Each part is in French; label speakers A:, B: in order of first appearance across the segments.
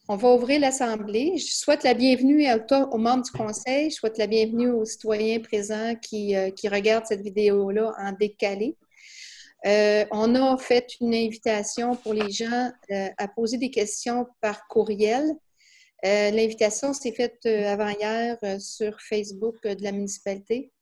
A: On va ouvrir l'Assemblée. Je souhaite la bienvenue aux membres du Conseil. Je souhaite la bienvenue aux citoyens présents qui regardent cette vidéo-là en décalé. On a fait une invitation pour les gens à poser des questions par courriel. L'invitation s'est faite avant-hier sur Facebook de la municipalité.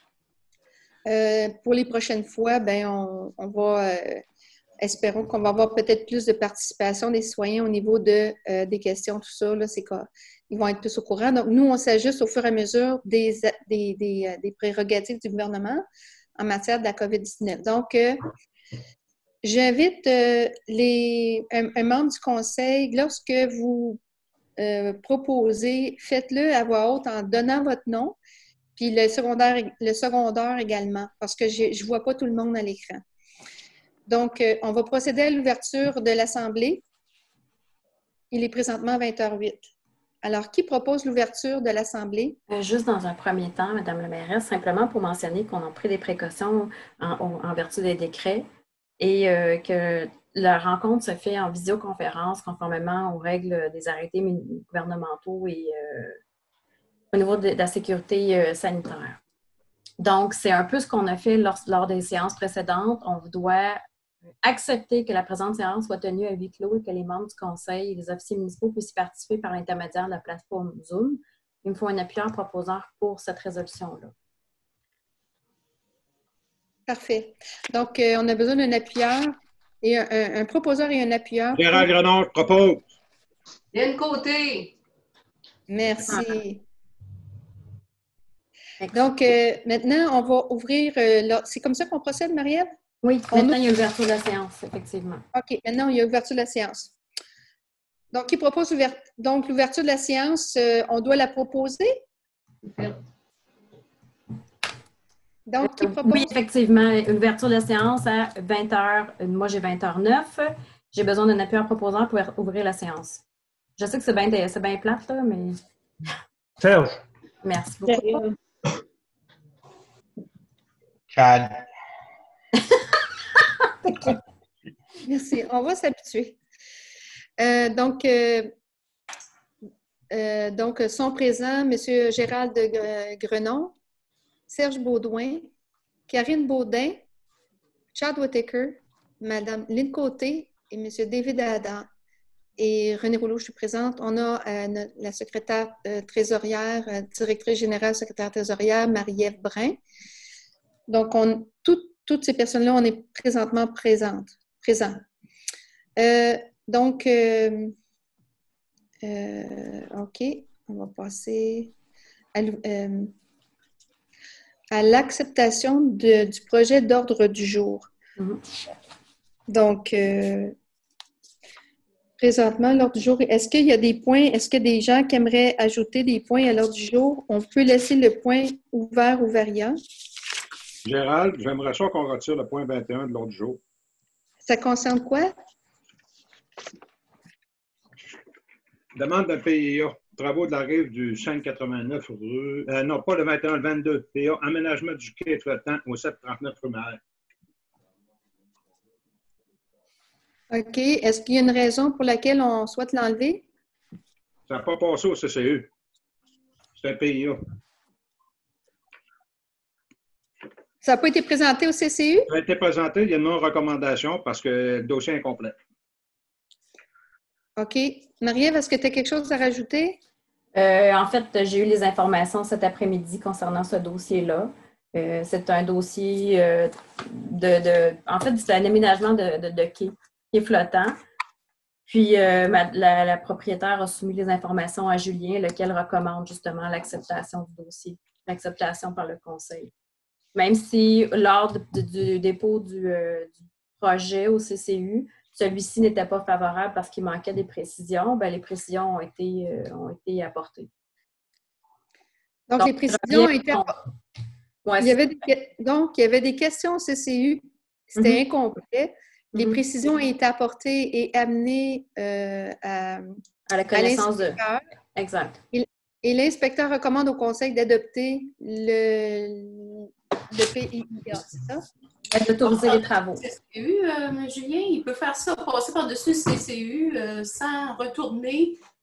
A: Pour les prochaines fois, on va... espérons qu'on va avoir peut-être plus de participation des citoyens au niveau des questions, tout ça. Là, ils vont être plus au courant. Donc, nous, on s'ajuste au fur et à mesure des prérogatives du gouvernement en matière de la COVID-19. Donc, j'invite un membre du conseil, lorsque vous proposez, faites-le à voix haute en donnant votre nom, puis le secondaire également, parce que je ne vois pas tout le monde à l'écran. Donc, on va procéder à l'ouverture de l'Assemblée. Il est présentement 20h08. Alors, qui propose l'ouverture de l'Assemblée?
B: Juste dans un premier temps, Madame la mairesse, simplement pour mentionner qu'on a pris des précautions en vertu des décrets et que la rencontre se fait en visioconférence conformément aux règles des arrêtés gouvernementaux et au niveau de la sécurité sanitaire. Donc, c'est un peu ce qu'on a fait lors des séances précédentes. On doit accepter que la présente séance soit tenue à huis clos et que les membres du conseil et les officiers municipaux puissent y participer par l'intermédiaire de la plateforme Zoom. Il me faut un appuyeur proposant pour cette résolution-là.
A: Parfait. Donc, on a besoin d'un appuyeur, et un proposeur et un appuyeur.
C: Gérald Grenon, je propose.
D: D'un côté.
A: Merci. Donc, maintenant, on va ouvrir... c'est comme ça qu'on procède, Marie-Ève?
B: Oui, maintenant, il y a l'ouverture de la séance, effectivement.
A: OK, maintenant, il y a l'ouverture de la séance. Donc, qui propose l'ouverture de la séance? On doit la proposer? Donc, qui propose?
B: Oui, effectivement, l'ouverture de la séance à 20h. Moi, j'ai 20h09. J'ai besoin d'un appuyeur proposant pour ouvrir la séance. Je sais que c'est bien plate, là, mais...
C: Serge.
B: Merci beaucoup.
C: Chad.
A: Merci. On va s'habituer. Donc, sont présents M. Gérald Grenon, Serge Baudouin, Karine Baudin, Chad Whittaker, Mme Lynne Côté et M. David Adam. Et René Rouleau, je suis présente. On a la secrétaire trésorière, directrice générale, secrétaire trésorière, Marie-Ève Brun. Donc, toutes ces personnes-là, on est présentement présents. OK, on va passer à l'acceptation du projet d'ordre du jour. Donc, présentement, l'ordre du jour, est-ce qu'il y a des points, est-ce qu'il y a des gens qui aimeraient ajouter des points à l'ordre du jour? On peut laisser le point ouvert ou variant.
C: Gérald, j'aimerais ça qu'on retire le point 21 de l'ordre du jour.
A: Ça concerne quoi?
C: Demande d'un PIA. Travaux de la rive du 589 rue... non, pas le 21, le 22. PIA. Aménagement du quai flottant au 739 rue Marais.
A: OK. Est-ce qu'il y a une raison pour laquelle on souhaite l'enlever?
C: Ça n'a pas passé au CCU. C'est un PIA.
A: Ça n'a pas été présenté au CCU?
C: Ça a été présenté, il y a une non-recommandation parce que le dossier est incomplet.
A: OK. Marie-Ève, est-ce que tu as quelque chose à rajouter?
B: En fait, j'ai eu les informations cet après-midi concernant ce dossier-là. C'est un dossier en fait, c'est un aménagement de quai flottant. Puis, la propriétaire a soumis les informations à Julien, lequel recommande justement l'acceptation du dossier, l'acceptation par le conseil. Même si, lors du dépôt du projet au CCU, celui-ci n'était pas favorable parce qu'il manquait des précisions, les précisions ont été apportées.
A: Donc les précisions ont été apportées. Ouais, il y avait des questions au CCU, c'était incomplet. Les précisions ont été apportées et amenées à
B: la connaissance de... Exact.
A: Et l'inspecteur recommande au conseil d'adopter le PIA, c'est ça?
B: D'autoriser les travaux.
D: CCU, Julien, il peut faire ça, passer par-dessus le CCU sans retourner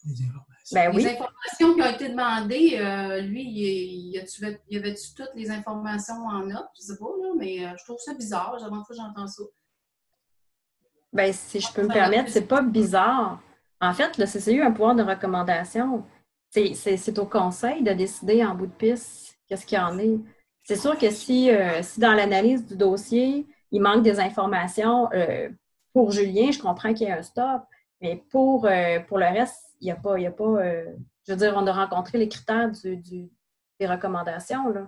E: les informations.
B: Ben
D: Les
B: oui.
D: informations qui ont été demandées, lui, y avait-tu toutes les informations en note? Je sais pas, là, mais je trouve ça bizarre. La dernière fois que j'entends ça.
B: Ben, si je peux me permettre, c'est pas bizarre. En fait, le CCU a un pouvoir de recommandation. C'est au conseil de décider en bout de piste qu'est-ce qu'il y en est. C'est sûr que si dans l'analyse du dossier, il manque des informations, pour Julien, je comprends qu'il y ait un stop, mais pour le reste, il n'y a pas, je veux dire, on a rencontré les critères des recommandations, là.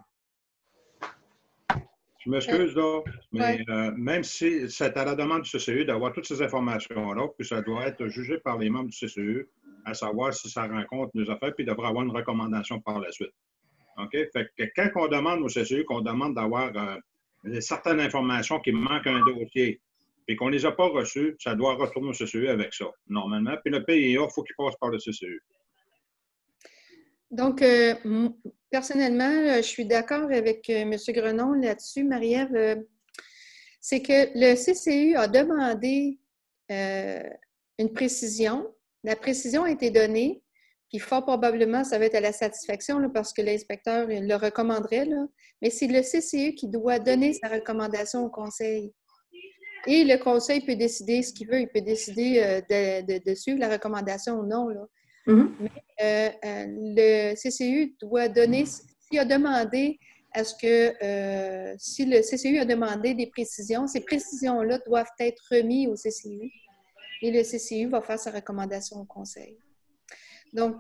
C: Je m'excuse, là, mais
A: Ouais.
C: même si c'est à la demande du CCU d'avoir toutes ces informations-là, puis ça doit être jugé par les membres du CCU, à savoir si ça rencontre nos affaires, puis il devrait avoir une recommandation par la suite. OK? Fait que quand on demande au CCU qu'on demande d'avoir certaines informations qui manquent à un dossier, puis qu'on ne les a pas reçues, ça doit retourner au CCU avec ça, normalement. Puis le PIA, il faut qu'il passe par le CCU.
A: Donc, personnellement, je suis d'accord avec M. Grenon là-dessus, Marie-Ève. C'est que le CCU a demandé une précision. La précision a été donnée, puis fort probablement, ça va être à la satisfaction là, parce que l'inspecteur le recommanderait, là. Mais c'est le CCU qui doit donner sa recommandation au conseil. Et le conseil peut décider ce qu'il veut. Il peut décider de suivre la recommandation ou non, là.
B: Mm-hmm.
A: Mais le CCU doit donner, s'il a demandé à ce que, si le CCU a demandé des précisions, ces précisions-là doivent être remises au CCU et le CCU va faire sa recommandation au conseil. Donc,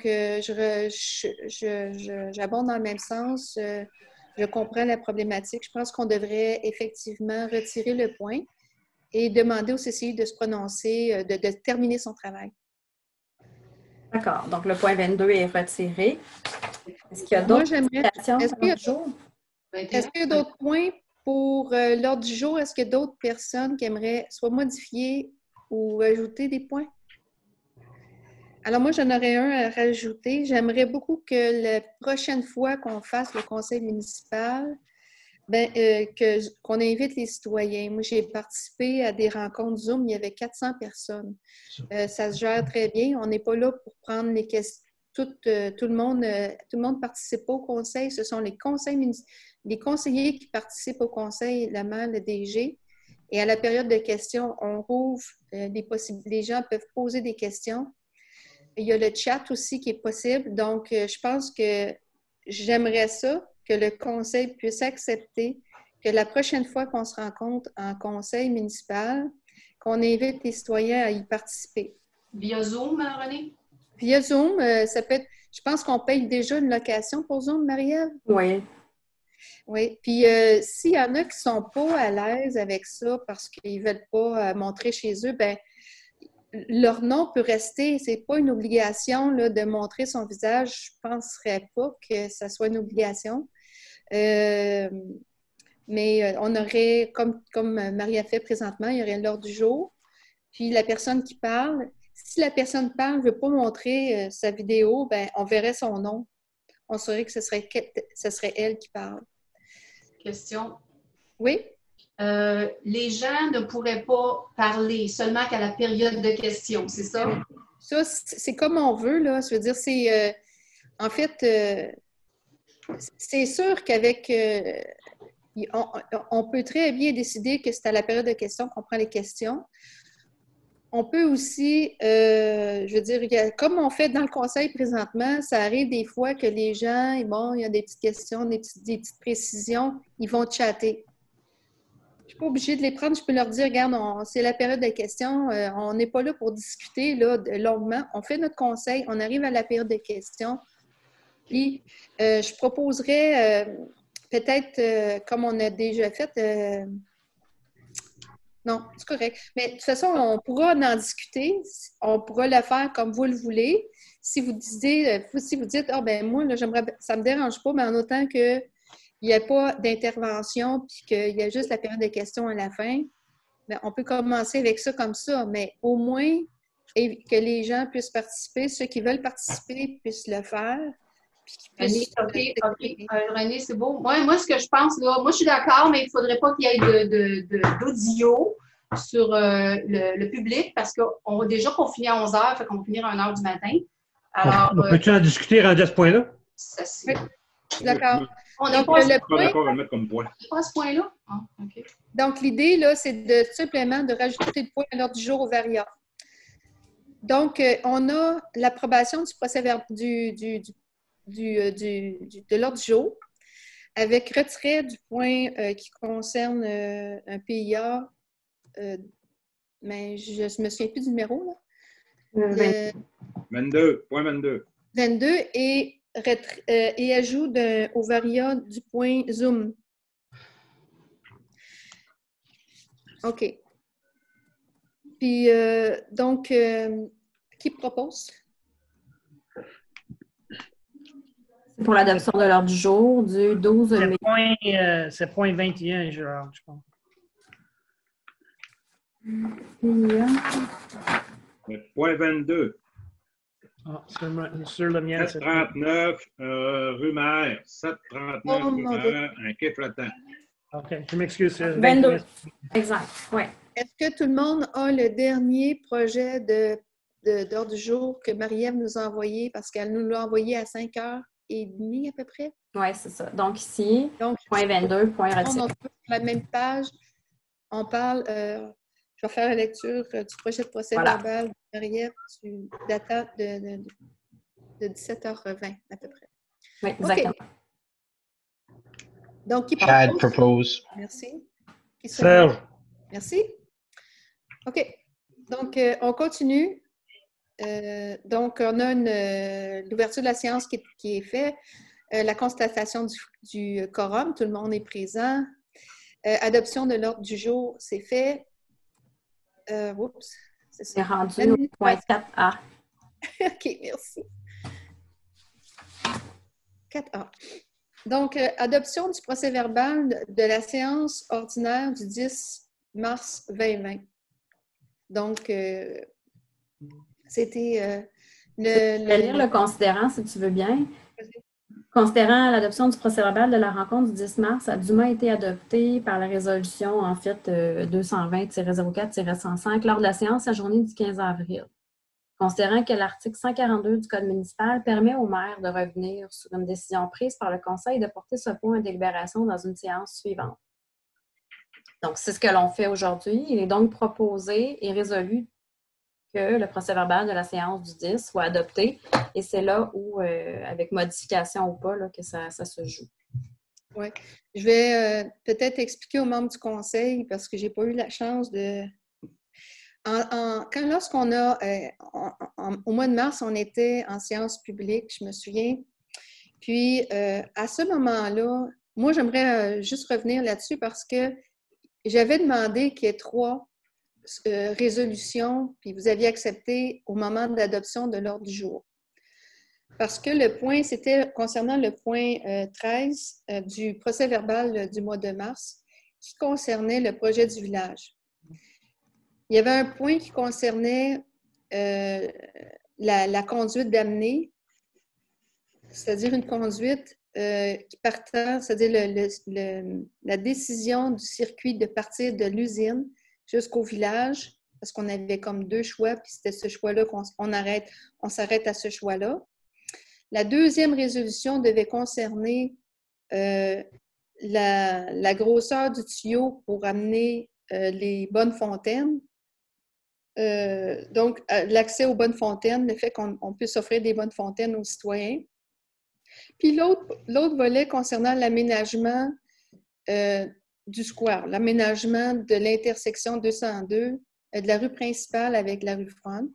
A: j'abonde dans le même sens. Je comprends la problématique. Je pense qu'on devrait effectivement retirer le point et demander au CCU de se prononcer, de terminer son travail.
B: D'accord. Donc, le point 22 est retiré. Est-ce qu'il y a d'autres
A: questions
B: à l'ordre du jour?
A: Est-ce qu'il y a d'autres points pour l'ordre du jour? Est-ce qu'il y a d'autres personnes qui aimeraient soit modifier ou ajouter des points? Alors, moi, j'en aurais un à rajouter. J'aimerais beaucoup que la prochaine fois qu'on fasse le conseil municipal, qu'on invite les citoyens. Moi, j'ai participé à des rencontres Zoom, il y avait 400 personnes. Ça se gère très bien. On n'est pas là pour prendre les questions. Tout le monde participe pas au conseil. Ce sont les conseillers qui participent au conseil, le maire, le DG. Et à la période de questions, on rouvre les gens peuvent poser des questions. Il y a le chat aussi qui est possible. Donc, je pense que j'aimerais ça, que le conseil puisse accepter que la prochaine fois qu'on se rencontre en conseil municipal, qu'on invite les citoyens à y participer.
D: Via Zoom, René?
A: Via Zoom, ça peut être... Je pense qu'on paye déjà une location pour Zoom, Marie-Ève?
B: Oui.
A: Oui. Puis, s'il y en a qui ne sont pas à l'aise avec ça parce qu'ils ne veulent pas montrer chez eux, bien, leur nom peut rester. Ce n'est pas une obligation là, de montrer son visage. Je ne penserais pas que ça soit une obligation. Mais on aurait, comme Marie a fait présentement, il y aurait l'ordre du jour. Puis la personne qui parle, si la personne parle ne veut pas montrer sa vidéo, ben, on verrait son nom. On saurait que ce serait elle qui parle.
D: Question.
A: Oui?
D: Les gens ne pourraient pas parler seulement qu'à la période de questions, c'est ça?
A: Ça, c'est comme on veut, là. Je veux dire, c'est... en fait, c'est sûr qu'avec... on peut très bien décider que c'est à la période de questions qu'on prend les questions. On peut aussi, je veux dire, comme on fait dans le conseil présentement, ça arrive des fois que les gens, bon, il y a des petites questions, des petites précisions, ils vont chatter. Je ne suis pas obligée de les prendre, je peux leur dire, regarde, c'est la période de questions, on n'est pas là pour discuter là, longuement. On fait notre conseil, on arrive à la période de questions. Puis, je proposerais peut-être, comme on a déjà fait, non, c'est correct. Mais de toute façon, on pourra en discuter. On pourra le faire comme vous le voulez. Si vous dites, ah ben moi, là, ça ne me dérange pas, mais en autant qu'il n'y ait pas d'intervention puis qu'il y a juste la période de questions à la fin, bien, on peut commencer avec ça comme ça. Mais au moins, que les gens puissent participer. Ceux qui veulent participer puissent le faire.
D: OK. René, c'est beau. Moi, ce que je pense, là, moi, je suis d'accord, mais il ne faudrait pas qu'il y ait d'audio sur le public parce qu'on déjà qu'on finit à 11h, fait qu'on va finir à 1h du matin. Alors,
E: On peut-tu en discuter rendu à ce point-là?
D: ça, c'est...
A: Oui, je suis d'accord.
D: On n'est
A: Donc,
D: pas,
C: Je suis pas d'accord à le mettre comme point.
D: à ce point-là? Ah, OK.
A: Donc, l'idée, là, c'est de simplement de rajouter le point à l'ordre du jour au variant. Donc, on a l'approbation du procès-verbal de l'ordre du jour avec retrait du point qui concerne un PIA, mais je ne me souviens plus du numéro, là. Le
C: 22, point 22.
A: 22 et ajout au variant du point Zoom. OK. Puis, donc, qui propose?
B: C'est pour l'adoption de l'ordre du jour du 12 mai.
E: C'est point 21, Gérard, je pense.
C: Point 22.
E: Ah, sur le mien, c'est
C: 739 rue Mère. 739
A: Oh,
C: rue
A: mon
C: Mère, un quai flottant.
E: OK, je m'excuse. c'est
B: 22.
E: 21.
B: Exact, oui.
A: Est-ce que tout le monde a le dernier projet d'ordre du jour que Marie-Ève nous a envoyé parce qu'elle nous l'a envoyé à 5h30 à peu près?
B: Oui, c'est ça. Donc ici,
A: Donc,
B: point 22, point
A: on
B: retiré.
A: est sur la même page. On parle, je vais faire la lecture du projet de procès
B: Voilà.
A: verbal de Marie-Ève datant de 17h20 à peu près.
B: Oui, exactement.
A: OK. Donc, qui
F: Chad
A: propose?
F: propose.
A: Merci. Qui se
E: Serge.
A: Merci. OK. Donc, on continue. Donc, on a l'ouverture de la séance qui est faite. La constatation du quorum, tout le monde est présent. Adoption de l'ordre du jour, c'est fait. Oups, c'est
B: C'est
A: ça.
B: rendu au point 4A.
A: OK, merci. 4A. Donc, adoption du procès-verbal de la séance ordinaire du 10 mars 2020. Donc, c'était
B: Je vais lire le considérant, si tu veux bien. Considérant l'adoption du procès-verbal de la rencontre du 10 mars, a dûment été adopté par la résolution, en fait, 220-04-105 lors de la séance la journée du 15 avril. Considérant que l'article 142 du Code municipal permet au maire de revenir sur une décision prise par le conseil et de porter ce point en délibération dans une séance suivante. Donc, c'est ce que l'on fait aujourd'hui. Il est donc proposé et résolu que le procès-verbal de la séance du 10 soit adopté. Et c'est là où, avec modification ou pas, là, que ça se joue.
A: Oui. Je vais peut-être expliquer aux membres du conseil parce que je n'ai pas eu la chance de... Lorsqu'on a... au mois de mars, on était en séance publique, je me souviens. Puis, à ce moment-là, moi, j'aimerais juste revenir là-dessus parce que j'avais demandé qu'il y ait 3 résolutions, puis vous aviez accepté au moment de l'adoption de l'ordre du jour. Parce que le point, c'était concernant le point 13 du procès-verbal du mois de mars, qui concernait le projet du village. Il y avait un point qui concernait la conduite d'amener, c'est-à-dire une conduite qui partant, c'est-à-dire la décision du circuit de partir de l'usine jusqu'au village, parce qu'on avait comme 2 choix, puis c'était ce choix-là qu'on s'arrête à ce choix-là. La deuxième résolution devait concerner la grosseur du tuyau pour amener les bonnes fontaines. Donc, l'accès aux bonnes fontaines, le fait qu'on puisse offrir des bonnes fontaines aux citoyens. Puis l'autre volet concernant l'aménagement du square, l'aménagement de l'intersection 202 de la rue principale avec la rue Fronde.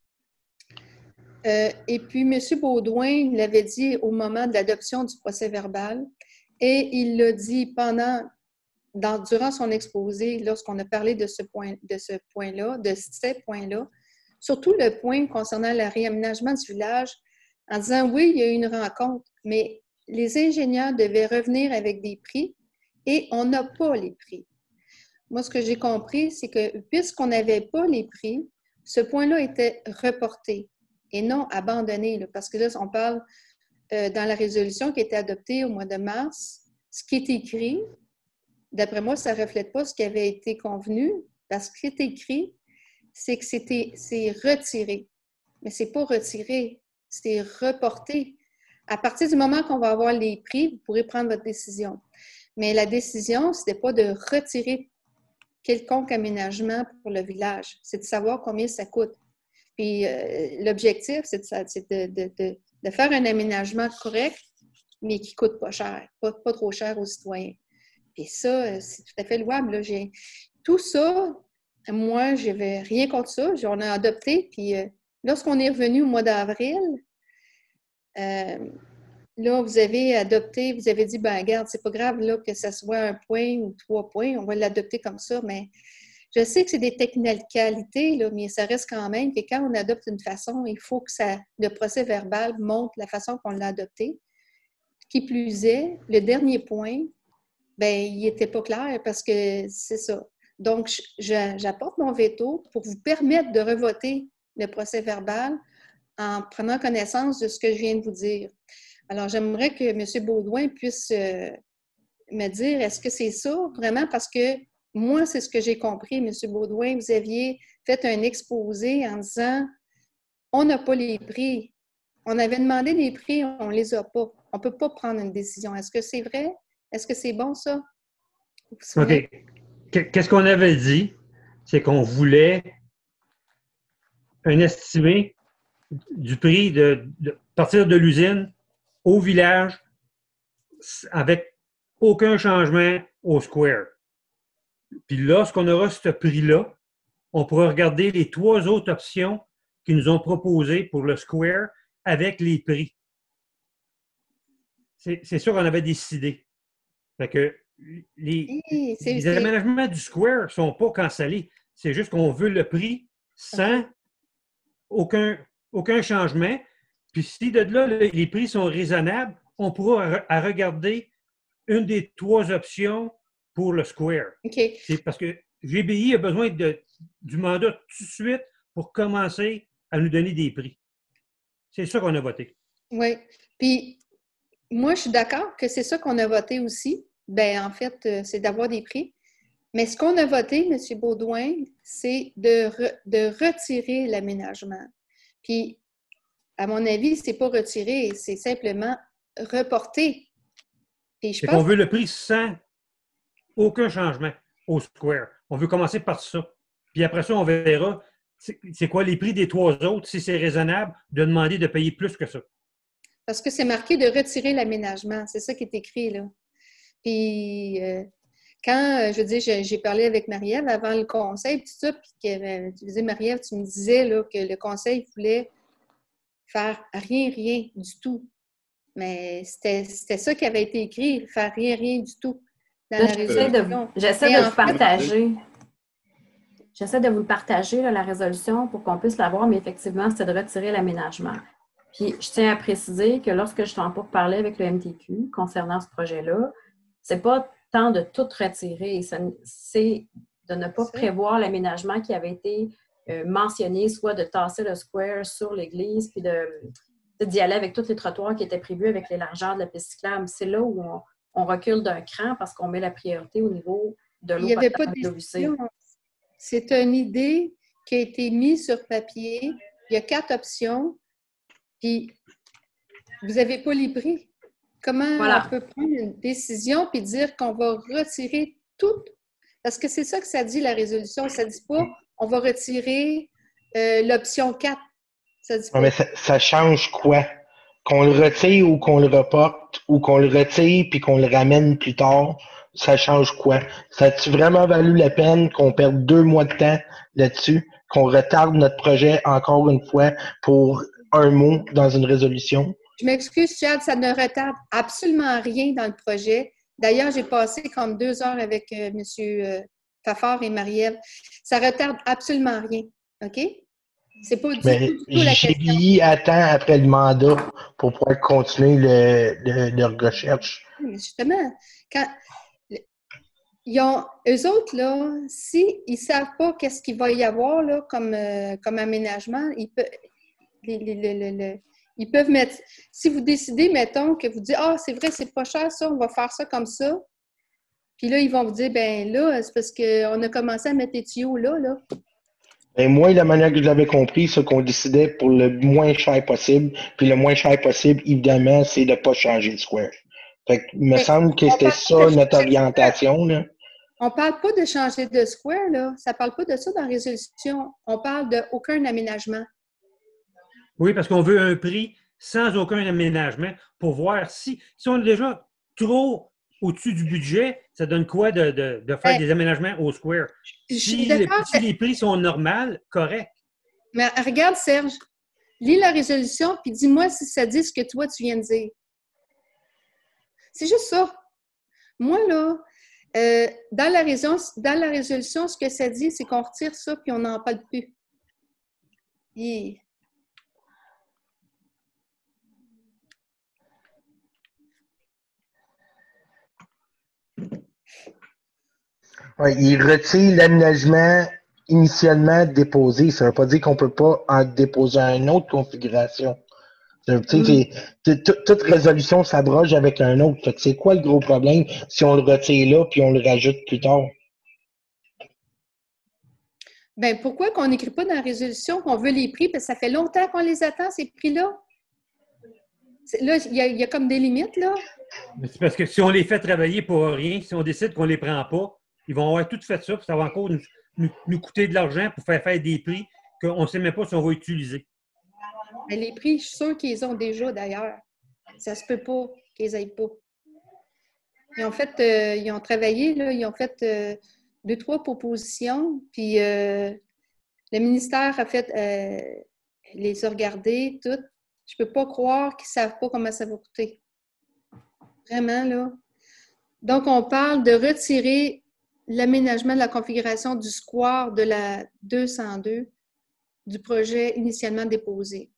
A: Et puis, M. Baudouin l'avait dit au moment de l'adoption du procès-verbal et il l'a dit durant son exposé, lorsqu'on a parlé de ces points-là, surtout le point concernant le réaménagement du village, en disant oui, il y a eu une rencontre, mais les ingénieurs devaient revenir avec des prix et on n'a pas les prix. Moi, ce que j'ai compris, c'est que puisqu'on n'avait pas les prix, ce point-là était reporté et non abandonné, parce que là, on parle dans la résolution qui a été adoptée au mois de mars, ce qui est écrit, d'après moi, ça ne reflète pas ce qui avait été convenu, parce que ce qui est écrit, c'est que c'est retiré. Mais ce n'est pas retiré. c'est reporté. À partir du moment qu'on va avoir les prix, vous pourrez prendre votre décision. Mais la décision, ce n'était pas de retirer quelconque aménagement pour le village. C'est de savoir combien ça coûte. Puis l'objectif, c'est de faire un aménagement correct, mais qui ne coûte pas cher, pas trop cher aux citoyens. Puis ça, c'est tout à fait louable. Là. Tout ça, moi, je n'avais rien contre ça. On a adopté. Puis lorsqu'on est revenu au mois d'avril, là, vous avez adopté, vous avez dit, ben regarde, c'est pas grave là, que ça soit 1 point ou 3 points, on va l'adopter comme ça, mais je sais que c'est des technicalités, là, mais ça reste quand même que quand on adopte une façon, il faut que le procès verbal montre la façon qu'on l'a adopté. Qui plus est, le dernier point, ben il n'était pas clair parce que c'est ça. Donc, j'apporte mon veto pour vous permettre de revoter le procès verbal en prenant connaissance de ce que je viens de vous dire. Alors, j'aimerais que M. Beaudoin puisse me dire, est-ce que c'est ça vraiment? Parce que moi, c'est ce que j'ai compris, M. Beaudoin. Vous aviez fait un exposé en disant, on n'a pas les prix. On avait demandé des prix, on ne les a pas. On ne peut pas prendre une décision. Est-ce que c'est vrai? Est-ce que c'est bon, ça?
E: OK. Qu'est-ce qu'on avait dit? C'est qu'on voulait un estimé du prix de partir de l'usine au village avec aucun changement au square. Puis lorsqu'on aura ce prix-là, on pourra regarder les 3 autres options qu'ils nous ont proposées pour le square avec les prix. C'est sûr qu'on avait décidé. Fait que les aménagements du square ne sont pas cancellés. C'est juste qu'on veut le prix sans aucun changement. Puis si de là, les prix sont raisonnables, on pourra regarder une des 3 options pour le square.
A: Okay.
E: C'est parce que GBI a besoin du mandat tout de suite pour commencer à nous donner des prix. C'est ça qu'on a voté.
A: Oui. Puis, moi, je suis d'accord que c'est ça qu'on a voté aussi. Bien, en fait, c'est d'avoir des prix. Mais ce qu'on a voté, M. Beaudoin, c'est de retirer l'aménagement. Puis, à mon avis, ce n'est pas retirer, c'est simplement reporter.
E: C'est qu'on veut le prix sans aucun changement au square. On veut commencer par ça. Puis après ça, on verra c'est quoi les prix des 3 autres, si c'est raisonnable de demander de payer plus que ça.
A: Parce que c'est marqué de retirer l'aménagement. C'est ça qui est écrit, là. Puis, quand, je veux dire, j'ai parlé avec Marie-Ève avant le conseil, tout ça, puis que, tu disais, Marie-Ève, tu me disais là, que le conseil voulait faire rien du tout. Mais c'était ça qui avait été écrit, faire rien du tout dans la résolution.
B: J'essaie de vous partager. J'essaie de vous partager, là, la résolution, pour qu'on puisse la voir, mais effectivement, c'est de retirer l'aménagement. Puis, je tiens à préciser que lorsque je suis en pourparlers avec le MTQ concernant ce projet-là, c'est pas tant de tout retirer, c'est de ne pas prévoir l'aménagement qui avait été mentionné, soit de tasser le square sur l'église, puis d'y aller avec tous les trottoirs qui étaient prévus avec les largeurs de la piste cyclable. C'est là où on recule d'un cran parce qu'on met la priorité au niveau de l'eau.
A: Il n'y avait pas de décision. C'est une idée qui a été mise sur papier. Il y a 4 options, puis vous n'avez pas les prix. Comment on peut prendre une décision et dire qu'on va retirer tout? Parce que c'est ça que ça dit, la résolution. Ça ne dit pas on va retirer l'option 4. Ça dit pas.
F: Mais ça change quoi? Qu'on le retire ou qu'on le reporte, ou qu'on le retire puis qu'on le ramène plus tard, ça change quoi? Ça a-tu vraiment valu la peine qu'on perde 2 mois de temps là-dessus, qu'on retarde notre projet encore une fois pour un mot dans une résolution?
A: Je m'excuse, Chad, ça ne retarde absolument rien dans le projet. D'ailleurs, j'ai passé comme 2 heures avec M. Fafard et Marie-Ève. Ça ne retarde absolument rien. OK? C'est pas du tout la question.
F: GBI attend après le mandat pour pouvoir continuer leur recherche.
A: Mais justement, eux autres, là, s'ils ne savent pas qu'est-ce qu'il va y avoir là, comme aménagement, ils peuvent mettre... Si vous décidez, mettons, que vous dites « Ah, c'est vrai, c'est pas cher ça, on va faire ça comme ça. » Puis là, ils vont vous dire « Ben là, c'est parce qu'on a commencé à mettre les tuyaux là. »
F: Ben, moi, la manière que je l'avais compris, c'est qu'on décidait pour le moins cher possible. Puis le moins cher possible, évidemment, c'est de ne pas changer le square. Fait que, il me
A: Mais
F: semble que
A: on
F: c'était
A: parle pas
F: ça
A: de
F: notre
A: changer de square.
F: orientation, là.
A: On parle pas de changer de square, là. Ça parle pas de ça dans la résolution. On parle d'aucun aménagement.
E: Oui, parce qu'on veut un prix sans aucun aménagement pour voir si on est déjà trop au-dessus du budget, ça donne quoi de faire
A: Ben,
E: des aménagements au square?
A: je suis
E: Si
A: d'accord,
E: les prix sont normaux, correct.
A: mais regarde, Serge, lis la résolution, puis dis-moi si ça dit ce que toi, tu viens de dire. C'est juste ça. Moi, là, dans la résolution, ce que ça dit, c'est qu'on retire ça, puis on n'en parle plus. Et
F: Ouais, il retire l'aménagement initialement déposé. Ça ne veut pas dire qu'on ne peut pas en déposer une autre configuration. Tu sais, toute résolution s'abroge avec un autre. Fait que c'est quoi le gros problème si on le retire là puis on le rajoute plus tard?
A: ben pourquoi qu'on n'écrit pas dans la résolution qu'on veut les prix? Parce que ça fait longtemps qu'on les attend, ces prix-là. Là, il y a comme des limites, là.
E: Mais c'est parce que si on les fait travailler pour rien, si on décide qu'on ne les prend pas, ils vont avoir tout fait ça, puis ça va encore nous coûter de l'argent pour faire des prix qu'on ne sait même pas si on va utiliser.
A: Mais les prix, je suis sûre qu'ils ont déjà, d'ailleurs. Ça se peut pas qu'ils aillent pas. Ils ont travaillé, là, ils ont fait 2-3 propositions, puis le ministère a fait, les a regardées toutes. Je peux pas croire qu'ils savent pas comment ça va coûter. Vraiment, là. Donc, on parle de retirer l'aménagement de la configuration du square de la 202 du projet initialement déposé.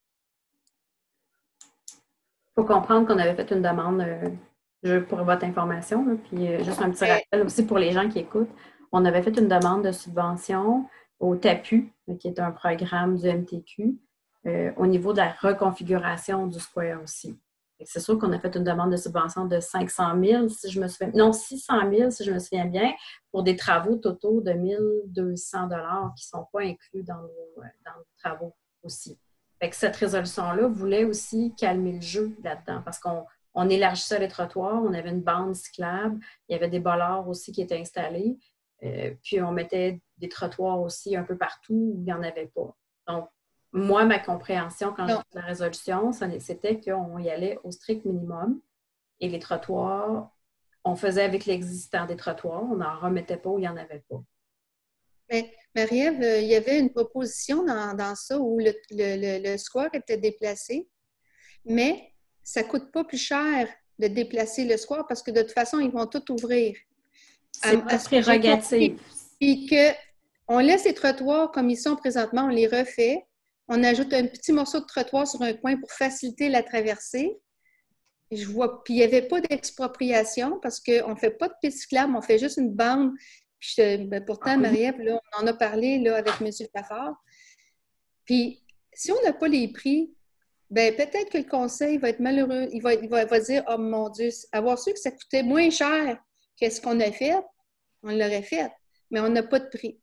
B: Il faut comprendre qu'on avait fait une demande pour votre information, là, puis juste un petit rappel aussi pour les gens qui écoutent. On avait fait une demande de subvention au TAPU, qui est un programme du MTQ, au niveau de la reconfiguration du square aussi. C'est sûr qu'on a fait une demande de subvention de 500 000, si je me souviens, non, 600 000, si je me souviens bien, pour des travaux totaux de 1 200 $ qui ne sont pas inclus dans nos travaux aussi. Fait que cette résolution-là voulait aussi calmer le jeu là-dedans parce qu'on élargissait les trottoirs, on avait une bande cyclable, il y avait des bollards aussi qui étaient installés, puis on mettait des trottoirs aussi un peu partout où il n'y en avait pas. Donc, moi, ma compréhension quand j'ai fait la résolution, c'était qu'on y allait au strict minimum et les trottoirs, on faisait avec l'existant des trottoirs, on n'en remettait pas où il n'y en avait pas.
A: Mais Marie-Ève, il y avait une proposition dans ça où le square était déplacé, mais ça ne coûte pas plus cher de déplacer le square parce que de toute façon, ils vont tout ouvrir.
B: C'est pas prérogatif.
A: Puis qu'on laisse les trottoirs comme ils sont présentement, on les refait. On ajoute un petit morceau de trottoir sur un coin pour faciliter la traversée. Puis il n'y avait pas d'expropriation parce qu'on ne fait pas de piste cyclable, on fait juste une bande. Puis pourtant, Marie-Ève, là, on en a parlé là, avec M. Fafard. Puis, si on n'a pas les prix, ben peut-être que le conseil va être malheureux. Il va dire, oh mon Dieu, avoir su que ça coûtait moins cher que ce qu'on a fait, on l'aurait fait, mais on n'a pas de prix.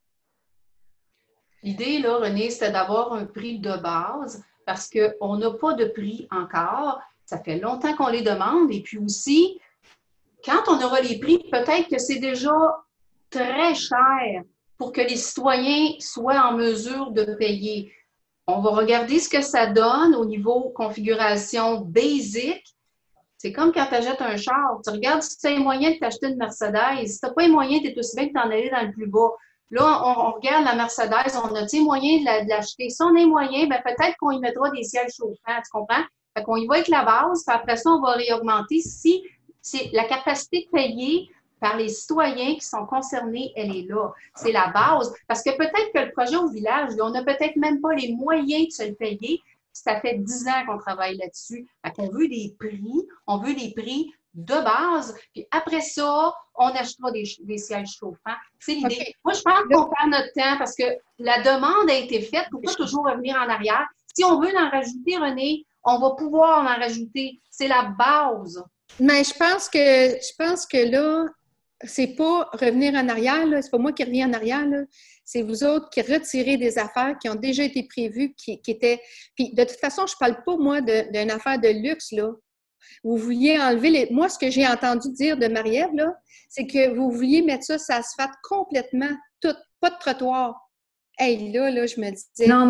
D: L'idée, là, René, c'était d'avoir un prix de base parce qu'on n'a pas de prix encore. Ça fait longtemps qu'on les demande. Et puis aussi, quand on aura les prix, peut-être que c'est déjà très cher pour que les citoyens soient en mesure de payer. On va regarder ce que ça donne au niveau configuration basic. C'est comme quand tu achètes un char. Tu regardes si tu as les moyens de t'acheter une Mercedes. Si tu n'as pas les moyens, tu es aussi bien de t'en aller dans le plus bas. Là, on regarde la Mercedes, on a les moyens de l'acheter. Si on a les moyens, ben peut-être qu'on y mettra des sièges chauffants, tu comprends? Fait qu'on y va avec la base, puis après ça, on va réaugmenter si c'est la capacité de payer par les citoyens qui sont concernés, elle est là. C'est la base. Parce que peut-être que le projet au village, on n'a peut-être même pas les moyens de se le payer. Ça fait 10 ans qu'on travaille là-dessus. Fait qu'on veut des prix, on veut des prix de base, puis après ça, on achètera des sièges chauffants. C'est l'idée. Okay. Moi, je pense qu'on perd notre temps parce que la demande a été faite. Pourquoi toujours revenir en arrière? Si on veut en rajouter, René, on va pouvoir en rajouter. C'est la base.
A: Mais je pense que là, c'est pas revenir en arrière, là. C'est pas moi qui reviens en arrière, là. C'est vous autres qui retirez des affaires qui ont déjà été prévues, qui étaient... Puis, de toute façon, je parle pas, moi, d'une affaire de luxe, là. Vous vouliez enlever les... Moi, ce que j'ai entendu dire de Marie-Ève, là, c'est que vous vouliez mettre ça asphalte complètement, tout, pas de trottoir. Hey, là, je me disais...
B: Non.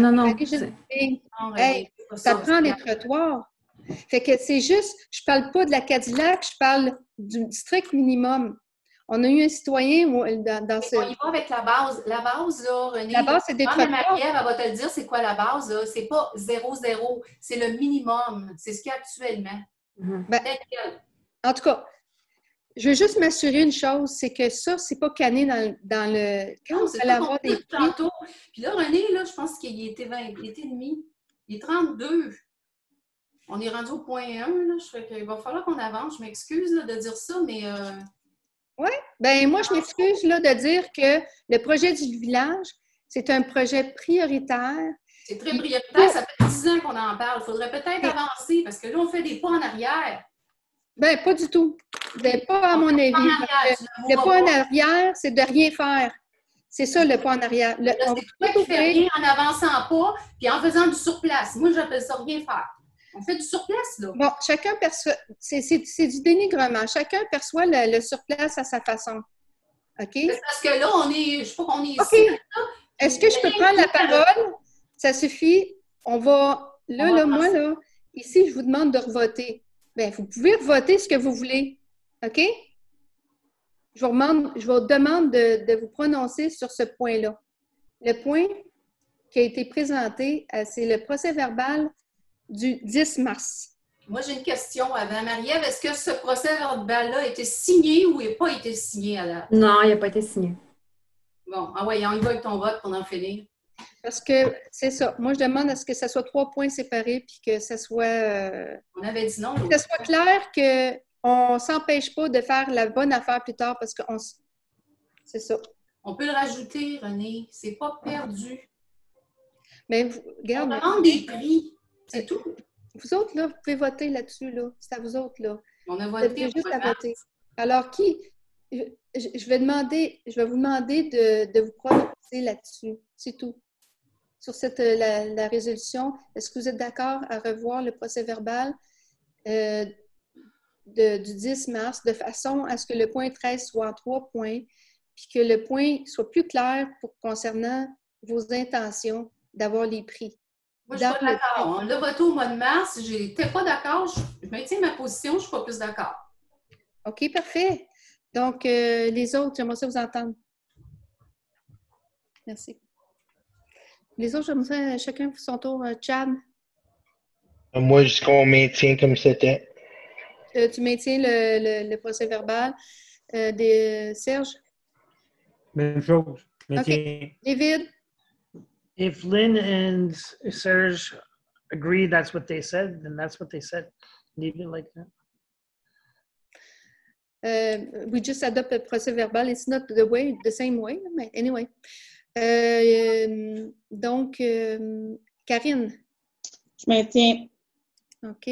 D: Non,
A: Hey, ça prend des trottoirs. Fait que c'est juste, je parle pas de la Cadillac, je parle du strict minimum. On a eu un citoyen dans ce...
D: On y va avec la base. La base, là, René,
A: La base, c'est des
D: demande à
A: trottoirs.
D: Marie-Ève, elle va te le dire c'est quoi la base, là. C'est pas 0,0. C'est le minimum. C'est ce qu'il y a actuellement.
A: Ben, en tout cas, je veux juste m'assurer une chose, c'est que ça, c'est pas canné dans le... Quand
D: Non,
A: vous
D: c'est
A: allez
D: pas
A: avoir
D: qu'on
A: des
D: dit
A: prix...
D: tantôt. Puis là, René, là, je pense qu'il était 20, il était demi. Il est 32. On est rendu au point 1, là. Je fais qu'il va falloir qu'on avance. Je m'excuse là, de dire ça, mais...
A: Oui, bien, moi, je m'excuse là, de dire que le projet du village, c'est un projet prioritaire.
D: C'est très prioritaire. Ça fait 10 ans qu'on en parle. Il faudrait peut-être avancer parce que là, on fait des pas en arrière.
A: Bien, pas du tout. Bien, pas à mon avis. Le pas en arrière, c'est de rien faire. C'est ça, le pas en arrière.
D: C'est toi qui fais rien en avançant pas puis en faisant du surplace. Moi, j'appelle ça rien faire. On fait du surplace, là.
A: Bon, chacun perçoit... C'est du dénigrement. Chacun perçoit le surplace à sa façon. OK?
D: C'est parce que là, je sais pas qu'on est ici.
A: OK. Est-ce que je peux prendre la parole? Ça suffit. On va... Là, moi, là, ici, je vous demande de revoter. Bien, vous pouvez revoter ce que vous voulez. OK? Je vous demande de vous prononcer sur ce point-là. Le point qui a été présenté, c'est le procès-verbal du 10 mars.
D: Moi, j'ai une question avant. Marie-Ève, est-ce que ce procès-verbal-là a été signé ou n'a pas été signé à la...
B: Non, il n'a pas été signé.
D: Bon, on y va avec ton vote pour en finir.
A: Parce que c'est ça. Moi, je demande à ce que ça soit 3 points séparés puis que ça soit...
D: On avait dit non.
A: Que ce soit clair qu'on ne s'empêche pas de faire la bonne affaire plus tard parce que c'est ça.
D: On peut le rajouter, René. C'est pas perdu.
A: Mais regarde,
D: on demande des prix. C'est tout.
A: Vous autres, là, vous pouvez voter là-dessus, là. C'est à vous autres, là.
D: On a
A: Vous
D: voté.
A: avez juste à voter. Alors, je vais vous demander de vous prononcer là-dessus. C'est tout. Sur la résolution, est-ce que vous êtes d'accord à revoir le procès-verbal du 10 mars de façon à ce que le point 13 soit en 3 points, puis que le point soit plus clair concernant vos intentions d'avoir les prix?
D: Moi, je ne suis pas d'accord. On l'a voté au mois de mars. Je n'étais pas d'accord. Je maintiens ma position. Je ne suis pas plus d'accord.
A: OK, parfait. Donc, les autres, j'aimerais ça vous entendre. Merci. Les autres, j'aimerais ça chacun son tour. Chad?
F: Moi, je dis qu'on maintient comme c'était.
A: Tu maintiens le procès-verbal. Serge?
E: Même chose. Maintien.
A: OK. David?
G: If Lynn and Serge agree that's what they said, then that's what they said. Leave it like that.
A: We just adopt the procès-verbal. It's not the same way, but anyway. Donc, Karine?
H: Je maintiens.
A: OK.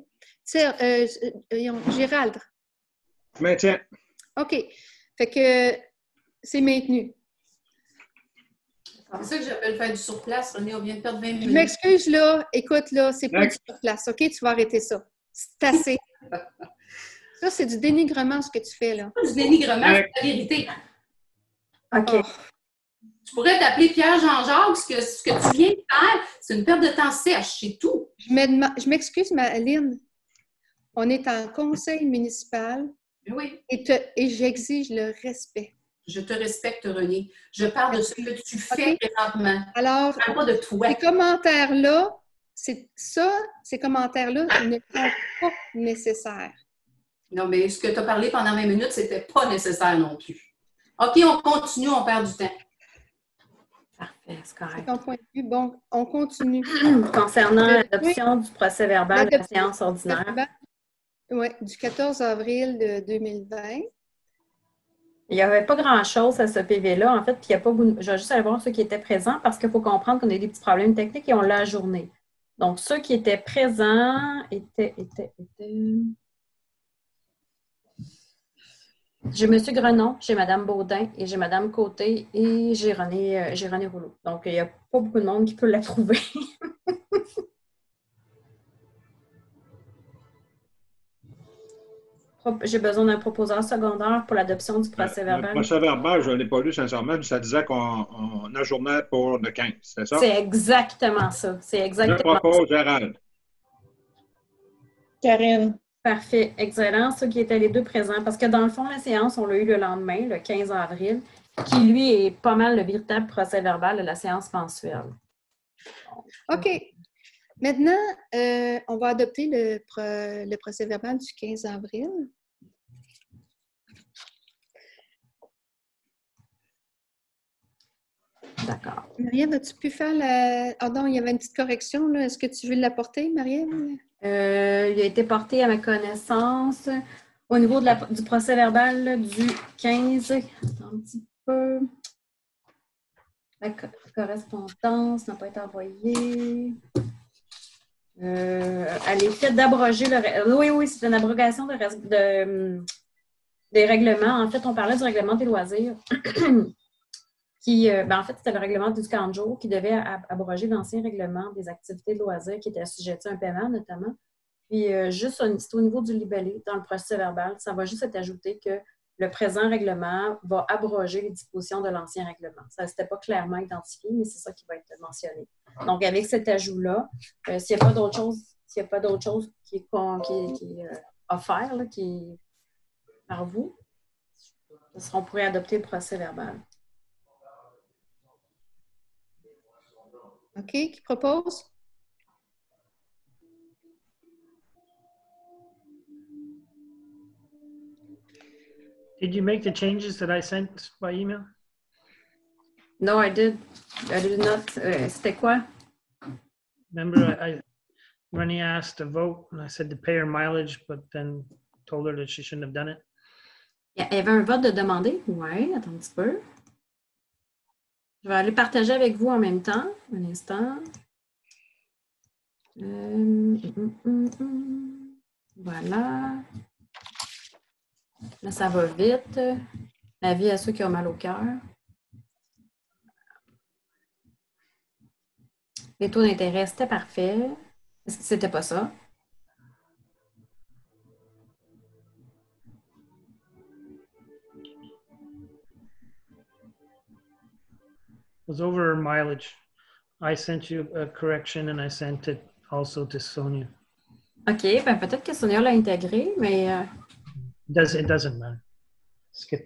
A: Gérald?
C: Je maintiens.
A: OK. Fait que c'est maintenu.
D: C'est ça que j'appelle faire du surplace. On vient de perdre 20 minutes.
A: Je m'excuse, là. Écoute, là, c'est pas du surplace. OK? Tu vas arrêter ça. C'est assez. Ça, c'est du dénigrement, ce que tu fais, là.
D: Du dénigrement, c'est la vérité.
B: OK.
A: Oh.
D: Tu pourrais t'appeler Pierre Jean-Jacques. Ce que tu viens de faire, c'est une perte de temps sèche, c'est tout.
A: Je m'excuse, Aline. On est en conseil municipal.
D: Oui.
A: Et j'exige le respect.
D: Je te respecte, René. Je parle de ce que tu fais présentement.
A: Alors,
D: je ne parle pas de toi.
A: Ces commentaires-là ne sont pas nécessaires.
D: Non, mais ce que tu as parlé pendant 20 minutes, c'était pas nécessaire non plus. OK, on continue, on perd du temps.
B: Parfait, c'est correct.
A: C'est ton point de vue. Bon, on continue.
B: Concernant l'adoption du procès-verbal de la séance ordinaire.
A: Oui, du 14 avril 2020.
B: Il n'y avait pas grand-chose à ce PV-là, en fait, puis il n'y a pas... Je vais juste aller voir ceux qui étaient présents parce qu'il faut comprendre qu'on a eu des petits problèmes techniques et on l'a ajourné. Donc, ceux qui étaient présents étaient... J'ai M. Grenon, j'ai Mme Baudin et j'ai Mme Côté et j'ai René Rouleau. Donc, il n'y a pas beaucoup de monde qui peut l'approuver. J'ai besoin d'un proposeur secondaire pour l'adoption du procès-verbal.
C: Le procès-verbal, je ne l'ai pas lu sincèrement, mais ça disait qu'on ajournait pour le 15, c'est ça?
B: C'est exactement ça. C'est
C: Je
B: exactement ça.
C: propose Gérald.
H: Karine.
B: Parfait. Excellent. Ceux qui étaient les deux présents. Parce que dans le fond, la séance, on l'a eu le lendemain, le 15 avril, qui, lui, est pas mal le véritable procès-verbal de la séance mensuelle.
A: OK. Maintenant, on va adopter le procès-verbal du 15 avril.
B: D'accord.
A: Marielle, as-tu pu faire la... Ah non, il y avait une petite correction, là. Est-ce que tu veux l'apporter, Marielle?
B: Il a été porté à ma connaissance au niveau du procès-verbal du 15. Attends un petit peu. La correspondance n'a pas été envoyée. Elle est faite d'abroger le... Oui, c'est une abrogation des règlements. En fait, on parlait du règlement des loisirs. En fait, c'était le règlement du 40 jours qui devait abroger l'ancien règlement des activités de loisirs qui était assujetti à un paiement, notamment. Puis, c'est au niveau du libellé, dans le procès-verbal, ça va juste être ajouté que le présent règlement va abroger les dispositions de l'ancien règlement. Ça n'était pas clairement identifié, mais c'est ça qui va être mentionné. Donc, avec cet ajout-là, s'il n'y a pas d'autre chose qui est offert, là, qui est par vous, on pourrait adopter le procès-verbal.
A: OK. Qui propose?
G: Did you make the changes that I sent by email?
B: No, I did not. C'était quoi?
G: Remember, Rennie asked to vote, and I said to pay her mileage, but then told her that she shouldn't have done it.
B: Il y avait un vote de demander? Oui, attends un petit peu. Je vais aller partager avec vous en même temps. Un instant. Voilà. Là, ça va vite. Avis à ceux qui ont mal au cœur. Les taux d'intérêt, c'était parfait. Est-ce que c'était pas ça?
G: Was over her mileage. I sent you a correction and I sent it also to Sonia.
B: OK, ben peut-être que Sonia l'a intégré, mais...
G: It doesn't matter. Skip.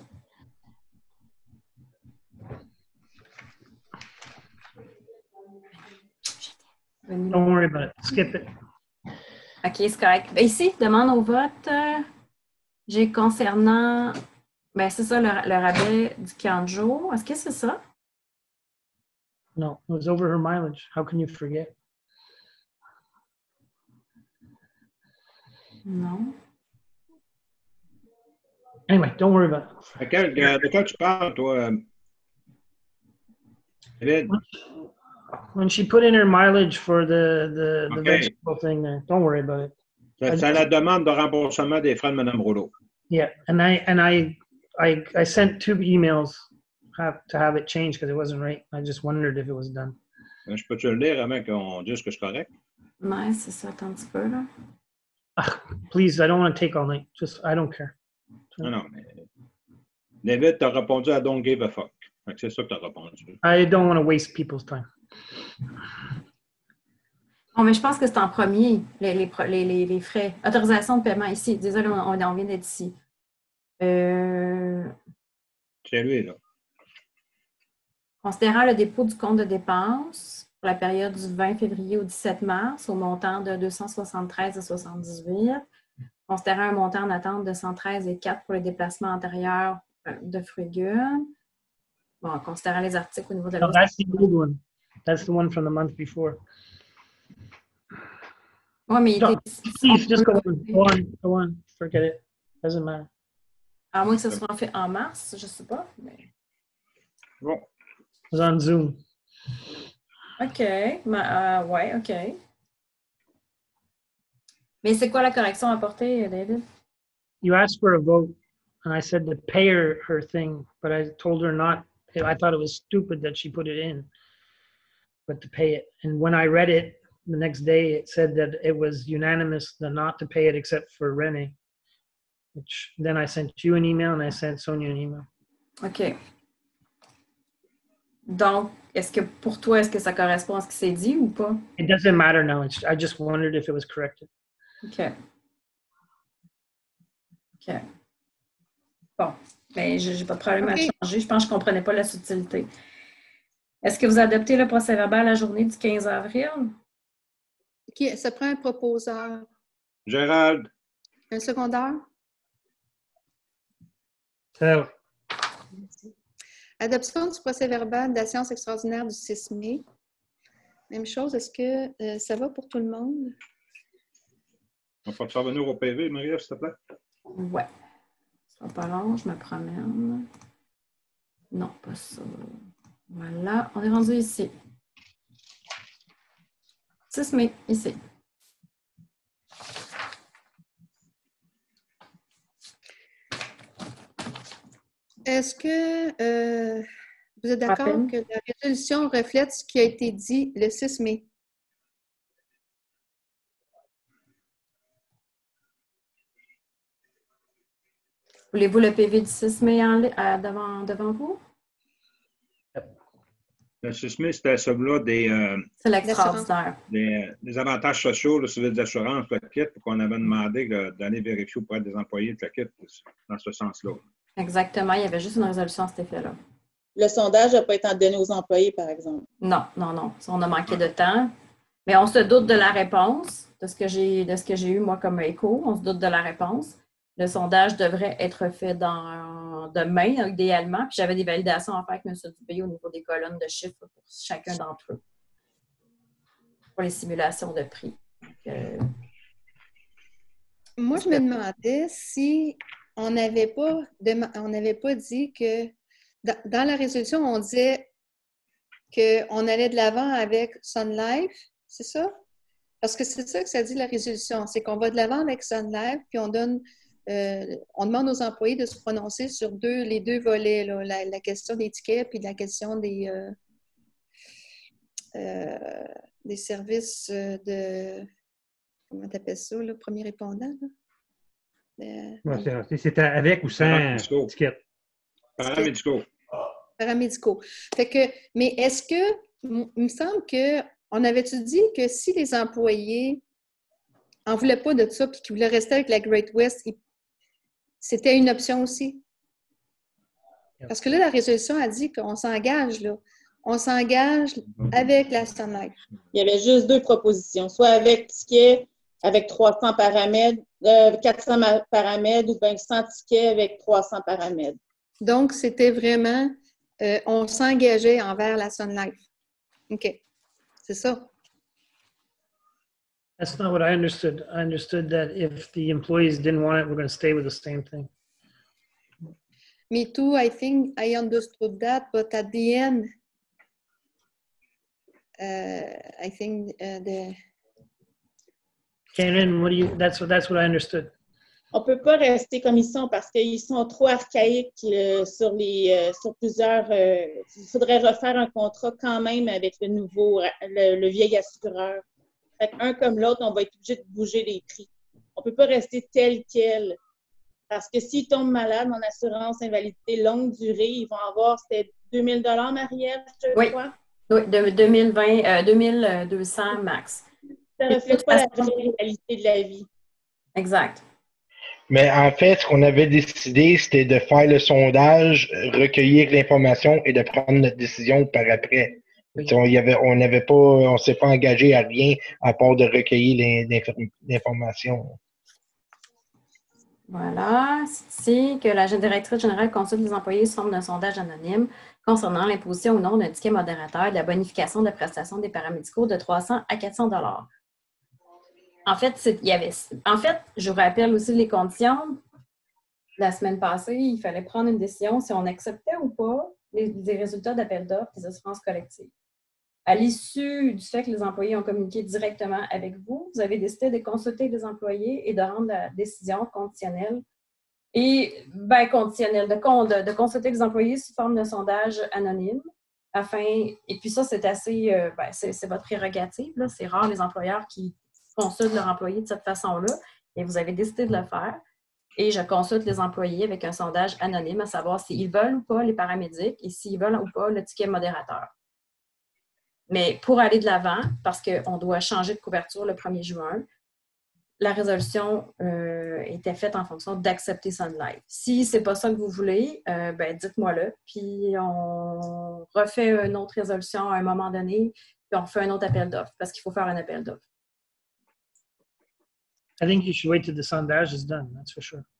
G: Don't worry about it. Skip it.
B: OK, c'est correct. Ben ici, demande au vote. J'ai concernant... Ben c'est ça, le rabais du 40 jours. Est-ce que c'est ça?
G: No, it was over her mileage. How can you forget?
B: Non.
G: Anyway, don't worry about it.
C: De quoi tu parles, toi? David?
G: When she put in her mileage for the
C: Okay.
G: vegetable thing there, don't worry about it.
C: C'est la demande de remboursement des frais de Mme Rouleau.
G: Yeah, and I sent 2 emails to have it changed because it wasn't right. I just wondered if it was done.
C: Je peux-tu le lire avant qu'on dise que c'est correct?
B: Ouais, c'est ça, attends un petit peu, là.
G: Please, I don't want to take all night. Just, I don't care.
C: Non, mais David, t'as répondu à Don't Give a Fuck. C'est ça que t'as répondu.
G: I don't want to waste people's time.
B: Oh, mais je pense que c'est en premier, les frais. Autorisation de paiement ici. Désolé, on vient d'être ici.
C: C'est lui, là.
B: Considérant le dépôt du compte de dépenses pour la période du 20 février au 17 mars au montant de 273,78, considérant un montant en attente de 113,4 pour les déplacements antérieurs de Frugun. Bon, considérant les articles au niveau de la...
G: No, that's the old one. That's the one from the month before.
B: Oui, mais il
G: No,
B: était...
G: please, just go on. Forget it. Doesn't matter.
B: À moins que ce soit fait en mars, je ne sais pas. Mais...
C: Bon.
G: It was on Zoom.
B: OK. Ouais, OK. Mais c'est quoi la correction apportée, David?
G: You asked for a vote and I said to pay her thing, but I told her not. I thought it was stupid that she put it in, but to pay it. And when I read it the next day, it said that it was unanimous not to pay it except for Renee. Which then I sent you an email and I sent Sonia an email.
B: OK. Donc, est-ce que pour toi, est-ce que ça correspond à ce qui s'est dit ou pas?
G: It doesn't matter now. I just wondered if it was corrected.
B: OK. OK. Bon. Bien, je n'ai pas de problème à changer. Je pense que je ne comprenais pas la subtilité. Est-ce que vous adoptez le procès-verbal la journée du 15 avril?
A: Ça prend un proposeur.
C: Gérald.
A: Un secondaire?
E: Ça,
A: Adoption du procès-verbal de la séance extraordinaire du 6 mai. Même chose, est-ce que ça va pour tout le monde?
C: On peut revenir au PV, Marie-Ève, s'il te plaît?
B: Ouais. Ça sera pas long, je me promène. Non, pas ça. Voilà, on est rendu ici. 6 mai, ici.
A: Est-ce que vous êtes d'accord que la résolution reflète ce qui a été dit le 6 mai?
B: Voulez-vous le PV du 6 mai devant vous?
C: Le 6 mai, c'était celui-là
B: c'est l'extraordinaire.
C: Des avantages sociaux, le service d'assurance, le kit, qu'on avait demandé d'aller vérifier auprès des employés de le kit dans ce sens-là.
B: Exactement, il y avait juste une résolution à cet effet-là.
H: Le sondage n'a pas été donné aux employés, par exemple.
B: Non. On a manqué de temps. Mais on se doute de la réponse, de ce que j'ai eu, moi, comme écho. On se doute de la réponse. Le sondage devrait être fait demain, idéalement. Puis j'avais des validations à faire avec M. Dubé au niveau des colonnes de chiffres pour chacun d'entre eux. Pour les simulations de prix.
A: Moi, je me demandais si on n'avait pas dit que dans la résolution, on disait qu'on allait de l'avant avec Sun Life, c'est ça? Parce que c'est ça que ça dit la résolution, c'est qu'on va de l'avant avec Sun Life, puis on demande aux employés de se prononcer sur les deux volets, là, la question des tickets puis la question des services de... Comment tu appelles ça, le premier répondant?
E: C'était avec ou sans ticket?
C: Paramédicaux.
A: Paramédicaux. Mais est-ce que, il me semble qu'on avait-tu dit que si les employés n'en voulaient pas de ça puis qu'ils voulaient rester avec la Great West, c'était une option aussi? Parce que là, la résolution a dit qu'on s'engage, là. On s'engage avec la Sun Life.
H: Il y avait juste 2 propositions, soit avec ticket, avec 300 paramètres, 400 paramètres ou bien 100 tickets avec 300 paramètres.
A: Donc, c'était vraiment, on s'engageait envers la Sun Life. OK. C'est ça.
G: That's not what I understood. I understood that if the employees didn't want it, we're going to stay with the same thing.
A: Me too, I think I understood that, but at the end, I think
G: Karen, that's what I understood.
H: On ne peut pas rester comme ils sont parce qu'ils sont trop archaïques sur plusieurs... il faudrait refaire un contrat quand même avec le vieil assureur. Fait un comme l'autre, on va être obligé de bouger les prix. On ne peut pas rester tel quel. Parce que s'ils tombent malades en assurance invalidité longue durée, ils vont avoir, c'était 2000 $, Marie-Ève, je crois?
B: Oui, 2200 max.
H: Ça ne reflète pas la réalité de la vie.
B: Exact.
F: Mais en fait, ce qu'on avait décidé, c'était de faire le sondage, recueillir l'information et de prendre notre décision par après. Oui. On ne s'est pas engagé à rien à part de recueillir l'information.
B: Voilà. C'est que la directrice générale consulte les employés sous forme d'un sondage anonyme concernant l'imposition ou non d'un ticket modérateur et de la bonification de prestations des paramédicaux de 300 à 400 $. En fait, je vous rappelle aussi les conditions. La semaine passée, il fallait prendre une décision si on acceptait ou pas les résultats d'appel d'offres des assurances collectives. À l'issue du fait que les employés ont communiqué directement avec vous, vous avez décidé de consulter les employés et de rendre la décision conditionnelle Et conditionnel, de consulter les employés sous forme de sondage anonyme. Et puis ça, c'est assez, c'est votre prérogative. Là. C'est rare les employeurs qui consultent leurs employés de cette façon-là. Et vous avez décidé de le faire. Et je consulte les employés avec un sondage anonyme, à savoir s'ils veulent ou pas les paramédics et s'ils veulent ou pas le ticket modérateur. Mais pour aller de l'avant, parce qu'on doit changer de couverture le 1er juin, la résolution était faite en fonction d'accepter Sun Life. Si ce n'est pas ça que vous voulez, dites-moi-le, puis on refait une autre résolution à un moment donné, puis on fait un autre appel d'offres, parce qu'il faut faire un appel d'offres.
G: I think you should wait till the sondage is done, that's for sure.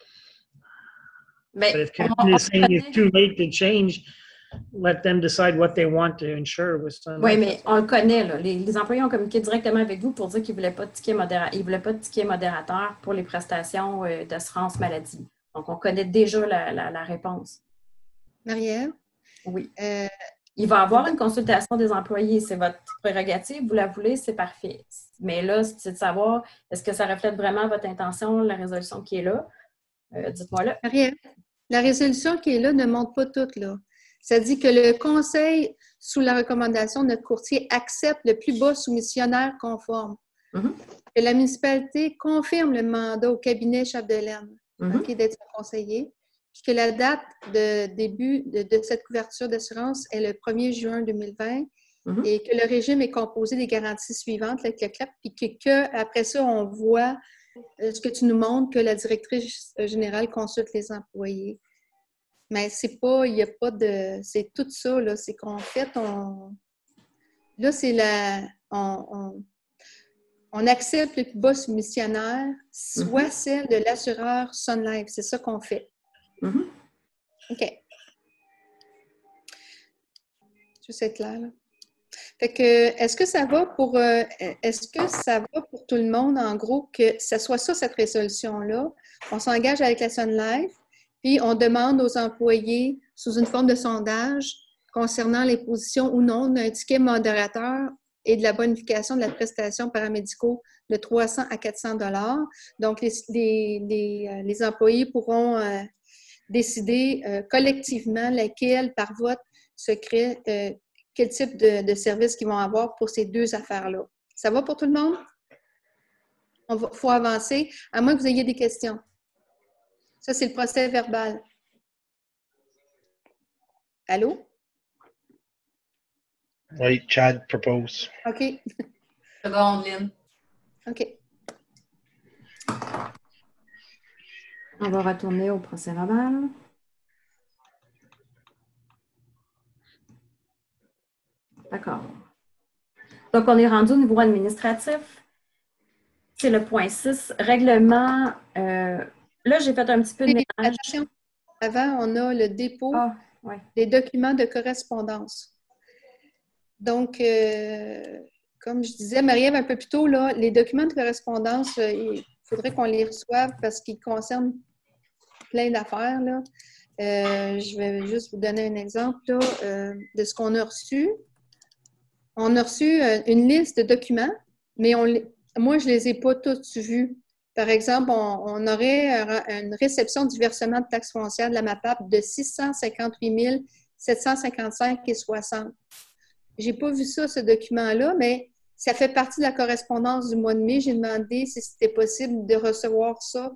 B: Mais
G: But if Catherine is saying it's too late to change, let them decide what they want to insure with Sun Life.
B: Oui, mais on le connaît. Là. Les employés ont communiqué directement avec vous pour dire qu'ils ne voulaient pas de ticket modérateur pour les prestations d'assurance maladie. Donc, on connaît déjà la réponse.
A: Marie-Ève?
B: Oui. Il va y avoir une consultation des employés. C'est votre prérogative. Vous la voulez, c'est parfait. Mais là, c'est de savoir, est-ce que ça reflète vraiment votre intention, la résolution qui est là? Dites-moi-le.
A: Marie-Ève, la résolution qui est là ne montre pas toute, là. Ça dit que le conseil, sous la recommandation de notre courtier, accepte le plus bas soumissionnaire conforme. Que la municipalité confirme le mandat au cabinet Chapdelaine d'être son conseiller, puis que la date de début de cette couverture d'assurance est le 1er juin 2020 et que le régime est composé des garanties suivantes, le clap, puis qu'après ça, on voit ce que tu nous montres, que la directrice générale consulte les employés. Mais c'est pas, il n'y a pas de... C'est tout ça, là. C'est qu'en fait, là, c'est on accepte le plus bas soumissionnaire, soit celle de l'assureur Sun Life. C'est ça qu'on fait. OK. Juste être clair, là. Fait que, est-ce que ça va pour tout le monde, en gros, que ça soit ça, cette résolution-là? On s'engage avec la Sun Life, puis on demande aux employés, sous une forme de sondage, concernant les positions ou non d'un ticket modérateur et de la bonification de la prestation paramédicaux de 300 à 400 $. Donc, les employés pourront décider collectivement lesquels, par vote secret, quel type de service qu'ils vont avoir pour ces deux affaires-là. Ça va pour tout le monde? Il faut avancer, à moins que vous ayez des questions. Ça, c'est le procès verbal. Allô?
F: Oui, Chad propose.
A: OK.
D: Seconde, Lynn.
A: OK.
B: On va retourner au procès verbal. D'accord. Donc, on est rendu au niveau administratif. C'est le point 6, règlement. Là, j'ai fait un petit peu de ménage.
A: Attention, avant, on a le dépôt des documents de correspondance. Donc, comme je disais, Marie-Ève, un peu plus tôt, là, les documents de correspondance, il faudrait qu'on les reçoive parce qu'ils concernent plein d'affaires, là. Je vais juste vous donner un exemple là, de ce qu'on a reçu. On a reçu une liste de documents, mais moi, je ne les ai pas tous vus. Par exemple, on aurait une réception du versement de taxes foncières de la MAPAP de 658 755,60. Je n'ai pas vu ça, ce document-là, mais ça fait partie de la correspondance du mois de mai. J'ai demandé si c'était possible de recevoir ça.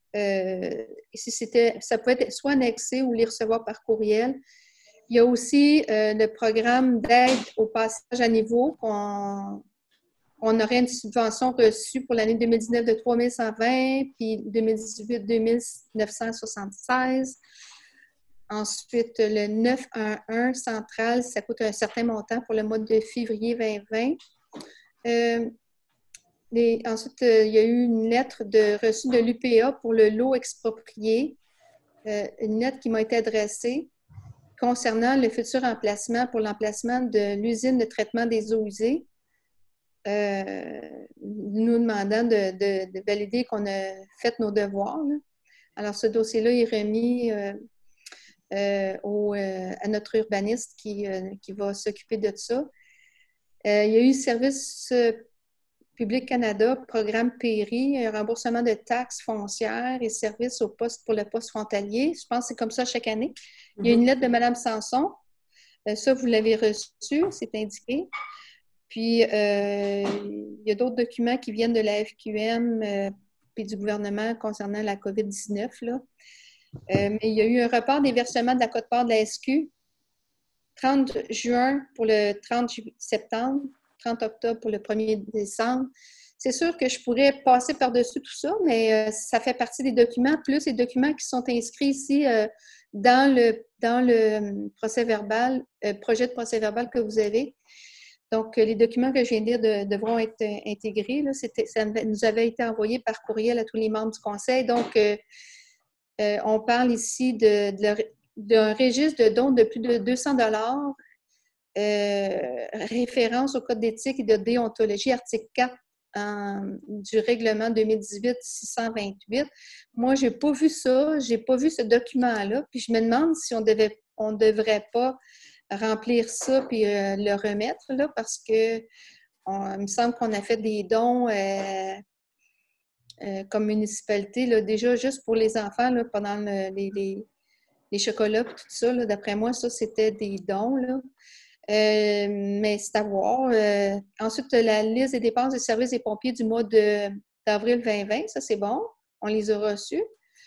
A: Ça peut être soit annexé ou les recevoir par courriel. Il y a aussi le programme d'aide au passage à niveau on aurait une subvention reçue pour l'année 2019 de 3 120, puis 2018, 2 976. Ensuite, le 911 central, ça coûte un certain montant pour le mois de février 2020. Ensuite, il y a eu une lettre de reçu de l'UPA pour le lot exproprié, une lettre qui m'a été adressée concernant le futur emplacement pour l'emplacement de l'usine de traitement des eaux usées. Nous demandant de valider qu'on a fait nos devoirs, là. Alors, ce dossier-là est remis à notre urbaniste qui va s'occuper de ça. Il y a eu service Public Canada, programme PERI, remboursement de taxes foncières et services au poste pour le poste frontalier. Je pense que c'est comme ça chaque année. Il y a une lettre de Mme Sanson. Ça, vous l'avez reçu, c'est indiqué. Puis, il y a d'autres documents qui viennent de la FQM puis du gouvernement concernant la COVID-19, là. Mais il y a eu un report des versements de la quote-part de la SQ. 30 juin pour le 30 septembre, 30 octobre pour le 1er décembre. C'est sûr que je pourrais passer par-dessus tout ça, mais ça fait partie des documents, plus les documents qui sont inscrits ici dans le procès-verbal, projet de procès-verbal que vous avez. Donc, les documents que je viens de dire devront être intégrés. Là. Ça nous avait été envoyé par courriel à tous les membres du Conseil. Donc, on parle ici d'un registre de dons de plus de 200 $, référence au Code d'éthique et de déontologie, article 4 du règlement 2018-628. Moi, je n'ai pas vu ça, je n'ai pas vu ce document-là, puis je me demande si on ne devrait pas remplir ça puis le remettre, là, parce que il me semble qu'on a fait des dons comme municipalité, là, déjà juste pour les enfants, là, pendant les chocolats et tout ça, là, d'après moi, ça, c'était des dons, là. Mais c'est à voir. Ensuite, la liste des dépenses de services des pompiers du mois d'avril 2020, ça, c'est bon. On les a reçus.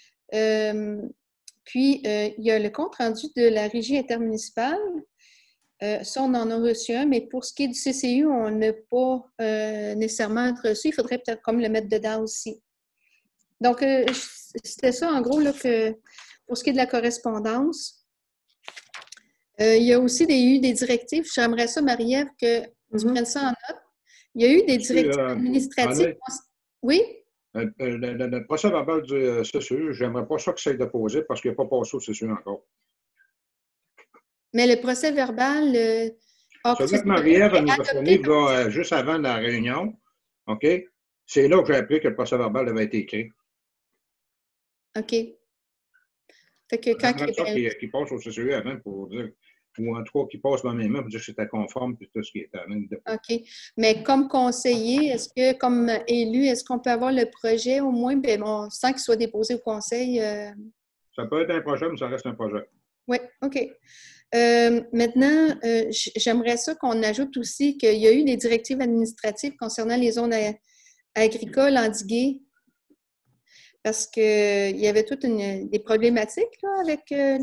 A: Puis, il y a le compte-rendu de la régie intermunicipale. Ça, on en a reçu un, mais pour ce qui est du CCU, on n'a pas nécessairement reçu. Il faudrait peut-être comme le mettre dedans aussi. Donc, c'était ça, en gros, là, que pour ce qui est de la correspondance. Il y a aussi eu des directives. J'aimerais ça, Marie-Ève, que tu prennes ça en note. Il y a eu des directives administratives. Oui?
C: Le procès-verbal du CCU, j'aimerais pas ça que ça ait déposé parce qu'il n'est pas passé au CCU encore.
A: Mais le procès-verbal...
C: celui que Marie-Ève nous a fourni juste avant la réunion, OK? C'est là que j'ai appris que le procès-verbal avait été écrit.
A: OK. Fait que quand
C: qui passe au CCU avant pour dire, ou en tout cas qui passe dans mes mains pour dire que c'était conforme puis tout ce qui était avant.
A: OK. Mais comme conseiller, est-ce que, comme élu, est-ce qu'on peut avoir le projet au moins, sans qu'il soit déposé au conseil?
C: Ça peut être un projet, mais ça reste un projet.
A: Oui, OK. Maintenant, j'aimerais ça qu'on ajoute aussi qu'il y a eu des directives administratives concernant les zones agricoles endiguées. Parce qu'il y avait toutes des problématiques là, avec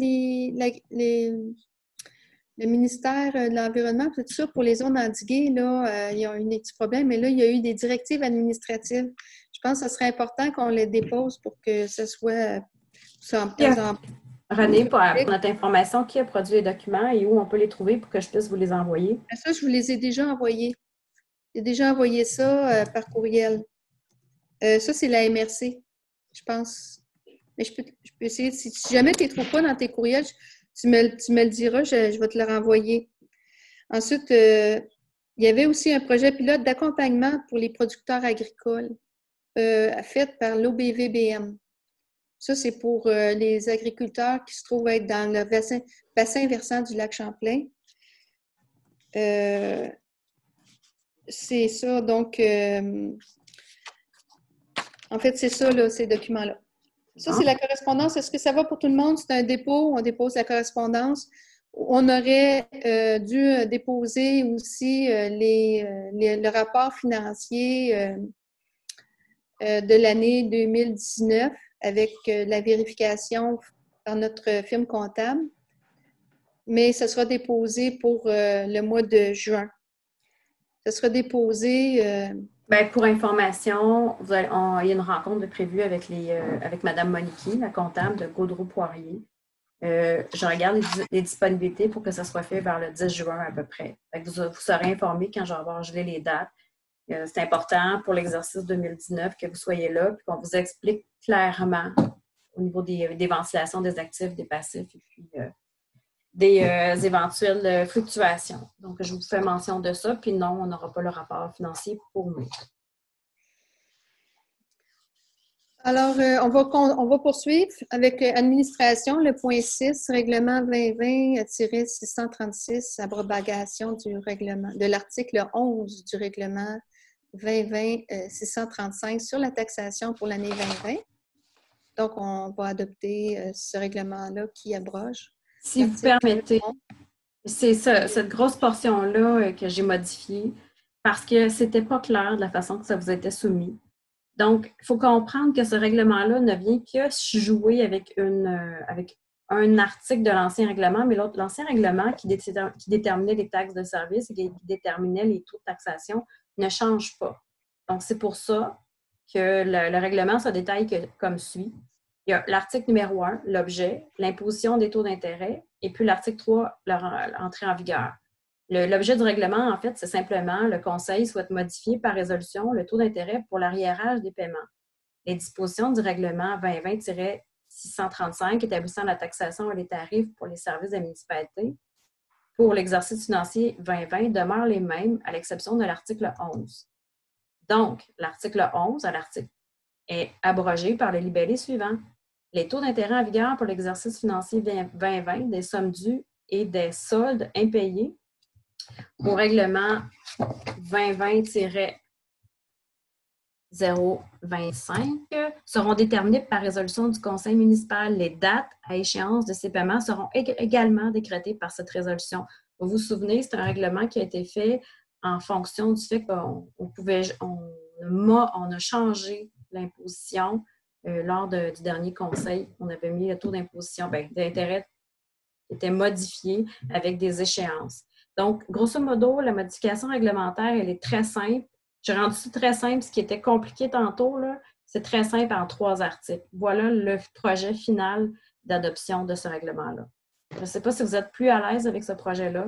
A: le ministère de l'Environnement, tout ça, pour les zones endiguées, là, il y a eu des petits problèmes, mais là, il y a eu des directives administratives. Je pense que ce serait important qu'on les dépose pour que ce soit en place.
B: René, pour notre information, qui a produit les documents et où on peut les trouver pour que je puisse vous les envoyer?
A: Ça, je vous les ai déjà envoyés. J'ai déjà envoyé ça par courriel. Ça, c'est la MRC. Je pense. Mais je peux essayer. Si jamais tu ne les trouves pas dans tes courriels, tu me le diras, je vais te le renvoyer. Ensuite, il y avait aussi un projet pilote d'accompagnement pour les producteurs agricoles fait par l'OBVBM. Ça, c'est pour les agriculteurs qui se trouvent être dans le bassin versant du lac Champlain. C'est ça. Donc, en fait, c'est ça, là, ces documents-là. Ça, c'est la correspondance. Est-ce que ça va pour tout le monde? C'est un dépôt, on dépose la correspondance. On aurait dû déposer aussi le rapport financier de l'année 2019 avec la vérification par notre firme comptable. Mais ça sera déposé pour le mois de juin. Ça sera déposé...
B: pour information, il y a une rencontre prévue avec Mme Monique, la comptable de Gaudreau-Poirier. Je regarde les disponibilités pour que ça soit fait vers le 10 juin à peu près. Vous serez informés quand je vais avoir gelé les dates. C'est important pour l'exercice 2019 que vous soyez là et qu'on vous explique clairement au niveau des ventilations des actifs, des passifs et puis des éventuelles fluctuations. Donc, je vous fais mention de ça. Puis non, on n'aura pas le rapport financier pour nous.
A: Alors, on va poursuivre avec administration, le point 6, règlement 2020-636, abrogation du règlement, de l'article 11 du règlement 2020-635 sur la taxation pour l'année 2020. Donc, on va adopter ce règlement-là qui abroge.
B: Si vous permettez, c'est cette grosse portion-là que j'ai modifiée parce que c'était pas clair de la façon que ça vous était soumis. Donc, il faut comprendre que ce règlement-là ne vient que jouer avec un article de l'ancien règlement, mais l'ancien règlement qui déterminait les taxes de service et qui déterminait les taux de taxation ne change pas. Donc, c'est pour ça que le règlement se détaille comme suit. Il y a l'article numéro 1, l'objet, l'imposition des taux d'intérêt, et puis l'article 3, leur entrée en vigueur. L'objet du règlement, en fait, c'est simplement le Conseil souhaite modifier par résolution le taux d'intérêt pour l'arriérage des paiements. Les dispositions du règlement 2020-635 établissant la taxation et les tarifs pour les services de municipalité pour l'exercice financier 2020 demeurent les mêmes à l'exception de l'article 11. Donc, l'article 11 est abrogé par le libellé suivant. Les taux d'intérêt en vigueur pour l'exercice financier 2020 des sommes dues et des soldes impayés au règlement 2020-025 seront déterminés par résolution du conseil municipal. Les dates à échéance de ces paiements seront également décrétées par cette résolution. Vous vous souvenez, c'est un règlement qui a été fait en fonction du fait qu'on a changé l'imposition lors du dernier conseil. On avait mis le taux d'imposition, d'intérêt qui était modifié avec des échéances. Donc, grosso modo, la modification réglementaire, elle est très simple. J'ai rendu ça très simple. Ce qui était compliqué tantôt, c'est très simple en 3 articles. Voilà le projet final d'adoption de ce règlement-là. Je ne sais pas si vous êtes plus à l'aise avec ce projet-là.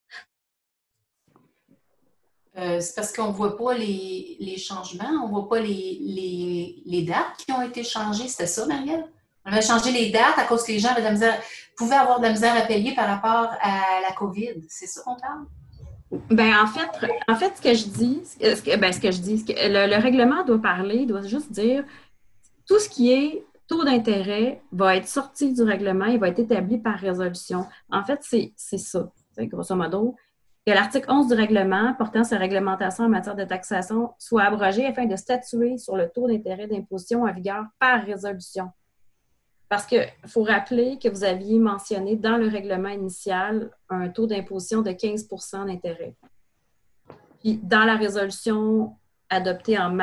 D: C'est parce qu'on ne voit pas les changements, on ne voit pas les dates qui ont été changées. C'était ça, Marielle? On avait changé les dates à cause que les gens pouvaient avoir de la misère à payer par rapport à la COVID. C'est ça qu'on parle?
B: En fait, le règlement doit juste dire tout ce qui est taux d'intérêt va être sorti du règlement, il va être établi par résolution. En fait, c'est ça, grosso modo. Que l'article 11 du règlement portant sur la réglementation en matière de taxation soit abrogé afin de statuer sur le taux d'intérêt d'imposition en vigueur par résolution. Parce qu'il faut rappeler que vous aviez mentionné dans le règlement initial un taux d'imposition de 15 % d'intérêt. Puis dans la résolution adoptée en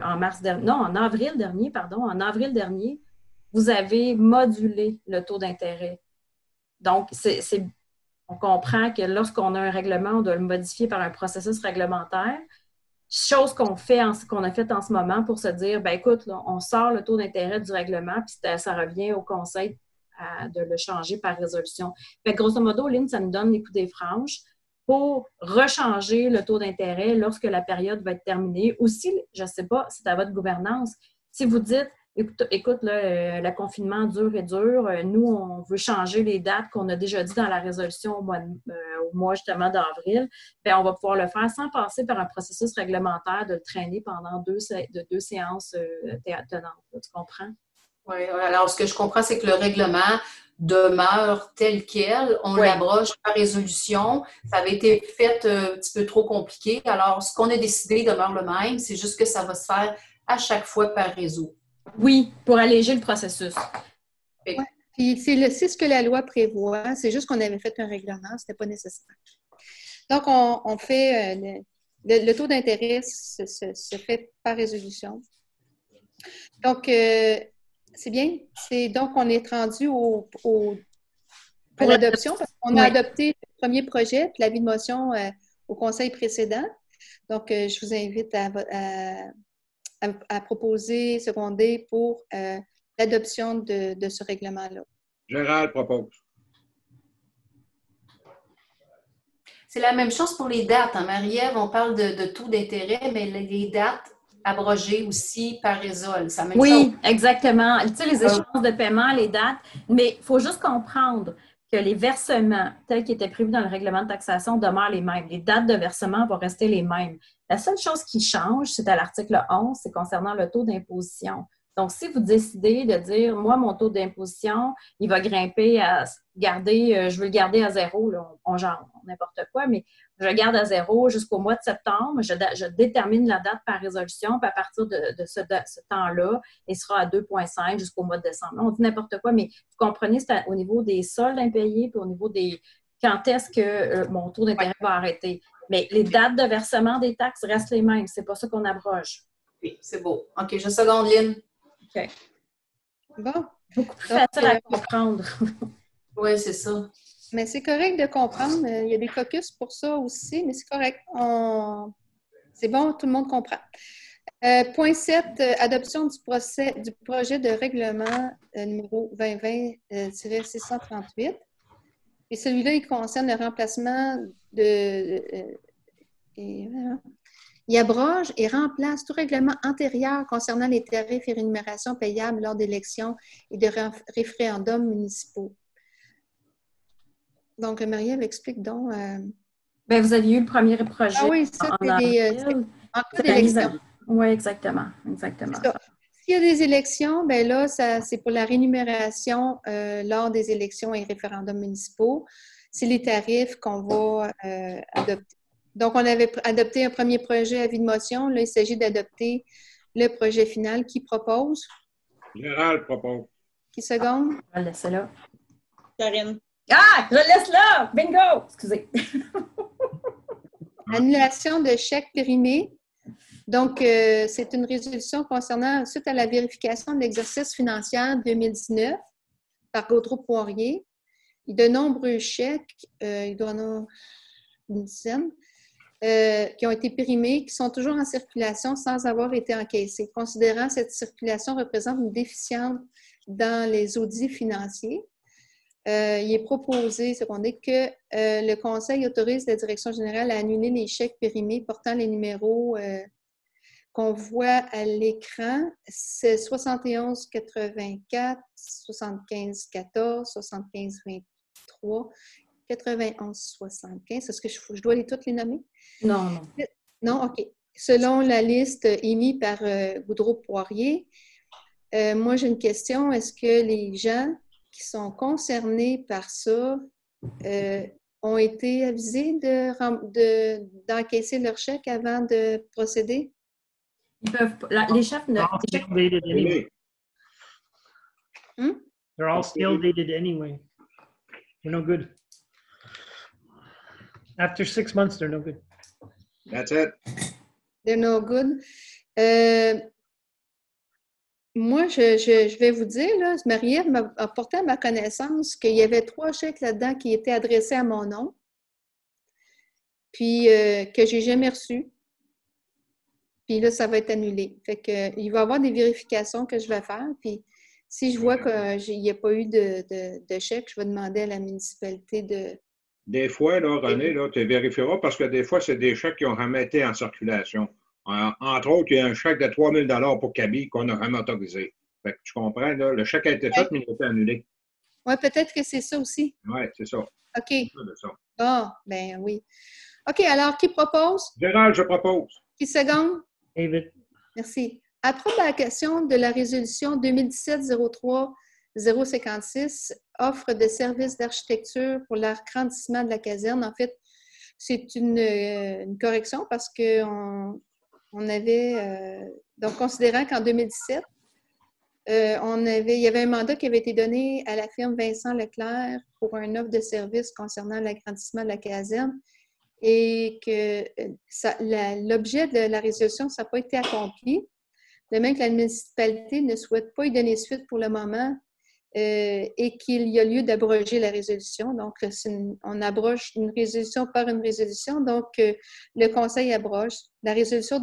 B: avril dernier, vous avez modulé le taux d'intérêt. Donc, on comprend que lorsqu'on a un règlement, on doit le modifier par un processus réglementaire. Chose qu'on a fait en ce moment pour se dire, écoute, là, on sort le taux d'intérêt du règlement, puis ça revient au conseil de le changer par résolution. Fait que grosso modo, Lynn, ça nous donne les coups des franges pour rechanger le taux d'intérêt lorsque la période va être terminée. Ou si, je ne sais pas, c'est à votre gouvernance, si vous dites, écoute, le confinement dure et dure, nous, on veut changer les dates qu'on a déjà dit dans la résolution au mois justement d'avril, on va pouvoir le faire sans passer par un processus réglementaire de le traîner pendant deux séances tenantes. Tu comprends?
D: Oui, alors ce que je comprends, c'est que le règlement demeure tel quel, on l'abroge par résolution. Ça avait été fait un petit peu trop compliqué. Alors, ce qu'on a décidé demeure le même, c'est juste que ça va se faire à chaque fois par réseau.
B: Oui, pour alléger le processus.
A: Ouais. Puis c'est ce que la loi prévoit. C'est juste qu'on avait fait un règlement, ce n'était pas nécessaire. Donc, on fait le taux d'intérêt se fait par résolution. Donc, c'est bien. Donc, on est rendu pour l'adoption parce qu'on a adopté le premier projet, puis l'avis de motion au conseil précédent. Donc, je vous invite à proposer, seconder pour l'adoption de ce règlement-là.
C: Gérald propose.
D: C'est la même chose pour les dates. Hein, Marie-Ève, on parle de taux d'intérêt, mais les dates abrogées aussi par résol.
B: Oui, exactement. Tu sais, les échéances de paiement, les dates, mais il faut juste comprendre que les versements tels qu'ils étaient prévus dans le règlement de taxation demeurent les mêmes. Les dates de versement vont rester les mêmes. La seule chose qui change, c'est à l'article 11, c'est concernant le taux d'imposition. Donc, si vous décidez de dire, moi, mon taux d'imposition, il va grimper à garder, je veux le garder à 0, là, on genre n'importe quoi, mais je garde à 0 jusqu'au mois de septembre. Je détermine la date par résolution, puis à partir de ce temps-là, il sera à 2,5 jusqu'au mois de décembre. On dit n'importe quoi, mais vous comprenez, c'est au niveau des soldes impayés, puis au niveau des quand est-ce que mon taux d'intérêt va arrêter. Mais les dates de versement des taxes restent les mêmes. C'est pas ça qu'on abroge.
D: Oui, c'est beau. OK, je seconde, Lynn.
B: OK.
A: Bon.
B: Beaucoup plus facile à comprendre.
D: Oui, c'est ça.
A: Mais c'est correct de comprendre. Il y a des caucus pour ça aussi, mais c'est correct. C'est bon, tout le monde comprend. Point 7, adoption du projet de règlement numéro 2020-638. Et celui-là, il concerne le remplacement il abroge et remplace tout règlement antérieur concernant les tarifs et rémunérations payables lors d'élections et de référendums municipaux. Donc, Marie-Ève, explique donc.
B: Bien, vous aviez eu le premier projet.
A: Ah oui, ça, c'est en cas d'élection.
B: Oui, exactement.
A: S'il y a des élections, bien là, c'est pour la rémunération lors des élections et référendums municipaux. C'est les tarifs qu'on va adopter. Donc, on avait adopté un premier projet à avis de motion. Là, il s'agit d'adopter le projet final. Qui propose?
C: Gérald propose.
A: Qui seconde?
B: Je vais le laisser là.
H: Karine.
B: Ah! Je le laisse là! Bingo! Excusez.
A: Annulation de chèques périmés. Donc, c'est une résolution concernant, suite à la vérification de l'exercice financier 2019 par Gaudreau Poirier. De nombreux chèques, il doit y en avoir une dizaine, qui ont été périmés, qui sont toujours en circulation sans avoir été encaissés. Considérant que cette circulation représente une déficience dans les audits financiers, il est proposé, secondé, que le Conseil autorise la Direction générale à annuler les chèques périmés portant les numéros qu'on voit à l'écran. C'est 71 84, 75 14, 75 23, 91 75. Est-ce que je dois toutes les nommer?
B: Non.
A: Non, OK. Selon la liste émise par Gaudreau Poirier, moi, j'ai une question. Est-ce que les gens qui sont concernés par ça ont été avisés d'encaisser leur chèque avant de procéder?
B: Ils peuvent pas. Les chefs ne.
G: Still dated anyway. They're all still dated anyway. They're no good. After 6 months, they're no good.
C: That's it.
A: They're no good. Moi, je vais vous dire, là, Marie-Ève m'a porté à ma connaissance qu'il y avait 3 chèques là-dedans qui étaient adressés à mon nom, puis que j'ai jamais reçus. Puis là, ça va être annulé. Fait que, il va y avoir des vérifications que je vais faire. Puis si je vois qu'il n'y a pas eu de chèque, je vais demander à la municipalité de...
C: Des fois, là, René, là, tu vérifieras parce que des fois, c'est des chèques qui ont jamais été en circulation. Entre autres, il y a un chèque de 3 000 pour Kaby qu'on n'a jamais autorisé. Fait que tu comprends, là, le chèque a été fait, mais il a été annulé.
A: Oui, peut-être que c'est ça aussi.
C: Oui, c'est ça.
A: OK. Ah, ben oui. OK, alors, qui propose?
C: Gérald, je propose.
A: Qui seconde?
G: David.
A: Merci. Approbation de la résolution 2017-03-056, offre de services d'architecture pour l'agrandissement de la caserne. En fait, c'est une correction parce qu'on avait, donc considérant qu'en 2017, il y avait un mandat qui avait été donné à la firme Vincent Leclerc pour un offre de service concernant l'agrandissement de la caserne et que l'objet de la résolution, ça n'a pas été accompli. De même que la municipalité ne souhaite pas y donner suite pour le moment et qu'il y a lieu d'abroger la résolution. Donc, on abroge une résolution par une résolution. Donc, le Conseil abroge la résolution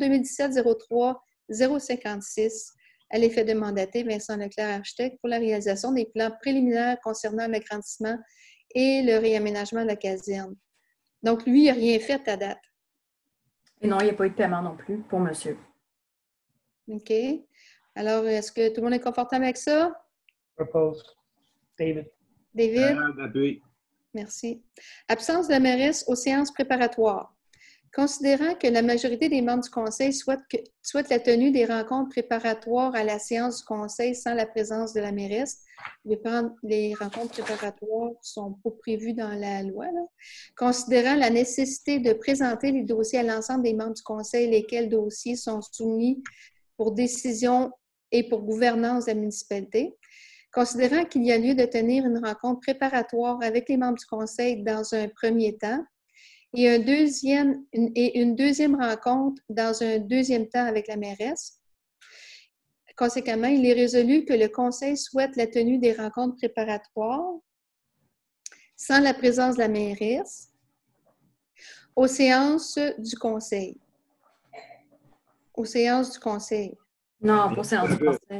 A: 2017-03-056 à l'effet de mandater Vincent Leclerc, architecte, pour la réalisation des plans préliminaires concernant l'agrandissement et le réaménagement de la caserne. Donc, lui, il n'a rien fait à date.
B: Et non, il n'y a pas eu de paiement non plus pour monsieur.
A: OK. Alors, est-ce que tout le monde est confortable avec ça?
G: Propose. David.
A: David?
C: Appui.
A: Merci. Absence de la mairesse aux séances préparatoires. Considérant que la majorité des membres du conseil souhaitent la tenue des rencontres préparatoires à la séance du conseil sans la présence de la mairesse, les rencontres préparatoires ne sont pas prévues dans la loi, là. Considérant la nécessité de présenter les dossiers à l'ensemble des membres du conseil, lesquels dossiers sont soumis pour décision et pour gouvernance de la municipalité, considérant qu'il y a lieu de tenir une rencontre préparatoire avec les membres du conseil dans un premier temps, et une deuxième rencontre dans un deuxième temps avec la mairesse. Conséquemment, il est résolu que le conseil souhaite la tenue des rencontres préparatoires sans la présence de la mairesse aux séances du conseil. Aux séances du conseil.
B: Non, pour séance du conseil.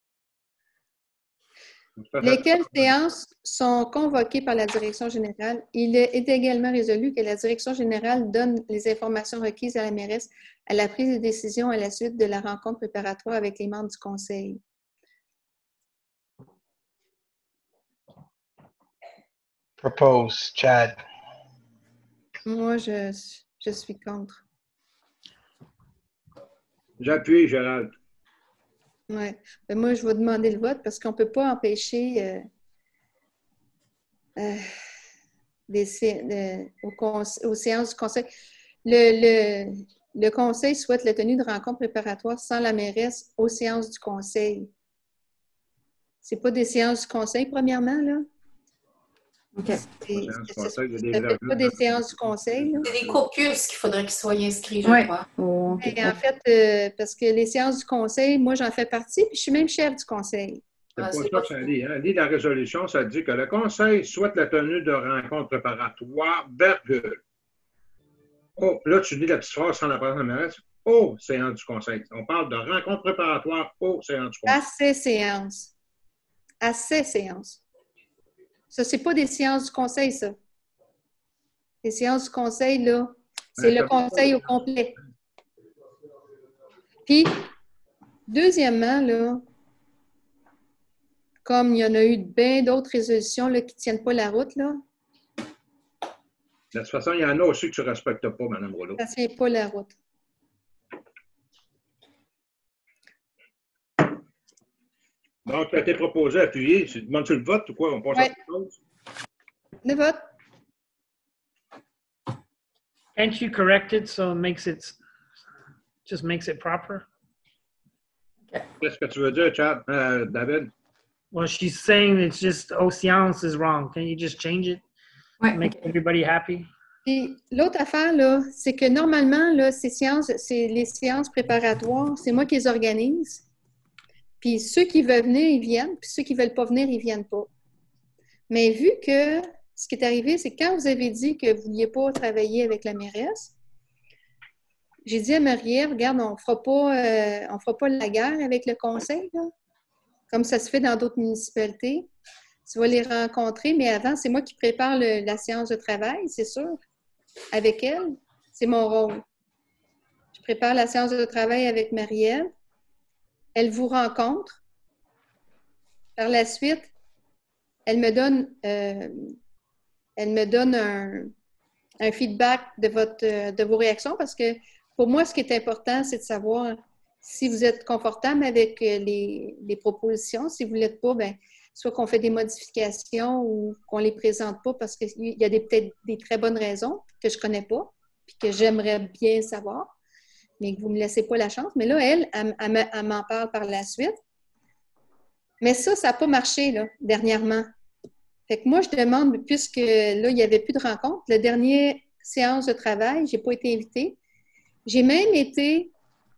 A: Lesquelles séances sont convoquées par la direction générale. Il est également résolu que la direction générale donne les informations requises à la mairesse à la prise de décision à la suite de la rencontre préparatoire avec les membres du conseil.
F: Propose, Chad.
A: Moi, je suis contre.
C: J'appuie, Gérald.
A: Oui. Moi, je vais demander le vote parce qu'on ne peut pas empêcher aux séances du conseil. Le conseil souhaite la tenue de rencontres préparatoires sans la mairesse aux séances du conseil. Ce n'est pas des séances du conseil, premièrement, là.
B: OK.
A: Ça ne fait pas des séances du conseil, là.
D: C'est des caucus qu'il faudrait qu'ils soient inscrits, je
B: Oui.
D: crois.
A: Et en fait, parce que les séances du conseil, moi, j'en fais partie, puis je suis même chef du conseil.
C: C'est
D: Ah,
C: pas
D: c'est
C: ça
D: pas
C: que ça dit. Hein? Lis la résolution, ça dit que le conseil souhaite la tenue de rencontres préparatoires, virgule. Oh, là, tu lis la petite phrase sans la présence de la mairesse. Aux séances du conseil. On parle de rencontres préparatoires aux séances du conseil.
A: À ces séances. À ces séances. Ça, c'est pas des séances du conseil, ça. Les séances du conseil, là, c'est le conseil au complet. Puis, deuxièmement, là, comme il y en a eu bien d'autres résolutions là, qui ne tiennent pas la route, là,
C: De toute façon, il y en a aussi que tu ne respectes pas, Mme Rouleau.
A: ça ne tient pas la route.
C: Donc, tu as été proposé, appuyé. Tu demandes-tu le vote ou quoi? On passe à autre chose?
A: Le vote.
G: Can't you correct it so it just makes it proper?
C: Qu'est-ce que tu veux dire, Chad, David?
G: Well, she's saying it's just séance is wrong. Can you just change it?
B: Ouais.
G: Make everybody happy?
A: Puis l'autre affaire, là, c'est que normalement, là, les séances préparatoires, c'est moi qui les organise. Puis ceux qui veulent venir, ils viennent. Puis ceux qui ne veulent pas venir, ils ne viennent pas. Mais vu que ce qui est arrivé, c'est que quand vous avez dit que vous ne vouliez pas travailler avec la mairesse, j'ai dit à Marie-Ève, regarde, on ne fera pas la guerre avec le conseil, là, comme ça se fait dans d'autres municipalités. Tu vas les rencontrer, mais avant, c'est moi qui prépare la séance de travail, c'est sûr. Avec elle, c'est mon rôle. Je prépare la séance de travail avec Marie-Ève. Elle vous rencontre. Par la suite, elle me donne un feedback de vos réactions parce que pour moi, ce qui est important, c'est de savoir si vous êtes confortable avec les propositions. Si vous ne l'êtes pas, bien, soit qu'on fait des modifications ou qu'on ne les présente pas parce qu'il y a peut-être des très bonnes raisons que je ne connais pas puis que j'aimerais bien savoir, mais que vous ne me laissez pas la chance. Mais là, elle m'en parle par la suite. Mais ça n'a pas marché là, dernièrement. Fait que moi, je demande, puisque là, il n'y avait plus de rencontre, la dernière séance de travail, je n'ai pas été invitée. J'ai même été,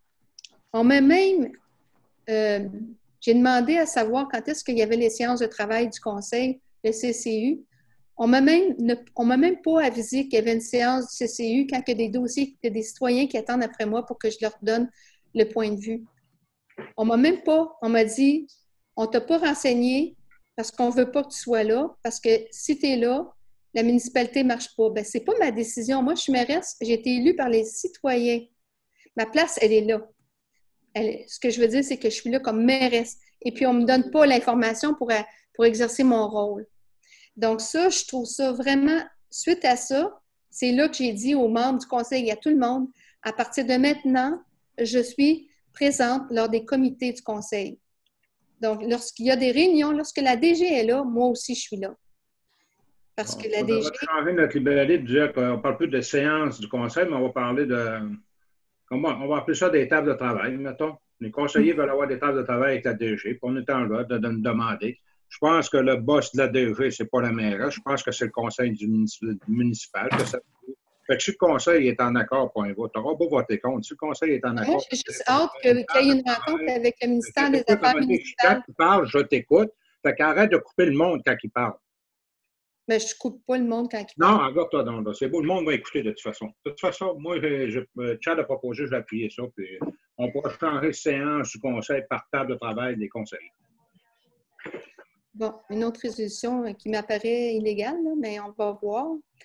A: j'ai demandé à savoir quand est-ce qu'il y avait les séances de travail du conseil, le CCU. On m'a même pas avisé qu'il y avait une séance du CCU quand il y a des dossiers, qu'il y a des citoyens qui attendent après moi pour que je leur donne le point de vue. On m'a dit, on ne t'a pas renseigné parce qu'on ne veut pas que tu sois là, parce que si tu es là, la municipalité ne marche pas. Bien, ce n'est pas ma décision. Moi, je suis mairesse, j'ai été élue par les citoyens. Ma place, elle est là. Ce que je veux dire, c'est que je suis là comme mairesse. Et puis, on ne me donne pas l'information pour exercer mon rôle. Donc ça, je trouve ça vraiment, suite à ça, c'est là que j'ai dit aux membres du conseil et à tout le monde, à partir de maintenant, je suis présente lors des comités du conseil. Donc, lorsqu'il y a des réunions, lorsque la DG est là, moi aussi, je suis là. Parce que la
C: On
A: DG...
C: devrait changer notre libellé de dire qu'on ne parle plus de séance du conseil, mais on va parler de... On va appeler ça des tables de travail, mettons. Les conseillers veulent avoir des tables de travail avec la DG, puis on est en droit de nous demander. Je pense que le boss de la DG, c'est pas la mairesse. Je pense que c'est le conseil municipal. Fait que si le conseil est en accord, point va. Tu n'auras pas voté contre. Si le conseil est en accord...
A: Moi, j'ai juste hâte qu'il y ait une rencontre avec le ministère des Affaires municipales.
C: Quand tu parles, je t'écoute. Fait qu'arrête de couper le monde quand il parle.
A: Mais je ne coupe pas le monde quand il parle.
C: Non, regarde-toi donc. Là. C'est beau, le monde va écouter de toute façon. De toute façon, moi, Chad a proposé, je vais appuyer ça, puis on pourra changer de séance du conseil par table de travail des conseillers.
A: Bon, une autre résolution qui m'apparaît illégale, là, mais on va voir.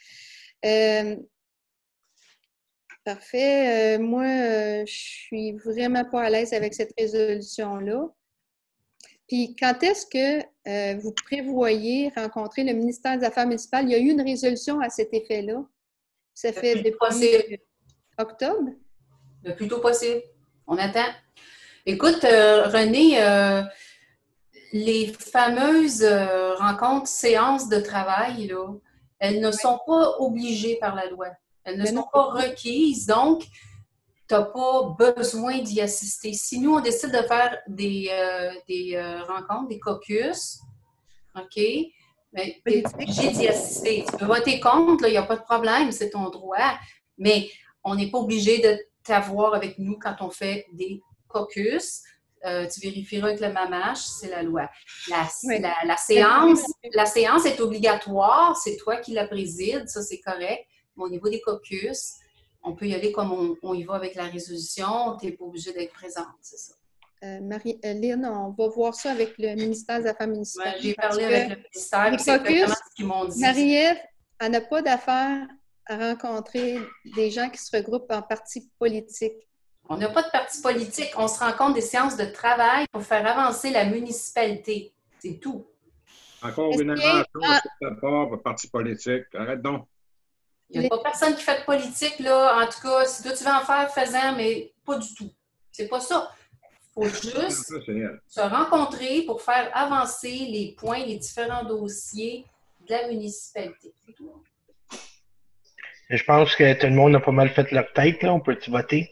A: Parfait. Moi, je suis vraiment pas à l'aise avec cette résolution-là. Puis, quand est-ce que vous prévoyez rencontrer le ministère des Affaires municipales? Il y a eu une résolution à cet effet-là. Ça fait depuis octobre?
D: Le plus tôt possible. On attend. Écoute, René, les fameuses rencontres, séances de travail, là, elles ne sont pas obligées par la loi. Elles ne sont pas requises, donc tu n'as pas besoin d'y assister. Si nous, on décide de faire des rencontres, des caucus, OK, mais tu es obligé d'y assister. Tu peux voter contre, il n'y a pas de problème, c'est ton droit, mais on n'est pas obligé de t'avoir avec nous quand on fait des caucus. Tu vérifieras avec le MAMACH, c'est la loi. La séance est obligatoire, c'est toi qui la présides, ça c'est correct. Mais au niveau des caucus, on peut y aller comme on y va avec la résolution, tu n'es pas obligé d'être présente, c'est ça.
A: Lynn, on va voir ça avec le ministère des Affaires municipales.
D: Ouais, j'ai parlé avec le ministère, c'est exactement ce qu'ils m'ont dit.
A: Marie-Ève, elle n'a pas d'affaire à rencontrer des gens qui se regroupent en partis politiques.
D: On n'a pas de parti politique. On se rencontre des séances de travail pour faire avancer la municipalité. C'est tout.
C: Encore une invention, c'est de part parti politique. Arrête donc.
D: Il n'y a pas personne qui fait de politique, là. En tout cas, si toi tu veux en faire, fais-en, mais pas du tout. C'est pas ça. Il faut juste se rencontrer pour faire avancer les points, les différents dossiers de la municipalité. C'est tout.
F: Je pense que tout le monde a pas mal fait leur tête, là. On peut-tu voter?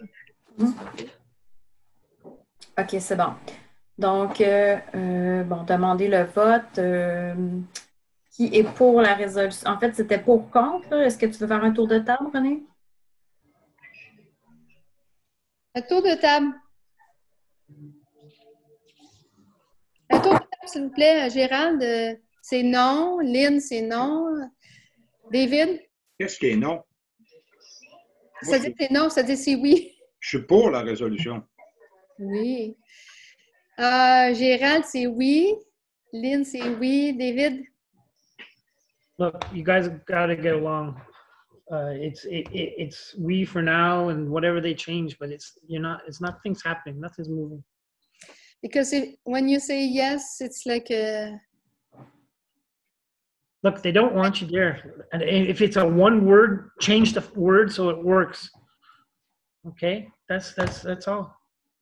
B: OK, c'est bon. Donc, demander le vote. Qui est pour la résolution? En fait, c'était pour contre. Est-ce que tu veux faire un tour de table, René?
A: Un tour de table. Un tour de table, s'il vous plaît. Gérald, c'est non. Lynn, c'est non. David?
C: Qu'est-ce qui est non?
A: Ça dit c'est non, ça dit c'est oui.
C: Je suis pour la résolution.
A: Oui. Gérald, c'est oui. Lynn, c'est oui. David?
G: Look, you guys got to get along. It's we for now, and whatever they change, but it's nothing's happening, nothing's moving.
A: Because when you say yes, it's like a...
G: Look, they don't want you there, and if it's a one word, change the word so it works. Okay, that's all.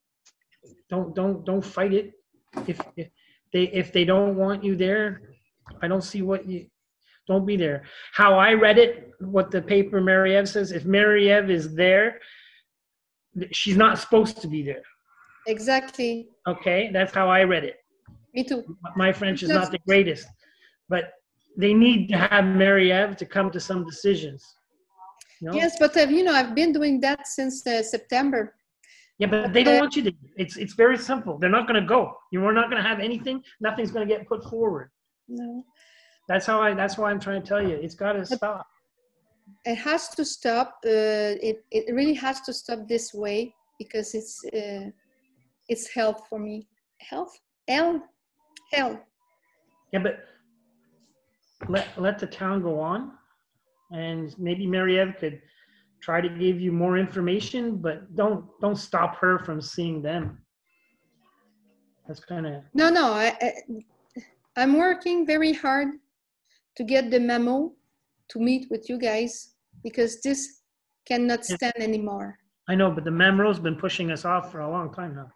G: Don't fight it. If they don't want you there, I don't see what you. Don't be there. How I read it, what the paper Marie-Ève says, if Marie-Ève is there, she's not supposed to be there.
A: Exactly.
G: Okay, that's how I read it.
A: Me too.
G: My French is not the greatest, but they need to have Marie-Ève to come to some decisions. You know?
A: Yes, but I've been doing that since September.
G: Yeah, but they don't want you to. It's very simple. They're not going to go. You're not going to have anything. Nothing's going to get put forward.
A: No.
G: That's why I'm trying to tell you. It's got to stop.
A: It has to stop. It really has to stop this way because it's health for me. Health? Hell?
G: Yeah, but let the town go on, and maybe Marie-Ève could try to give you more information, but don't stop her from seeing them. That's kind of...
A: No. I'm working very hard to get the memo to meet with you guys because this cannot stand anymore.
G: I know, but the Mamro's been pushing us off for a long time now.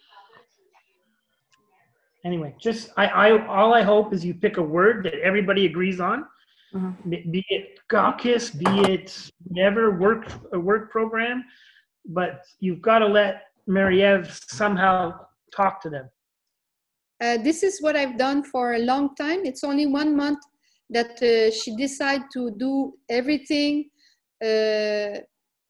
G: Anyway, just all I hope is you pick a word that everybody agrees on, be it caucus, be it whatever work program, but you've got to let Mary-Eve somehow talk to them.
A: This is what I've done for a long time. It's only 1 month that she decided to do everything her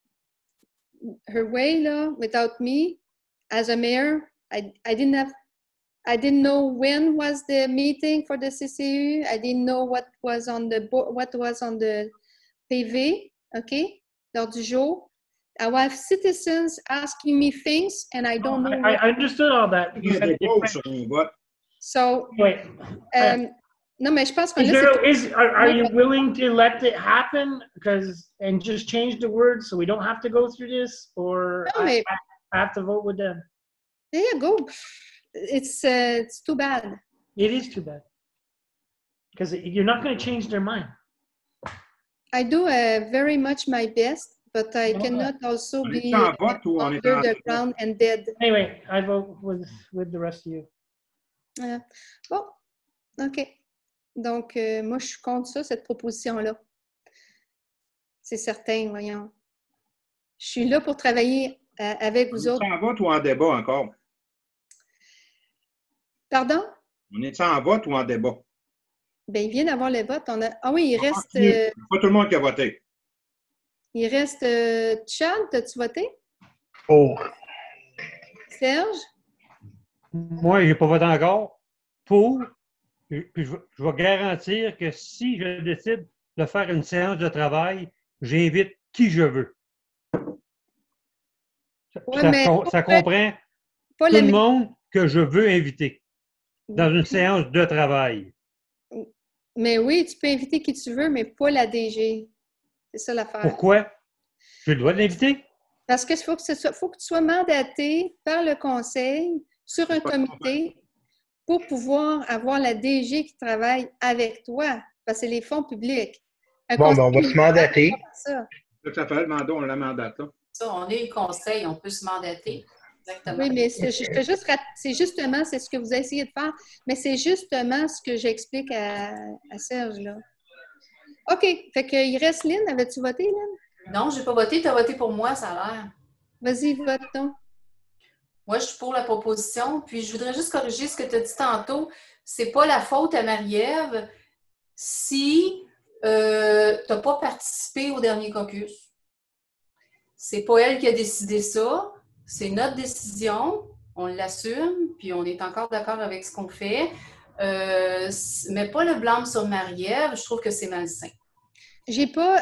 A: way, without me as a mayor. I didn't know when was the meeting for the CCU. I didn't know what was on the PV, okay, l'ordre du jour. I have citizens asking me things, and I don't know.
G: I understood all that.
A: So,
G: wait.
A: non, mais je pense qu'on
G: are you willing to let it happen and just change the words so we don't have to go through this, or
A: no,
G: I have to vote with them?
A: There you go. It's too bad.
G: It is too bad because you're not going to change their mind.
A: I do very much my best, but I cannot also be under the ground and dead.
G: Anyway, I vote with the rest of you.
A: Bon, OK. Donc, moi, je suis contre ça, cette proposition-là. C'est certain, voyons. Je suis là pour travailler avec vous autres.
C: On est en vote ou en débat encore?
A: Pardon?
C: On est en vote ou en débat?
A: Bien, il vient d'avoir le vote. Ah oui, il reste...
C: pas tout le monde qui a voté.
A: Il reste... Charles, as-tu voté?
F: Pour.
A: Serge?
E: Moi, je n'ai pas voté encore. Pour. Puis je vais garantir que si je décide de faire une séance de travail, j'invite qui je veux. Ça comprend tout le monde que je veux inviter dans une séance de travail.
A: Mais oui, tu peux inviter qui tu veux, mais pas la DG. C'est ça l'affaire.
E: Pourquoi? J'ai le droit de l'inviter?
A: Parce qu'il faut que tu sois mandaté par le conseil sur un comité pour pouvoir avoir la DG qui travaille avec toi, parce que c'est les fonds publics.
F: Bon, ben on va se mandater.
C: Ça fait le mandat, on la mandate, là.
D: Ça, on est le conseil, on peut se mandater. Exactement.
A: Oui, mais c'est justement, c'est ce que vous essayez de faire, mais c'est justement ce que j'explique à Serge, là. OK, fait qu'il reste Lynn. Avais-tu voté, Lynn?
D: Non, je n'ai pas voté. Tu as voté pour moi, ça a l'air.
A: Vas-y, vote donc.
D: Moi, je suis pour la proposition. Puis, je voudrais juste corriger ce que tu as dit tantôt. C'est pas la faute à Marie-Ève si tu n'as pas participé au dernier caucus. C'est pas elle qui a décidé ça. C'est notre décision. On l'assume. Puis, on est encore d'accord avec ce qu'on fait. Mais pas le blâme sur Marie-Ève. Je trouve que c'est malsain.
A: J'ai pas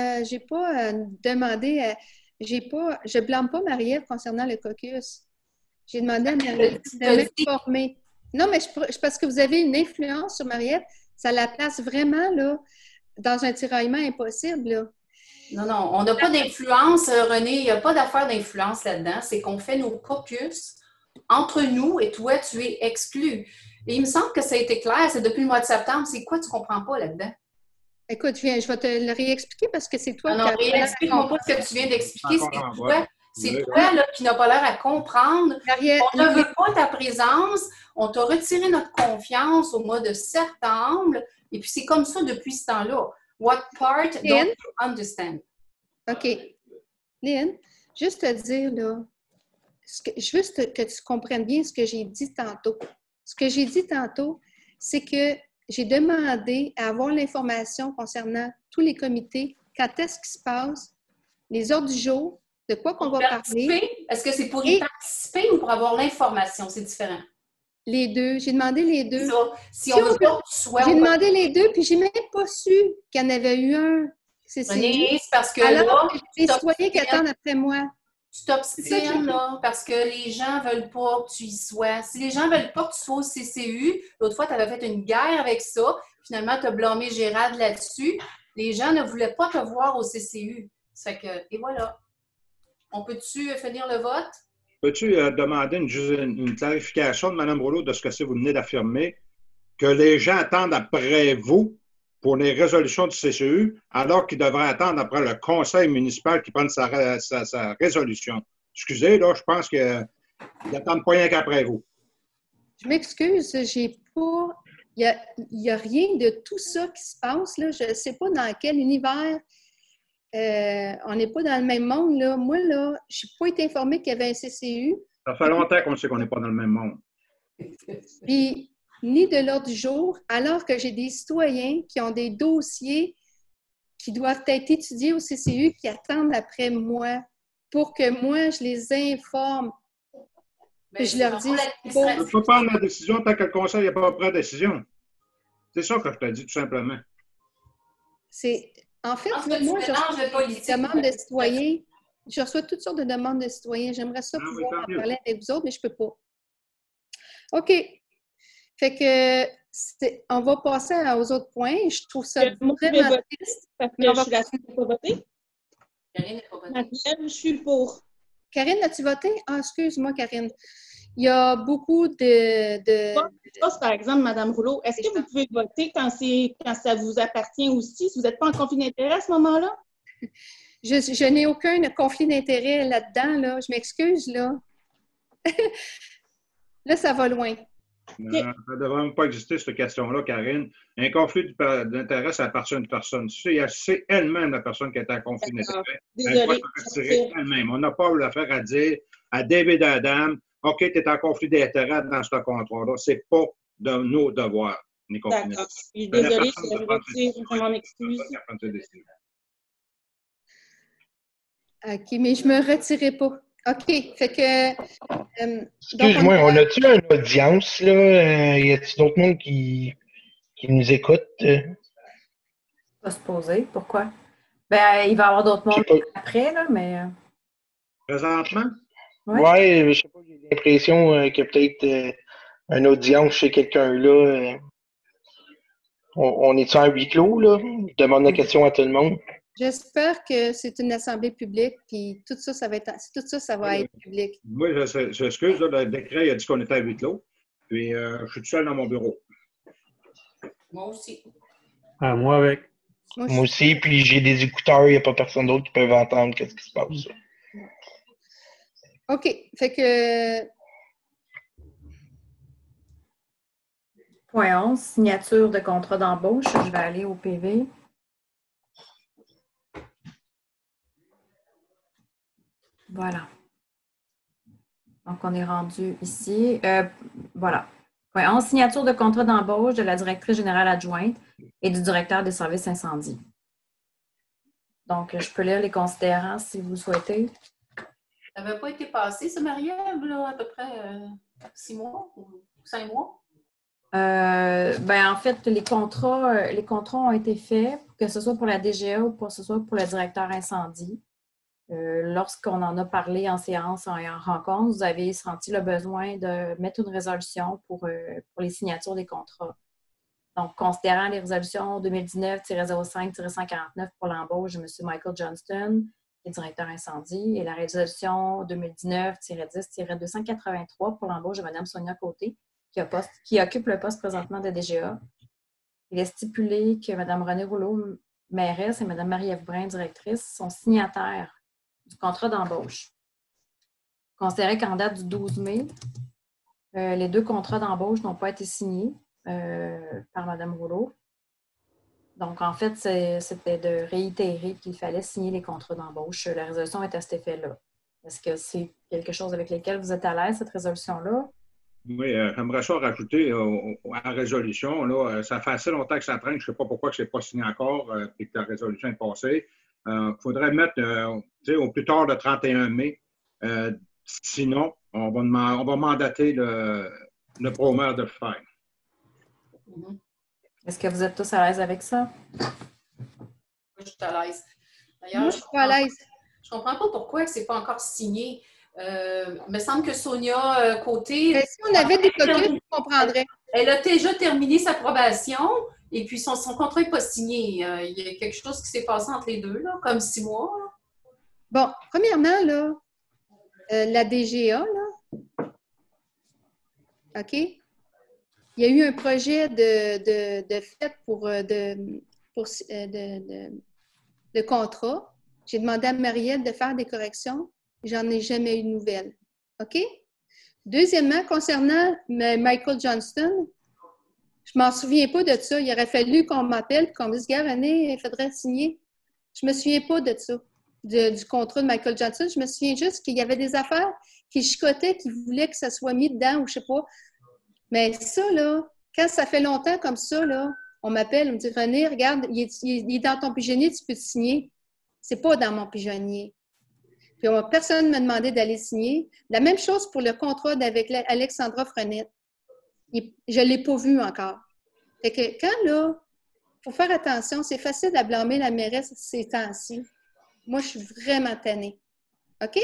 A: demandé... je blâme pas Marie-Ève concernant le caucus. J'ai demandé à Marie-Ève de m'informer. Non, mais parce que vous avez une influence sur Marie-Ève, ça la place vraiment là, dans un tiraillement impossible. Là.
D: Non, on n'a pas d'influence, René. Il n'y a pas d'affaire d'influence là-dedans. C'est qu'on fait nos caucus entre nous et toi, tu es exclu. Et il me semble que ça a été clair, c'est depuis le mois de septembre. C'est quoi tu ne comprends pas là-dedans?
A: Écoute, je vais te le réexpliquer parce que c'est toi
D: qui as... Non, explique-moi pas ce que tu viens d'expliquer. C'est toi là, qui n'as pas l'air à comprendre. On ne veut pas ta présence. On t'a retiré notre confiance au mois de septembre. Et puis, c'est comme ça depuis ce temps-là. What part don't you understand?
A: OK. Lynn, juste te dire, là, je veux que tu comprennes bien ce que j'ai dit tantôt. Ce que j'ai dit tantôt, c'est que j'ai demandé à avoir l'information concernant tous les comités, quand est-ce qui se passe, les ordres du jour, de quoi qu'on va parler.
D: Est-ce que c'est pour y participer ou pour avoir l'information? C'est différent.
A: Les deux. J'ai demandé les deux.
D: Si on veut pas que tu sois...
A: J'ai demandé les deux, puis j'ai même pas su qu'il y en avait eu un.
D: C'est parce que
A: alors, les citoyens qui attendent après moi.
D: Tu t'obstines, là, parce que les gens ne veulent pas que tu y sois. Si les gens ne veulent pas que tu sois au CCU, l'autre fois, tu avais fait une guerre avec ça. Finalement, tu as blâmé Gérald là-dessus. Les gens ne voulaient pas te voir au CCU. Ça fait que, et voilà. On peut-tu finir le vote?
C: Peux-tu demander une clarification de Mme Rouleau de ce que vous venez d'affirmer? Que les gens attendent après vous pour les résolutions du CCU, alors qu'il devrait attendre après le conseil municipal qui prenne sa résolution. Excusez, là, je pense qu'ils n'attendent pas rien qu'après vous.
A: Je m'excuse, j'ai pas. Il n'y a rien de tout ça qui se passe. Là. Je ne sais pas dans quel univers. On n'est pas dans le même monde. Là. Moi, là, je n'ai pas été informée qu'il y avait un CCU.
C: Ça fait longtemps qu'on sait qu'on n'est pas dans le même monde.
A: Puis, ni de l'ordre du jour, alors que j'ai des citoyens qui ont des dossiers qui doivent être étudiés au CCU, qui attendent après moi pour que moi, je les informe. Que je leur dise...
C: Tu ne peux pas prendre la décision tant que le conseil n'est pas pris la décision. C'est ça que je te dis, tout simplement.
A: En fait, moi, je reçois des demandes de citoyens. Je reçois toutes sortes de demandes de citoyens. J'aimerais ça pouvoir en parler avec vous autres, mais je ne peux pas. OK. Fait que on va passer aux autres points. Je trouve ça vraiment triste.
H: Parce que je suis la seule à pas voter.
B: Karine n'est pas votée.
H: Martial, je suis pour.
A: Karine, as-tu voté? Ah, excuse-moi, Karine. Il y a beaucoup de...
H: Par exemple, Mme Rouleau, est-ce que vous pouvez voter quand ça vous appartient aussi, si vous n'êtes pas en conflit d'intérêt à ce moment-là?
A: Je n'ai aucun conflit d'intérêt là-dedans, là. Je m'excuse, là. Là, ça va loin.
C: Non, ça ne devrait même pas exister, cette question-là, Karine. Un conflit d'intérêt, ça appartient à une personne. C'est elle-même la personne qui est en conflit d'intérêt.
H: Désolée.
C: Elle-même. On n'a pas l'affaire à dire à David Adam, OK, tu es en conflit d'intérêt dans ce contrat-là. Ce n'est pas de nos devoirs.
H: D'accord. Je suis désolée, je m'en excuse.
A: OK, mais je ne me retirais pas. OK, fait que...
F: Excuse-moi, on a-tu une audience, là? Y a-t-il d'autres monde qui nous écoute?
B: Pas se poser. Pourquoi? Ben, il va y avoir d'autres mondes après, là, mais...
C: Présentement?
F: Ouais, je sais pas, j'ai l'impression qu'il y a peut-être une audience chez quelqu'un là. On est-tu en huis clos, là? Je demande la question à tout le monde.
A: J'espère que c'est une assemblée publique, puis tout ça, ça va être public.
C: Moi, j'excuse, le décret a dit qu'on était à huis clos, puis je suis tout seul dans mon bureau.
B: Moi aussi.
E: Ah, moi avec.
F: Moi aussi, puis j'ai des écouteurs, il n'y a pas personne d'autre qui peut entendre qu'est-ce qui se passe.
A: OK, fait que...
B: Point 11, signature de contrat d'embauche. Je vais aller au PV. Voilà. Donc, on est rendu ici. Voilà. Point 11, signature de contrat d'embauche de la directrice générale adjointe et du directeur des services incendie. Donc, je peux lire les considérants si vous souhaitez.
D: Ça n'avait pas été passé, ça, Marie-Ève, là, à peu près 6 mois ou 5 mois?
B: Ben, en fait, les contrats ont été faits, que ce soit pour la DGA ou que ce soit pour le directeur incendie. Lorsqu'on en a parlé en séance, en rencontre, vous avez senti le besoin de mettre une résolution pour les signatures des contrats. Donc, considérant les résolutions 2019-05-149 pour l'embauche de M. Michael Johnston, qui est directeur incendie, et la résolution 2019-10-283 pour l'embauche de Mme Sonia Côté, qui occupe le poste présentement de DGA. Il est stipulé que Mme Renée Rouleau, mairesse, et Mme Marie-Ève Brin, directrice, sont signataires du contrat d'embauche. Considéré qu'en date du 12 mai, les 2 contrats d'embauche n'ont pas été signés par Mme Rouleau. Donc, en fait, c'était de réitérer qu'il fallait signer les contrats d'embauche. La résolution est à cet effet-là. Est-ce que c'est quelque chose avec lequel vous êtes à l'aise, cette résolution-là?
C: Oui, j'aimerais ça rajouter à la résolution. Là, ça fait assez longtemps que ça traîne. Je ne sais pas pourquoi ce n'est pas signé encore et que la résolution est passée. Il faudrait mettre au plus tard le 31 mai. Sinon, on va mandater le pro-maire de le faire.
B: Est-ce que vous êtes tous à l'aise avec ça?
D: Moi, je suis à l'aise.
A: Moi, je suis pas à l'aise.
D: Je ne comprends pas pourquoi ce n'est pas encore signé. Il me semble que Sonia Côté...
A: Si on avait des coquilles, je comprendrais.
D: Elle a déjà terminé sa probation et puis son contrat n'est pas signé. Il y a quelque chose qui s'est passé entre les deux, là, comme 6 mois.
A: Bon, premièrement, là, la DGA, là, OK? Il y a eu un projet de fait pour de contrat. J'ai demandé à Marielle de faire des corrections. J'en ai jamais eu de nouvelles. OK? Deuxièmement, concernant Michael Johnston, je m'en souviens pas de ça. Il aurait fallu qu'on m'appelle et qu'on me dise, gars, René, il faudrait signer. Je me souviens pas de ça, du contrat de Michael Johnston. Je me souviens juste qu'il y avait des affaires qui chicotaient, qui voulaient que ça soit mis dedans ou je sais pas. Mais ça, là, quand ça fait longtemps comme ça, là, on m'appelle, on me dit, René, regarde, il est dans ton pigeonnier, tu peux te signer. C'est pas dans mon pigeonnier. Puis personne ne m'a demandé d'aller signer. La même chose pour le contrat avec Alexandra Frenette. Je ne l'ai pas vu encore. Fait que quand, là, il faut faire attention, c'est facile à blâmer la mairesse ces temps-ci. Moi, je suis vraiment tannée. OK?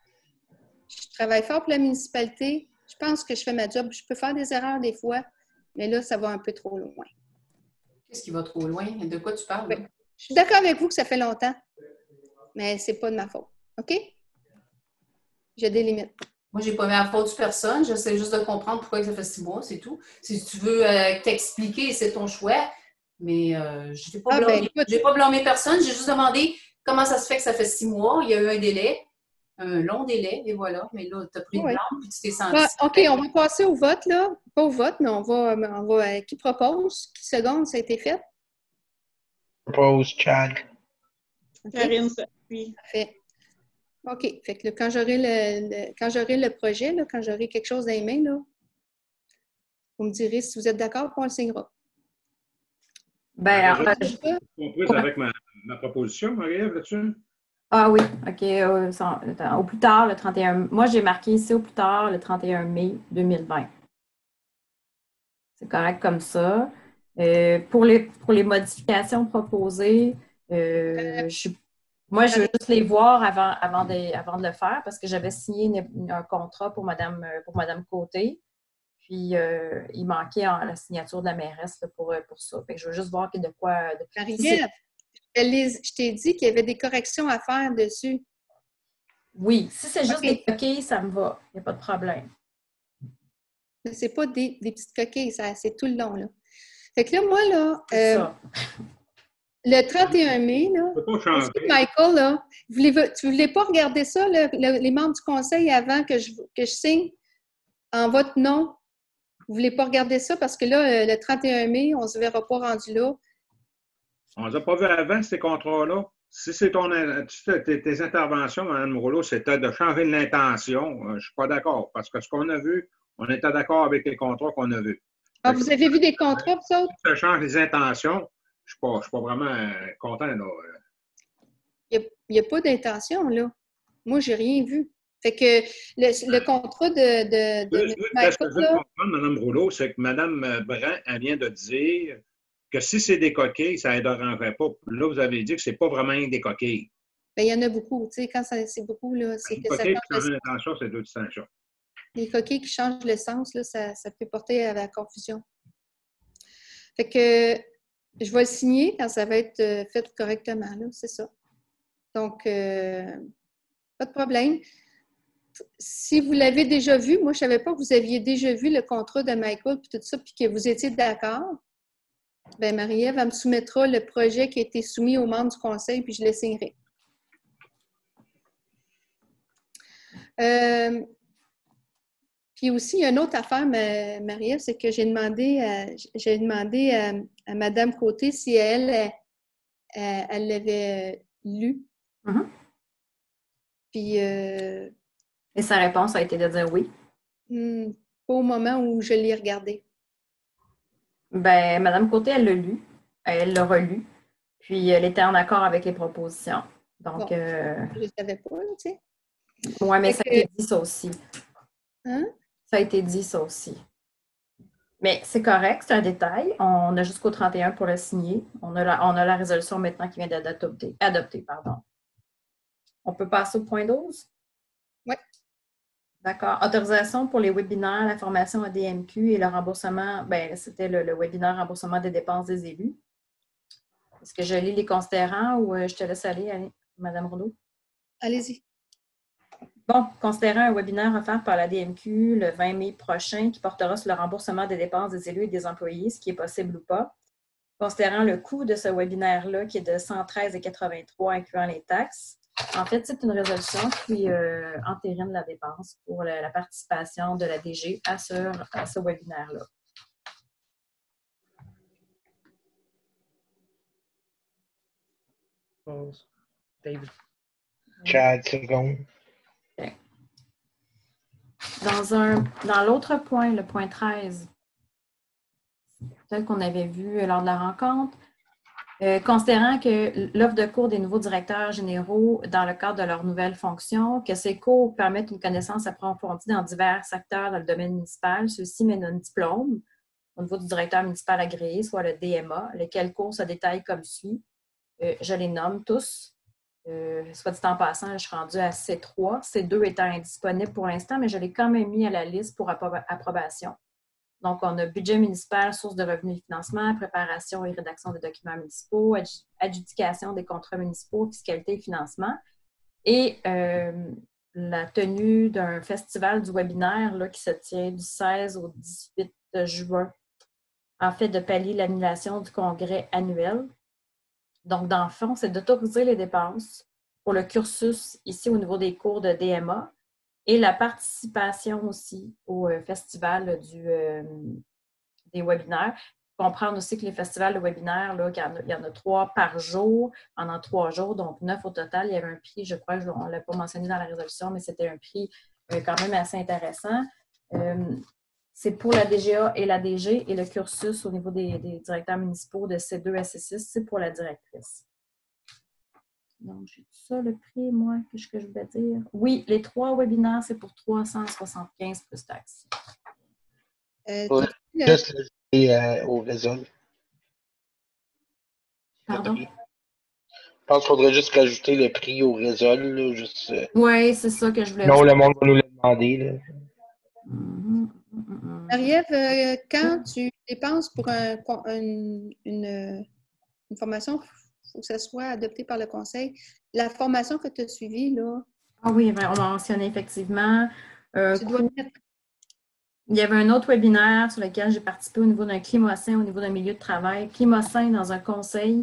A: Je travaille fort pour la municipalité. Je pense que je fais ma job. Je peux faire des erreurs des fois, mais là, ça va un peu trop loin.
D: Qu'est-ce qui va trop loin? De quoi tu parles?
A: Oui. Je suis d'accord avec vous que ça fait longtemps, mais c'est pas de ma faute. OK? J'ai des limites.
D: Moi, j'ai pas mis à faute sur personne. J'essaie juste de comprendre pourquoi ça fait 6 mois, c'est tout. Si tu veux t'expliquer, c'est ton choix. Mais je n'ai pas, pas blâmé personne. J'ai juste demandé comment ça se fait que ça fait 6 mois. Il y a eu un délai, un long délai, et voilà. Mais là, tu as pris le blâme puis tu t'es senti.
A: OK, on va passer au vote, là. Pas au vote, mais on va qui propose? Qui seconde, ça a été fait?
F: Propose, Chad.
A: Okay.
H: Karine, ça. Oui.
A: Parfait. OK. Fait que là, quand j'aurai le projet, là, quand j'aurai quelque chose dans les mains, là, vous me direz si vous êtes d'accord, puis on le signera.
C: Ben, comprise avec ma proposition, Marie-Ève, là-dessus?
B: Ah oui, OK. Au plus tard, le 31... Moi, j'ai marqué ici au plus tard, le 31 mai 2020. C'est correct comme ça. Pour les modifications proposées, moi, je veux juste les voir avant de le faire parce que j'avais signé un contrat pour Madame Côté. Puis, il manquait la signature de la mairesse là, pour ça. Fait que je veux juste voir de quoi...
A: Marie-Ève, je t'ai dit qu'il y avait des corrections à faire dessus.
B: Oui, si c'est juste des coquilles, ça me va. Il n'y a pas de problème.
A: Mais c'est pas des petites coquilles, c'est tout le long, là. Fait que là, moi, là... Le 31 mai, là, Michael, là, tu ne voulais pas regarder ça, les membres du conseil, avant que je signe en votre nom? Vous ne voulez pas regarder ça parce que là, le 31 mai, on ne se verra pas rendu là.
C: On ne les a pas vus avant, ces contrats-là. Si c'est tes interventions, Mme Rouleau, c'était de changer l'intention, je ne suis pas d'accord. Parce que ce qu'on a vu, on était d'accord avec les contrats qu'on a vus.
A: Ah, vous avez vu des contrats, vous autres?
C: Si ça change les intentions, je ne suis pas vraiment content. Là.
A: Il n'y a pas d'intention, là. Moi, je n'ai rien vu. Fait que le contrat de
C: ce que je veux comprendre, Mme Rouleau, c'est que Mme Brun, elle vient de dire que si c'est des coquilles, ça ne dérangerait pas. Là, vous avez dit que ce n'est pas vraiment des coquilles.
A: Bien, il y en a beaucoup. Tu sais, quand c'est beaucoup, là, c'est que ça change
C: l'intention, c'est deux distinctions.
A: Les coquilles qui changent le sens, là, ça peut porter à la confusion. Fait que je vais le signer quand ça va être fait correctement, là, c'est ça. Donc, pas de problème. Si vous l'avez déjà vu, moi, je ne savais pas que vous aviez déjà vu le contrat de Michael et tout ça, puis que vous étiez d'accord. Bien, Marie-Ève, elle me soumettra le projet qui a été soumis aux membres du conseil, puis je le signerai. Puis aussi, il y a une autre affaire, Marie-Ève, c'est que j'ai demandé à Mme Côté si elle l'avait lu.
B: Mm-hmm.
A: Puis...
B: Et sa réponse a été de dire oui?
A: Pas au moment où je l'ai regardé.
B: Bien, Mme Côté, elle l'a lu. Elle l'a relu. Puis, elle était en accord avec les propositions. Donc,
A: bon, je ne savais pas, tu sais.
B: Oui, mais ça a été dit, ça aussi.
A: Hein? Ça
B: a été dit, ça aussi. Mais c'est correct, c'est un détail. On a jusqu'au 31 pour le signer. On a la résolution maintenant qui vient d'être adoptée. On peut passer au point 12?
A: Oui.
B: D'accord. Autorisation pour les webinaires, la formation ADMQ et le remboursement. Bien, c'était le webinaire remboursement des dépenses des élus. Est-ce que je lis les considérants ou je te laisse aller, Mme Rouleau?
A: Allez-y.
B: Bon, considérant un webinaire offert par la DMQ le 20 mai prochain qui portera sur le remboursement des dépenses des élus et des employés, ce qui est possible ou pas. considérant le coût de ce webinaire-là qui est de 113,83 incluant les taxes. En fait, c'est une résolution qui entérine la dépense pour la participation de la DG à ce webinaire-là.
G: Pause. David.
F: Chad, seconde.
B: Okay. Dans l'autre point, le point 13, peut-être qu'on avait vu lors de la rencontre, considérant que l'offre de cours des nouveaux directeurs généraux dans le cadre de leurs nouvelles fonctions, que ces cours permettent une connaissance approfondie dans divers secteurs dans le domaine municipal, ceux-ci mènent un diplôme au niveau du directeur municipal agréé, soit le DMA, lesquels cours se détaillent comme suit. Je les nomme tous. Soit dit en passant, je suis rendue à C3, C2 étant indisponible pour l'instant, mais je l'ai quand même mis à la liste pour approbation. Donc, on a budget municipal, source de revenus et financement, préparation et rédaction des documents municipaux, adjudication des contrats municipaux, fiscalité et financement. Et la tenue d'un festival du webinaire là, qui se tient du 16 au 18 juin, en fait, de pallier l'annulation du congrès annuel. Donc, dans le fond, c'est d'autoriser les dépenses pour le cursus ici au niveau des cours de DMA et la participation aussi au festival des webinaires. Comprendre aussi que les festivals de webinaires, là, il y en a 3 par jour, pendant 3 jours, donc 9 au total. Il y avait un prix, je crois, on ne l'a pas mentionné dans la résolution, mais c'était un prix quand même assez intéressant. C'est pour la DGA et la DG et le cursus au niveau des directeurs municipaux de C2 à C6, c'est pour la directrice. Donc, j'ai tout ça, le prix, moi, qu'est-ce que je voulais dire? Oui, les 3 webinaires, c'est pour 375 plus taxes.
F: Juste au réseau.
B: Pardon?
F: Je pense qu'il faudrait juste rajouter le prix au réseau.
B: Oui, c'est ça que je voulais
F: dire. Non,
B: dire.
F: le monde va nous le demander. Là.
A: Marie-Ève, quand tu dépenses pour une formation, il faut que ça soit adopté par le conseil. La formation que tu as suivie, là.
B: Ah oui, on l'a mentionné effectivement.
A: Tu dois mettre.
B: Il y avait un autre webinaire sur lequel j'ai participé au niveau d'un climat sain, au niveau d'un milieu de travail. Climat sain dans un conseil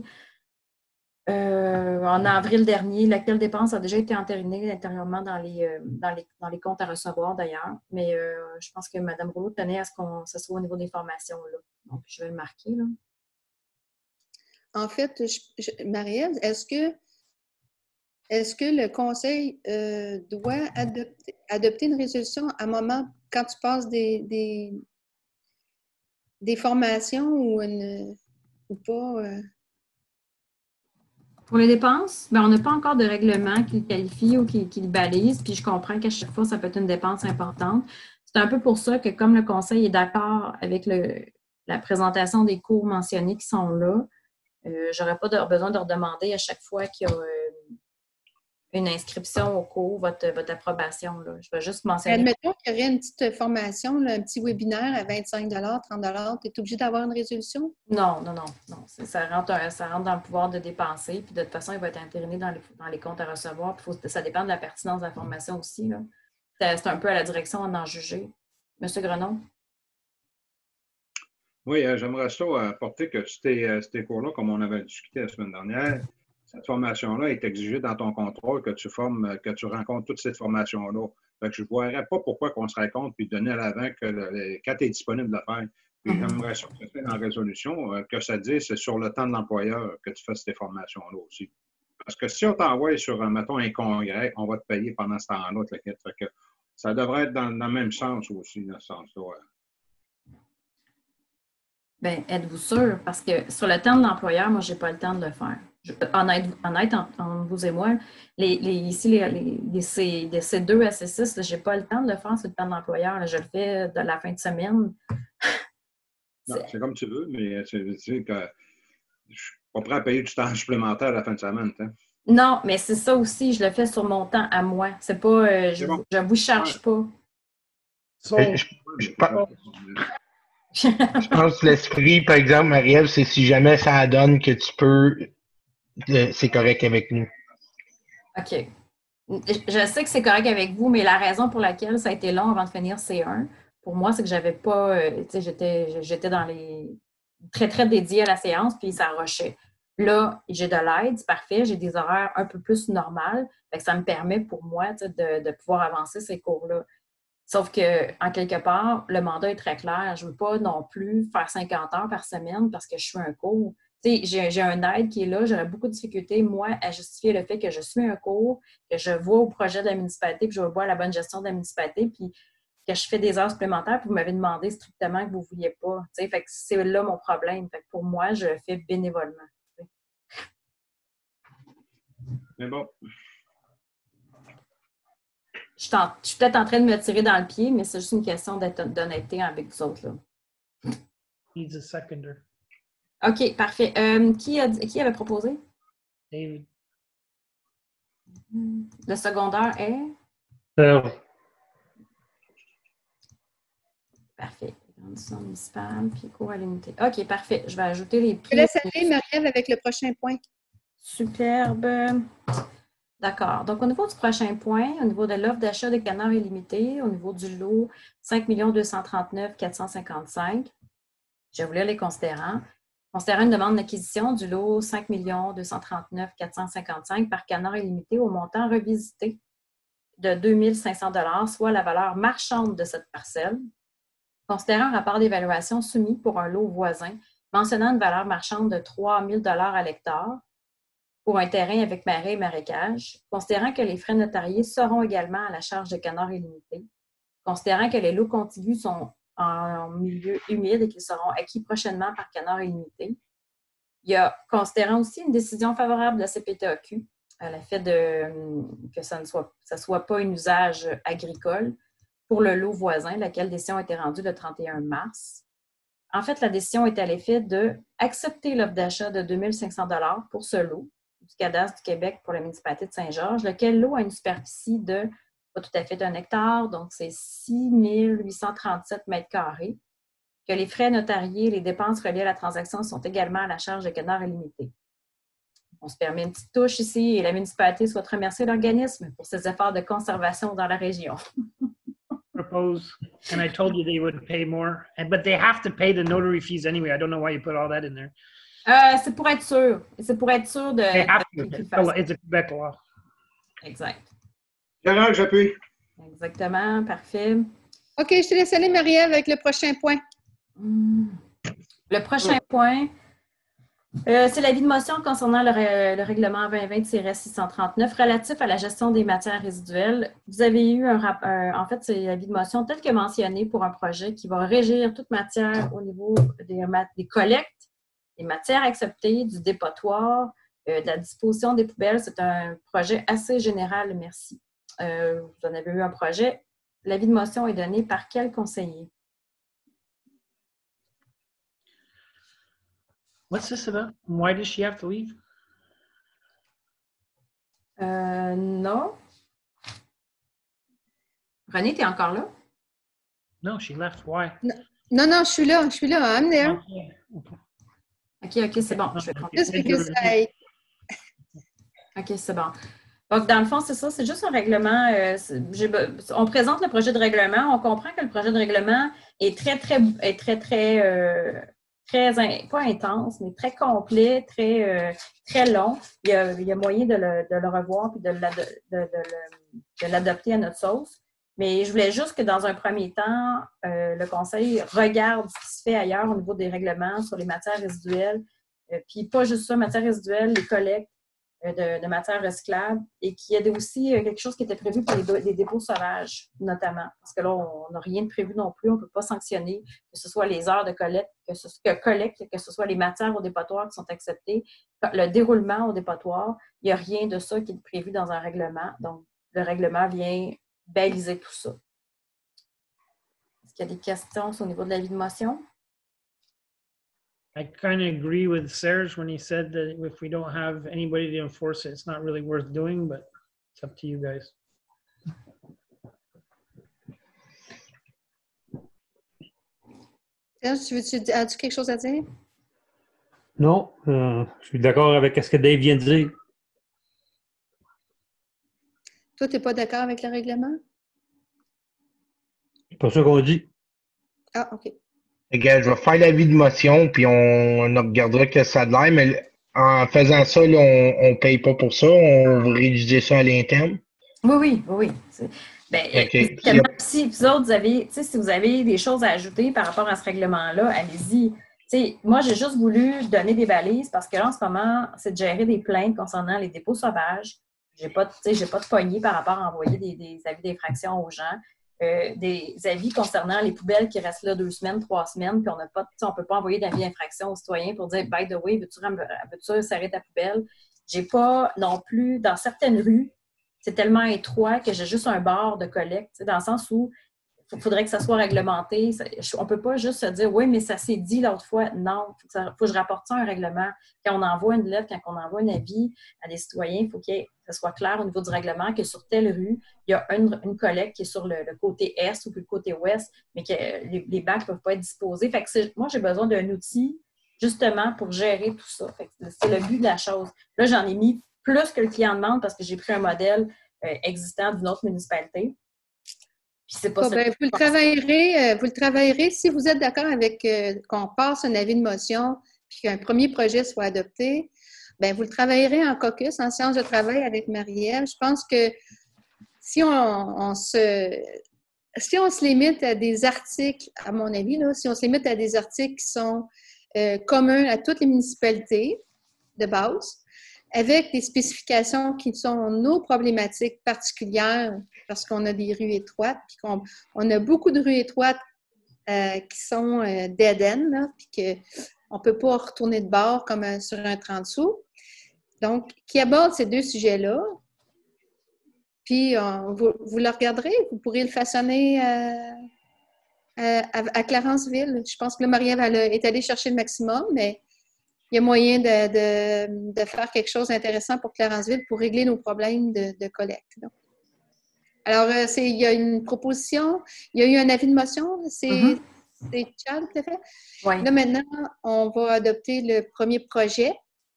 B: en avril dernier, laquelle dépense a déjà été entérinée intérieurement dans les comptes à recevoir d'ailleurs. Mais je pense que Mme Rouleau tenait à ce que ce soit au niveau des formations. Là. Donc, je vais le marquer. Là.
A: En fait, Marie-Ève, est-ce que le conseil doit adopter une résolution à un moment quand tu passes des formations ou pas?
B: Pour les dépenses, on n'a pas encore de règlement qui le qualifie ou qui le balise, puis je comprends qu'à chaque fois, ça peut être une dépense importante. C'est un peu pour ça que comme le conseil est d'accord avec la présentation des cours mentionnés qui sont là, je n'aurais pas besoin de redemander à chaque fois qu'il y a une inscription au cours, votre approbation. Là. Je vais juste mentionner.
A: Admettons qu'il y aurait une petite formation, là, un petit webinaire à 25 $, 30 tu es obligé d'avoir une résolution?
B: Non. Ça rentre dans le pouvoir de dépenser, puis de toute façon, il va être entériné dans les comptes à recevoir. Puis ça dépend de la pertinence de la formation aussi. Là. C'est un peu à la direction d'en juger. Monsieur Grenon?
C: Oui, j'aimerais ça apporter que ces cours-là, comme on avait discuté la semaine dernière, cette formation-là est exigée dans ton contrôle que tu rencontres toute cette formation-là. Fait que je ne verrais pas pourquoi qu'on se raconte puis donner à l'avant que quand tu es disponible de le faire. Puis j'aimerais ça que tu fasses dans la résolution, que ça dise c'est sur le temps de l'employeur que tu fasses ces formations-là aussi. Parce que si on t'envoie sur, mettons, un congrès, on va te payer pendant ce temps-là. Fait que ça devrait être dans le même sens aussi, dans ce sens-là.
B: Bien, êtes-vous sûr? Parce que sur le temps de l'employeur, moi, je n'ai pas le temps de le faire. Honnête entre vous et moi, ici, des C2 à C6, je n'ai pas le temps de le faire sur le temps de l'employeur. Je le fais de la fin de semaine.
C: Non, c'est comme tu veux, mais c'est que je ne suis pas prêt à payer du temps supplémentaire à la fin de semaine. Hein?
B: Non, mais c'est ça aussi, je le fais sur mon temps à moi. C'est pas, je ne vous charge pas.
F: Je pense que l'esprit, par exemple, Marie-Ève, c'est si jamais ça donne que tu peux, c'est correct avec nous. OK.
B: Je sais que c'est correct avec vous, mais la raison pour laquelle ça a été long avant de finir C1, pour moi, c'est que j'avais pas, j'étais dans très, très dédié à la séance, puis ça rushait. Là, j'ai de l'aide, c'est parfait, j'ai des horaires un peu plus normales, fait que ça me permet pour moi de pouvoir avancer ces cours-là. Sauf que, en quelque part, le mandat est très clair. Je ne veux pas non plus faire 50 heures par semaine parce que je suis un cours. Tu sais, j'ai un aide qui est là, j'aurais beaucoup de difficultés, moi, à justifier le fait que je suis un cours, que je vois au projet de la municipalité, que je vois la bonne gestion de la municipalité, puis que je fais des heures supplémentaires, puis vous m'avez demandé strictement que vous ne vouliez pas. Tu sais, fait que c'est là mon problème. Fait que pour moi, je le fais bénévolement.
C: Mais bon.
B: Je suis peut-être en train de me tirer dans le pied, mais c'est juste une question d'honnêteté avec vous autres. Là.
G: Needs a seconder.
B: OK, parfait. Qui avait proposé?
G: David.
B: Le secondaire est?
E: Serge.
B: Parfait. Grandissement municipal, puis cours à l'unité. OK, parfait. Je vais ajouter les prix.
A: Je laisse aller Marie-Ève avec le prochain point.
B: Superbe. D'accord. Donc, au niveau du prochain point, au niveau de l'offre d'achat de canards illimité, au niveau du lot 5 239 455, je vais vous lire les considérants. Considérant une demande d'acquisition du lot 5 239 455 par canard illimité au montant revisité de 2 500 $, soit la valeur marchande de cette parcelle. Considérant un rapport d'évaluation soumis pour un lot voisin mentionnant une valeur marchande de 3 000 $ à l'hectare pour un terrain avec marais et marécage, considérant que les frais notariés seront également à la charge de Canard illimité, considérant que les lots contigus sont en milieu humide et qu'ils seront acquis prochainement par Canard illimité. Il y a, considérant aussi une décision favorable de la CPTAQ à la fait que ça ne soit pas un usage agricole pour le lot voisin, laquelle décision a été rendue le 31 mars. En fait, la décision est à l'effet d'accepter l'offre d'achat de 2 500 $ pour ce lot du cadastre du Québec pour la municipalité de Saint-Georges, lequel lot a une superficie de, pas tout à fait d'1 hectare, donc c'est 6 837 mètres carrés, que les frais notariés et les dépenses reliées à la transaction sont également à la charge de Canard illimité. On se permet une petite touche ici et la municipalité souhaite remercier l'organisme pour ses efforts de conservation dans la région.
G: Propose, and I told you they would pay more, but they have to pay the notary fees anyway. I don't know why you put all that in there.
B: C'est pour être sûr. C'est pour être sûr de...
G: They have to. It's a Quebec law.
B: Exact.
C: Gérald, j'appuie.
B: Exactement, parfait.
A: OK, je te laisse aller, Marie-Ève, avec le prochain point.
B: Le prochain point, c'est l'avis de motion concernant le règlement 2020-639 relatif à la gestion des matières résiduelles. Vous avez eu en fait, c'est l'avis de motion tel que mentionné pour un projet qui va régir toute matière au niveau des collectes, des matières acceptées, du dépotoir, de la disposition des poubelles. C'est un projet assez général, merci. Vous en avez eu un projet. L'avis de motion est donné par quel conseiller?
G: What's this about? Why does she have to leave?
B: Non. René, tu es encore là?
G: No, she left. Why?
A: Non, je suis là. I'm there.
B: OK, c'est bon. Je vais
A: Just because
B: OK, c'est bon. Donc, dans le fond, c'est ça, c'est juste un règlement. On présente le projet de règlement. On comprend que le projet de règlement est pas intense, mais très complet, très long. Il y a moyen de le revoir et de l'adopter à notre sauce. Mais je voulais juste que dans un premier temps, le Conseil regarde ce qui se fait ailleurs au niveau des règlements sur les matières résiduelles. Puis pas juste ça, matières résiduelles, les collectes de matières recyclables et qu'il y ait aussi quelque chose qui était prévu pour les dépôts sauvages, notamment. Parce que là, on n'a rien de prévu non plus, on ne peut pas sanctionner, que ce soit les heures de collecte, que ce soit les matières au dépotoir qui sont acceptées, le déroulement au dépotoir, il n'y a rien de ça qui est prévu dans un règlement. Donc, le règlement vient baliser tout ça. Est-ce qu'il y a des questions au niveau de l'avis de motion?
G: I kind of agree with Serge when he said that if we don't have anybody to enforce it, it's not really worth doing, but it's up to you guys.
A: Serge, as-tu quelque chose à dire?
E: Non, je suis d'accord avec ce que Dave vient de dire.
A: Toi, tu n'es pas d'accord avec le règlement?
E: C'est pas ça qu'on dit.
A: Ah, OK.
F: Regarde, je vais faire l'avis de motion, puis on regardera que ça a de l'air, mais en faisant ça, là, on ne paye pas pour ça, on va rédiger ça à l'interne.
B: Oui. Ben,
F: OK.
B: tellement, si vous autres, si vous avez des choses à ajouter par rapport à ce règlement-là, allez-y. Moi, j'ai juste voulu donner des balises parce que là, en ce moment, c'est de gérer des plaintes concernant les dépôts sauvages. J'ai pas de poignée par rapport à envoyer des avis d'infraction aux gens. Des avis concernant les poubelles qui restent là 2 semaines, 3 semaines, puis on ne peut pas envoyer d'avis d'infraction aux citoyens pour dire « By the way, veux-tu serrer ta poubelle? » J'ai pas non plus, dans certaines rues, c'est tellement étroit que j'ai juste un bar de collecte, dans le sens où il faudrait que ça soit réglementé. On ne peut pas juste se dire « Oui, mais ça s'est dit l'autre fois. » Non, il faut que je rapporte ça à un règlement. Quand on envoie une lettre, quand on envoie un avis à des citoyens, il faut que ça soit clair au niveau du règlement que sur telle rue, il y a une collecte qui est sur le côté est ou le côté ouest, mais que les bacs ne peuvent pas être disposés. Fait que moi, j'ai besoin d'un outil justement pour gérer tout ça. C'est le but de la chose. Là, j'en ai mis plus que le client demande parce que j'ai pris un modèle existant d'une autre municipalité. Puis c'est pas
A: vous le travaillerez si vous êtes d'accord avec qu'on passe un avis de motion puis qu'un premier projet soit adopté. Bien, vous le travaillerez en caucus, en séance de travail avec Marie-Ève. Je pense que si on se limite à des articles, à mon avis, là, si on se limite à des articles qui sont communs à toutes les municipalités de base, avec des spécifications qui sont nos problématiques particulières, parce qu'on a des rues étroites, puis on a beaucoup de rues étroites qui sont dead-end, là, puis qu'on ne peut pas retourner de bord comme sur un 30 sous. Donc, qui aborde ces 2 sujets-là. Puis, vous le regarderez, vous pourrez le façonner à Clarenceville. Je pense que le Marie-Ève est allée chercher le maximum, mais il y a moyen de faire quelque chose d'intéressant pour Clarenceville pour régler nos problèmes de collecte. Donc. Alors, il y a une proposition, il y a eu un avis de motion, c'est Chad qui l'a fait?
B: Oui.
A: Là, maintenant, on va adopter le premier projet.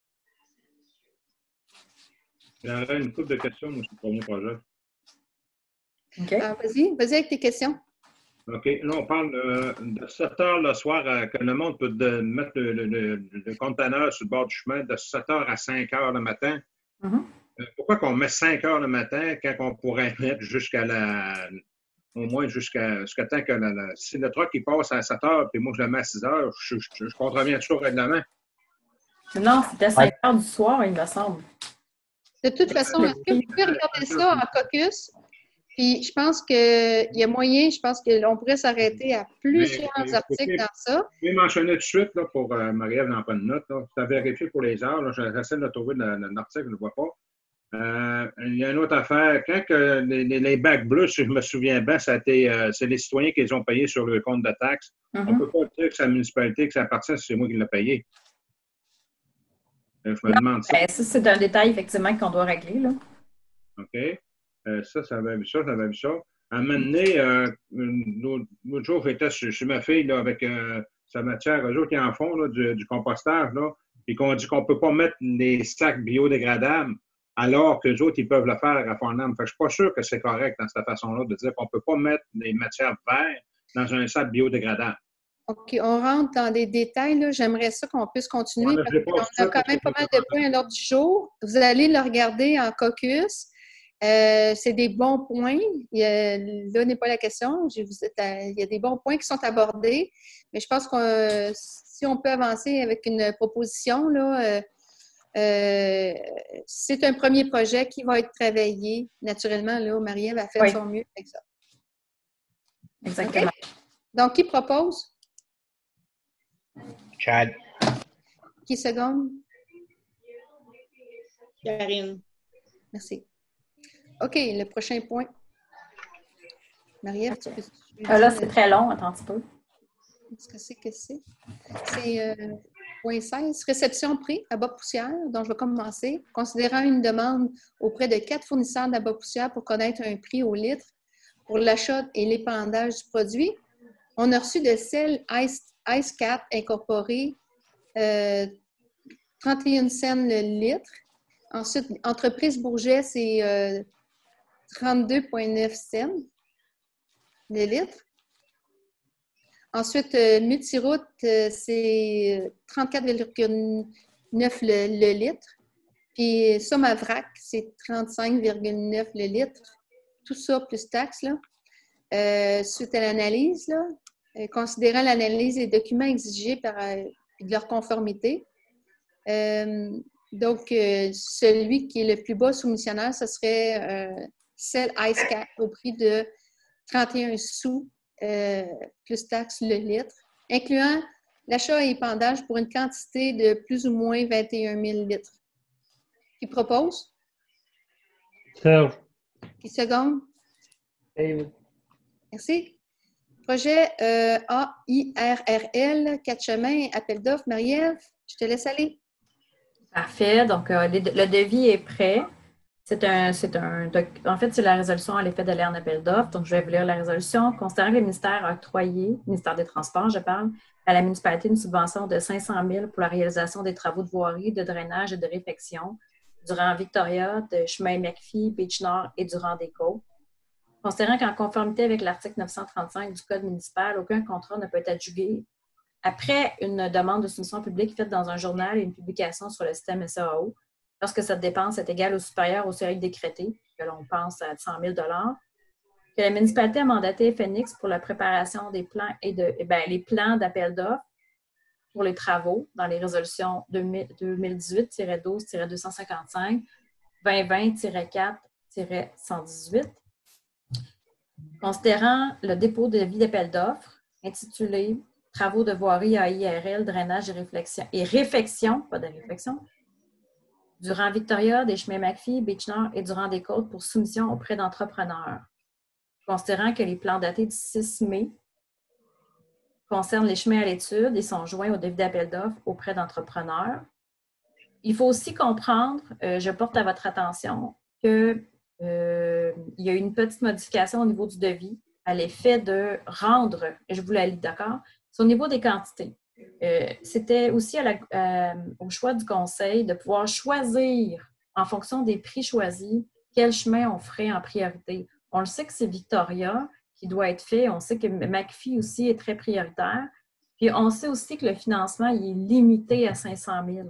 C: J'aurais une couple de questions sur le premier projet.
B: OK.
A: Alors, vas-y avec tes questions.
C: OK. Là, on parle de 7 heures le soir que le monde peut mettre le conteneur sur le bord du chemin de 7 heures à 5 heures le matin. Pourquoi qu'on met 5 heures le matin quand on pourrait mettre au moins jusqu'à temps que si le truck il passe à 7 heures puis moi je le mets à 6 heures, je contreviens toujours au règlement.
B: Non, c'était 5 heures du soir, il me semble.
A: De toute façon, est-ce que vous pouvez regarder ça en caucus? Puis je pense qu'il y a moyen, je pense qu'on pourrait s'arrêter à plusieurs articles dans ça.
C: Je vais mentionner tout de suite là, pour Marie-Ève n'en prendre une note. Tu as vérifié pour les heures. J'essaie de trouver l'article, je ne le vois pas. Il y a une autre affaire. Quand les bacs bleus, si je me souviens bien, c'est les citoyens qui les ont payés sur le compte de taxes. On ne peut pas dire que c'est la municipalité, que ça appartient, c'est moi qui l'ai payé. Je me demande ça.
B: Ça, c'est un détail, effectivement, qu'on doit régler. Là.
C: OK. Ça, j'avais vu ça. À un moment donné, l'autre jour, j'étais chez ma fille là, avec sa matière, eux autres qui en font là, du compostage, là, puis qu'on dit qu'on ne peut pas mettre les sacs biodégradables alors qu'eux autres, ils peuvent le faire à Farnham. Fait que je ne suis pas sûr que c'est correct dans cette façon-là de dire qu'on ne peut pas mettre les matières vertes dans un sac biodégradable.
A: OK, on rentre dans des détails. Là. J'aimerais ça qu'on puisse continuer parce qu'on a quand même pas mal de points à l'ordre du jour. Vous allez le regarder en caucus. C'est des bons points. Là n'est pas la question. Il y a des bons points qui sont abordés. Mais je pense que si on peut avancer avec une proposition, là, c'est un premier projet qui va être travaillé naturellement. Là, Marie-Ève a fait son mieux avec ça.
B: Exactement.
A: Okay? Donc, qui propose?
F: Chad.
A: Qui seconde?
H: Karine.
A: Merci. OK, le prochain point. Marie-Ève, tu peux...
B: Là, c'est très long, attends un petit peu.
A: Qu'est-ce que c'est? C'est point 16, réception prix à bas poussière, dont je vais commencer. Considérant une demande auprès de 4 fournisseurs d'abat poussière pour connaître un prix au litre pour l'achat et l'épandage du produit, on a reçu de Cell Ice Cap incorporé 31 cents le litre. Ensuite, Entreprise Bourget, c'est 32,9 cents le litre. Ensuite, Multiroute, c'est 34,9 le litre. Puis Somavrac, c'est 35,9 le litre. Tout ça plus taxes, là. Suite à l'analyse, là, considérant l'analyse des documents exigés et de leur conformité. Donc, celui qui est le plus bas soumissionnaire, ce serait Cell Ice Cap au prix de 31 sous plus taxes le litre, incluant l'achat et épandage pour une quantité de plus ou moins 21 000 litres. Qui propose?
E: Serge.
A: Qui seconde?
G: David.
A: Merci. Projet AIRRL, 4 chemins, appel d'offres. Marie-Ève, je te laisse aller.
B: Parfait. Donc, le devis est prêt. En fait, c'est la résolution à l'effet d'aller en appel d'offres. Donc, je vais vous lire la résolution. Considérant que le ministère a octroyé, ministère des Transports, je parle, à la municipalité une subvention de 500 000 pour la réalisation des travaux de voirie, de drainage et de réfection durant Victoria, de chemin McPhee, Beach-Nord et durant des Côtes. Considérant qu'en conformité avec l'article 935 du Code municipal, aucun contrat ne peut être adjugué après une demande de soumission publique faite dans un journal et une publication sur le système SAO, lorsque cette dépense est égale ou supérieure au seuil décrété, que l'on pense à 100 000 que la municipalité a mandaté FNX pour la préparation des plans les plans d'appel d'offres pour les travaux dans les résolutions 2018-12-255, 2020-4-118. Considérant le dépôt de devis d'appel d'offres intitulé « Travaux de voirie AIRL, drainage et réfection, pas de réflexion, durant Victoria, des chemins McPhee, Beach-Nord et durant des Côtes pour soumission auprès d'entrepreneurs. » Considérant que les plans datés du 6 mai concernent les chemins à l'étude et sont joints au devis d'appel d'offres auprès d'entrepreneurs. Il faut aussi comprendre, je porte à votre attention, qu'il y a une petite modification au niveau du devis à l'effet de rendre, et je vous la lis, d'accord? C'est au niveau des quantités. C'était aussi au choix du conseil de pouvoir choisir, en fonction des prix choisis, quel chemin on ferait en priorité. On le sait que c'est Victoria qui doit être fait. On sait que McPhee aussi est très prioritaire. Puis on sait aussi que le financement il est limité à 500 000.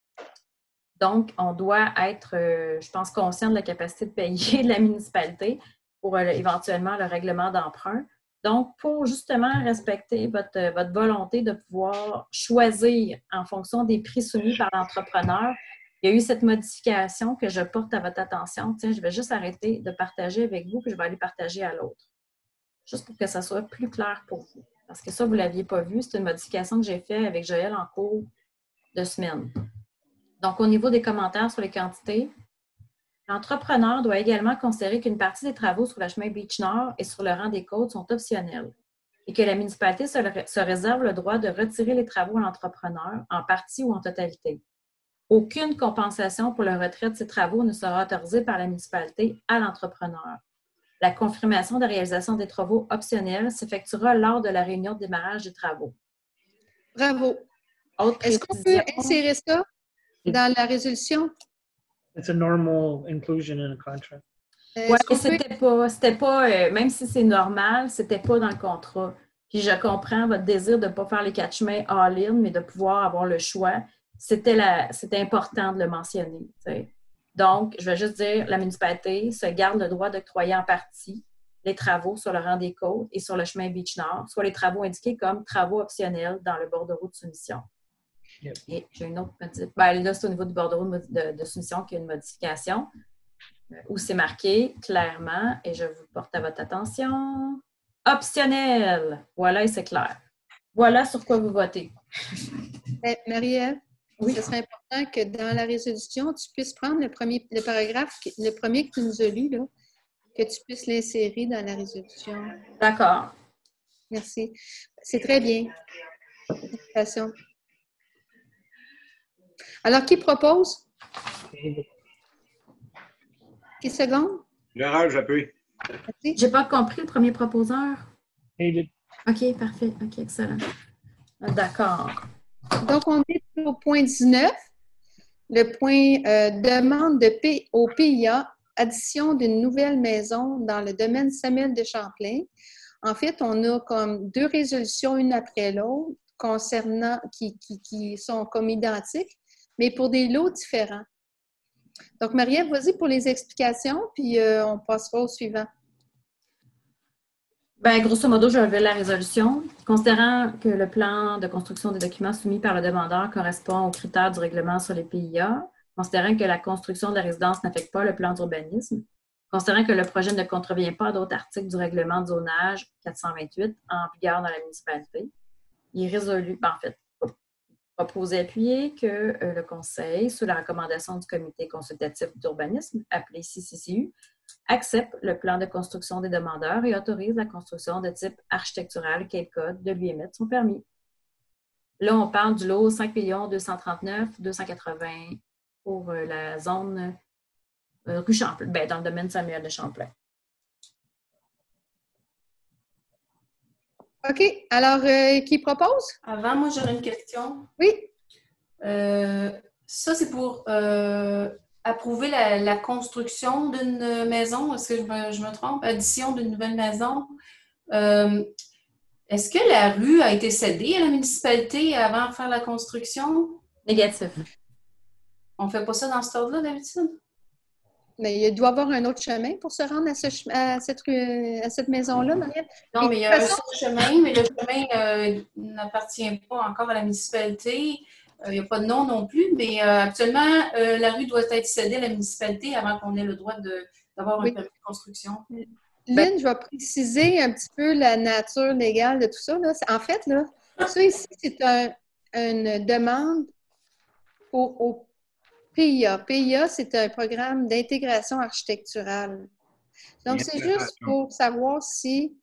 B: Donc, on doit être, je pense, conscient de la capacité de payer de la municipalité pour éventuellement le règlement d'emprunt. Donc, pour justement respecter votre volonté de pouvoir choisir en fonction des prix soumis par l'entrepreneur, il y a eu cette modification que je porte à votre attention. Tiens, je vais juste arrêter de partager avec vous, puis je vais aller partager à l'autre. Juste pour que ça soit plus clair pour vous. Parce que ça, vous ne l'aviez pas vu. C'est une modification que j'ai faite avec Joël en cours de semaine. Donc, au niveau des commentaires sur les quantités, l'entrepreneur doit également considérer qu'une partie des travaux sur le chemin Beach-Nord et sur le rang des Côtes sont optionnels et que la municipalité se réserve le droit de retirer les travaux à l'entrepreneur en partie ou en totalité. Aucune compensation pour le retrait de ces travaux ne sera autorisée par la municipalité à l'entrepreneur. La confirmation de réalisation des travaux optionnels s'effectuera lors de la réunion de démarrage des travaux.
A: Bravo. Est-ce qu'on peut insérer ça dans la résolution?
G: It's a normal inclusion in a contract.
B: Oui, c'était pas même si c'est normal, c'était pas dans le contrat. Puis je comprends votre désir de ne pas faire les 4 chemins all-in, mais de pouvoir avoir le choix. C'était important de le mentionner. T'sais. Donc, je vais juste dire, la municipalité se garde le droit d'octroyer en partie les travaux sur le rang des Côtes et sur le chemin Beach-Nord, soit les travaux indiqués comme travaux optionnels dans le bordereau de soumission. Yep. Et j'ai une autre petite... là, c'est au niveau du bordereau de soumission qu'il y a une modification où c'est marqué clairement, et je vous porte à votre attention, optionnel. Voilà, et c'est clair. Voilà sur quoi vous votez.
A: Marie-Ève,
B: oui.
A: Ce serait important que dans la résolution, tu puisses prendre le paragraphe, le premier que tu nous as lu, là, que tu puisses l'insérer dans la résolution.
B: D'accord.
A: Merci. C'est très bien. Félicitations. Alors, qui propose? Qui seconde?
C: Gérald, j'appuie.
B: Je n'ai pas compris le premier proposeur.
G: David.
B: OK, parfait. OK, excellent. D'accord.
A: Donc, on est au point 19, le point demande au PIA, addition d'une nouvelle maison dans le domaine Samuel de Champlain. En fait, on a comme 2 résolutions, une après l'autre, concernant, qui sont comme identiques, mais pour des lots différents. Donc, Marie-Ève, vas-y pour les explications, puis on passera au suivant.
B: Bien, grosso modo, je relevais la résolution. Considérant que le plan de construction des documents soumis par le demandeur correspond aux critères du règlement sur les PIA, considérant que la construction de la résidence n'affecte pas le plan d'urbanisme, considérant que le projet ne contrevient pas à d'autres articles du règlement de zonage 428 en vigueur dans la municipalité, il est résolu, en fait, proposé appuyer que le Conseil, sous la recommandation du Comité consultatif d'urbanisme, appelé CCCU, accepte le plan de construction des demandeurs et autorise la construction de type architectural Cape Cod de lui émettre son permis. Là, on parle du lot 5 239 280 pour la zone rue Champlain, ben, dans le domaine Samuel de Champlain.
A: OK. Alors, qui propose?
D: Avant, moi, j'aurais une question.
A: Oui.
D: Ça, c'est pour approuver la construction d'une maison. Est-ce que je me trompe? Addition d'une nouvelle maison. Est-ce que la rue a été cédée à la municipalité avant de faire la construction?
B: Négatif.
D: On ne fait pas ça dans cet ordre-là, d'habitude?
A: Mais il doit y avoir un autre chemin pour se rendre à cette maison-là, Marie-Ève.
D: Non, mais il y a un seul chemin, mais le chemin n'appartient pas encore à la municipalité. Il n'y a pas de nom non plus, mais actuellement, la rue doit être cédée à la municipalité avant qu'on ait le droit d'avoir un permis de construction.
A: Lynn, je vais préciser un petit peu la nature légale de tout ça. Là. En fait, là, ça ici, c'est une demande au PIA. PIA, c'est un programme d'intégration architecturale. Donc, c'est juste pour savoir si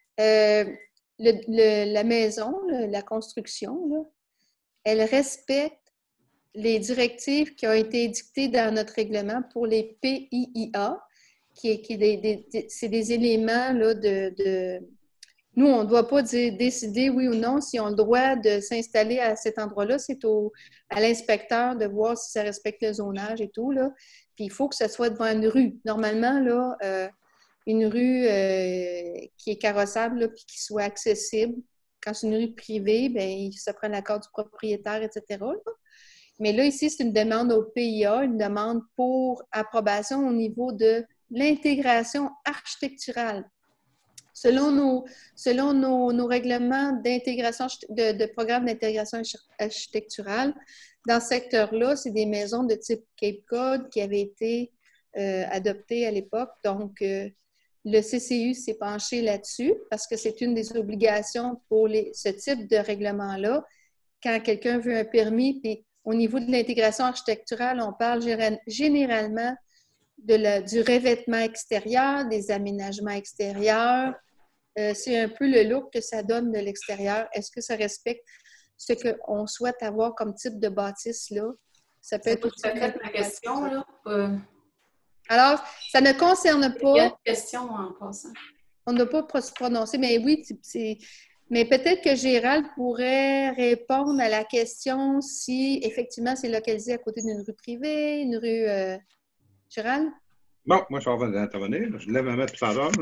A: la maison, la construction, là, elle respecte les directives qui ont été dictées dans notre règlement pour les PIIA, c'est des éléments là, Nous, on ne doit pas décider oui ou non si on a le droit de s'installer à cet endroit-là. C'est à l'inspecteur de voir si ça respecte le zonage et tout. Là. Puis il faut que ce soit devant une rue. Normalement, là, une rue qui est carrossable là, puis qui soit accessible. Quand c'est une rue privée, bien, ça prend l'accord du propriétaire, etc. Là. Mais là, ici, c'est une demande au PIA, une demande pour approbation au niveau de l'intégration architecturale. Selon nos règlements d'intégration, de programme d'intégration architecturale, dans ce secteur-là, c'est des maisons de type Cape Cod qui avaient été adoptées à l'époque. Donc, le CCU s'est penché là-dessus parce que c'est une des obligations pour ce type de règlement-là. Quand quelqu'un veut un permis, puis au niveau de l'intégration architecturale, on parle généralement du revêtement extérieur, des aménagements extérieurs. C'est un peu le look que ça donne de l'extérieur. Est-ce que ça respecte ce qu'on souhaite avoir comme type de bâtisse là? Ça peut être
D: aussi ma question, là.
A: Alors, ça ne concerne pas...
D: Il y a une question en passant.
A: On n'a pas prononcé, mais oui, mais peut-être que Gérald pourrait répondre à la question si, effectivement, c'est localisé à côté d'une rue privée, une rue... Gérald?
C: Bon, moi, je vais intervenir. Je lève ma main tout à l'heure.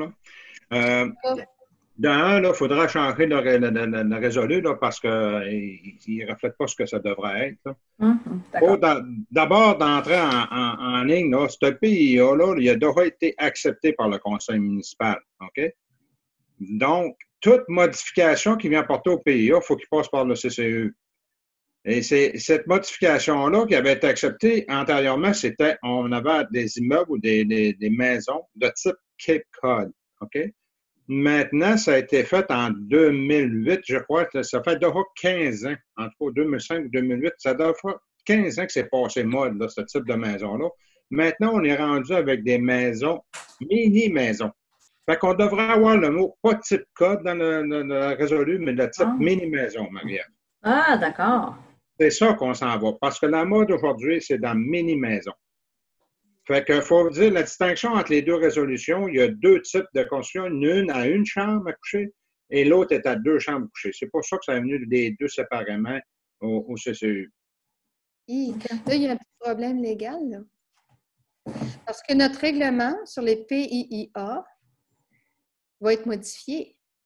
C: Dans il faudra changer le résolu là, parce qu'il ne reflète pas ce que ça devrait être. D'abord, d'entrer en ligne, là, ce PIA, là, il a déjà été accepté par le conseil municipal. OK? Donc, toute modification qui vient porter au PIA, il faut qu'il passe par le CCU. Et c'est cette modification-là qui avait été acceptée antérieurement, c'était on avait des immeubles ou des maisons de type Cape Cod. OK? Maintenant, ça a été fait en 2008, je crois. Ça fait déjà 15 ans, en tout cas 2005 ou 2008. Ça doit faire 15 ans que c'est passé mode, là, ce type de maison-là. Maintenant, on est rendu avec des maisons, mini-maisons. Fait qu'on devrait avoir le mot, pas type code dans le résolu, mais le type mini-maison, Marie-Ève.
B: Ah, d'accord.
C: C'est ça qu'on s'en va. Parce que la mode aujourd'hui, c'est dans mini-maison. Fait qu'il faut dire la distinction entre les deux résolutions. Il y a deux types de construction. Une à une chambre à coucher et l'autre est à 2 chambres à coucher. C'est pour ça que ça est venu les deux séparément au CCU.
A: Là, il y a un petit problème légal. Là. Parce que notre règlement sur les PIIA va être modifié.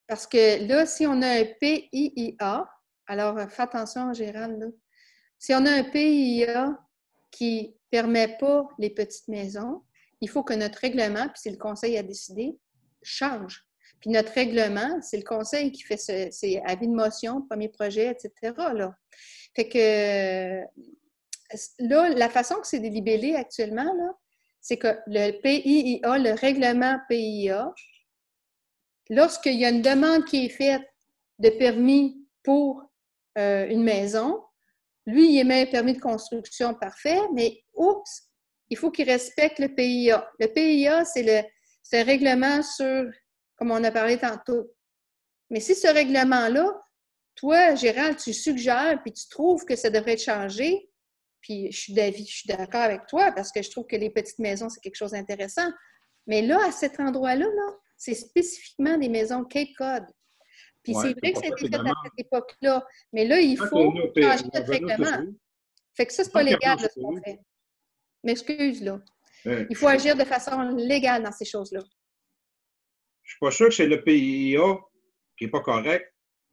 A: Parce que là, si on a un PIIA, alors fais attention, Gérald, là. Si on a un PIIA qui ne permet pas les petites maisons, il faut que notre règlement, puis c'est le conseil à décider, change. Puis notre règlement, c'est le conseil qui fait c'est avis de motion, premier projet, etc. Là. Fait que là, la façon que c'est délibellé actuellement, là, c'est que le PIIA, le règlement PIIA, lorsqu'il y a une demande qui est faite de permis pour une maison, lui, il émet un permis de construction parfait, mais oups, il faut qu'il respecte le PIA. Le PIA, c'est un règlement sur, comme on a parlé tantôt. Mais si ce règlement-là, toi, Gérald, tu suggères, puis tu trouves que ça devrait être changé, puis je suis d'accord avec toi, parce que je trouve que les petites maisons, c'est quelque chose d'intéressant. Mais là, à cet endroit-là, c'est spécifiquement des maisons Cape Cod. Puis c'est vrai que ça a été fait à cette époque-là. Mais là, il faut changer notre règlement. Fait que ça, c'est pas légal, ce qu'on fait. M'excuse, là. Il faut agir de façon légale dans ces choses-là.
C: Je suis pas sûr que c'est le PIA qui n'est pas correct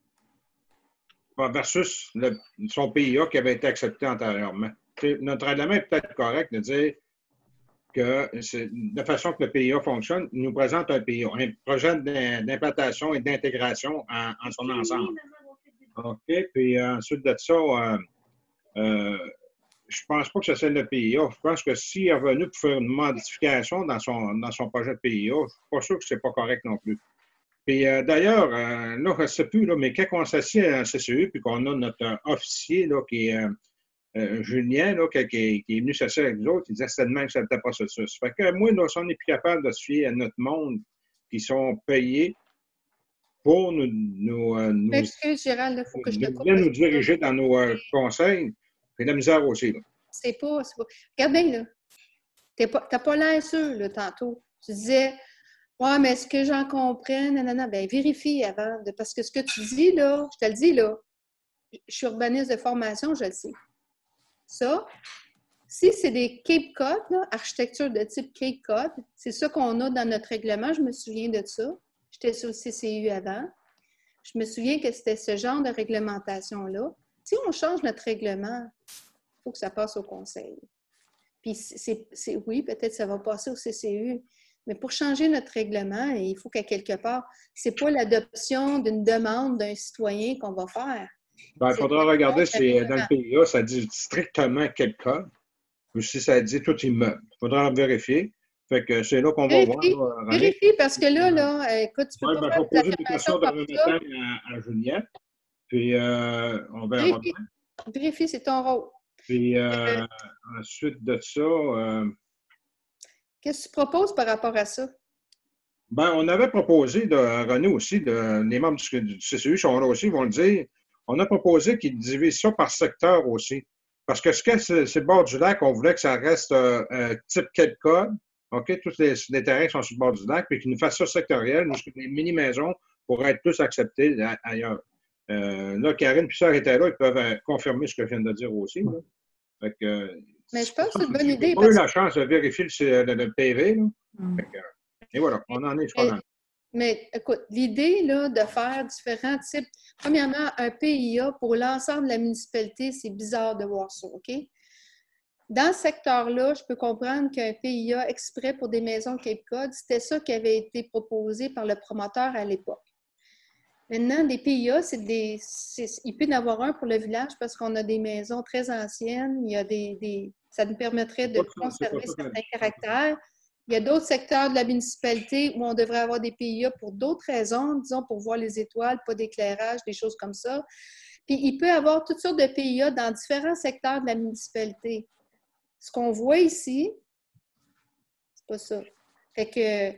C: versus son PIA qui avait été accepté antérieurement. Notre règlement est peut-être correct de dire que de façon que le PIA fonctionne, il nous présente un PIA, un projet d'implantation et d'intégration en son ensemble. OK? Puis ensuite de ça, je ne pense pas que c'est le PIA. Je pense que s'il est revenu pour faire une modification dans son projet de PIA, je ne suis pas sûr que ce n'est pas correct non plus. Puis d'ailleurs, là, je ne sais plus, là, mais quand on s'assied à un CCU puis qu'on a notre officier là, qui est Julien, là, qui est venu s'asseoir avec nous autres, il disait certainement que ça n'était pas ça. Ça fait que moi, là, si on n'est plus capable de se fier à notre monde qui sont payés pour nous
A: excuse, Gérald, il faut que je te coupe.
C: Nous diriger dans nos conseils, c'est de la misère aussi. Là.
A: C'est pas. Regarde bien, là. Tu n'as pas l'air sûr, là, tantôt. Tu disais, ouais, mais est-ce que j'en comprends? Non. Ben, vérifie avant. Parce que ce que tu dis, là, je te le dis, là, je suis urbaniste de formation, je le sais. Ça, si c'est des Cape Cod, là, architecture de type Cape Cod, c'est ça qu'on a dans notre règlement. Je me souviens de ça. J'étais sur le CCU avant. Je me souviens que c'était ce genre de réglementation-là. Si on change notre règlement, il faut que ça passe au conseil. Puis, oui, peut-être ça va passer au CCU, mais pour changer notre règlement, il faut qu'à quelque part, ce n'est pas l'adoption d'une demande d'un citoyen qu'on va faire.
C: Ben, il faudra regarder si dans le PIA, ça dit strictement quel code, ou si ça dit tout immeuble. Il faudra vérifier. Fait que c'est là qu'on va voir.
A: Vérifie, parce que là, écoute, tu peux pas faire
C: poser des questions de matin à Julien, puis on verra.
A: Vérifie, c'est ton rôle.
C: Puis ensuite de ça...
A: Qu'est-ce que tu proposes par rapport à ça?
C: Ben, on avait proposé, René aussi, les membres du CCU sont là aussi, ils vont le dire, on a proposé qu'ils divisent ça par secteur aussi. Parce que c'est le bord du lac, on voulait que ça reste type Cape Cod. OK? Tous les terrains sont sur le bord du lac, puis qu'ils nous fassent ça sectoriel, où les mini-maisons pourraient être plus acceptées ailleurs. Là, Karine et Pierre étaient là, ils peuvent confirmer ce que je viens de dire aussi. Là. Fait que,
A: mais je pense que c'est une bonne idée.
C: J'ai eu la chance de vérifier le PV. Fait que, et voilà, on en est, je crois.
A: Mais écoute, l'idée là, de faire différents types, premièrement, un PIA pour l'ensemble de la municipalité, c'est bizarre de voir ça, OK? Dans ce secteur-là, je peux comprendre qu'un PIA exprès pour des maisons Cape Cod, c'était ça qui avait été proposé par le promoteur à l'époque. Maintenant, des PIA, il peut y en avoir un pour le village parce qu'on a des maisons très anciennes, il y a ça nous permettrait de conserver certains caractères. Il y a d'autres secteurs de la municipalité où on devrait avoir des PIA pour d'autres raisons, disons pour voir les étoiles, pas d'éclairage, des choses comme ça. Puis il peut y avoir toutes sortes de PIA dans différents secteurs de la municipalité. Ce qu'on voit ici, c'est pas ça. Fait que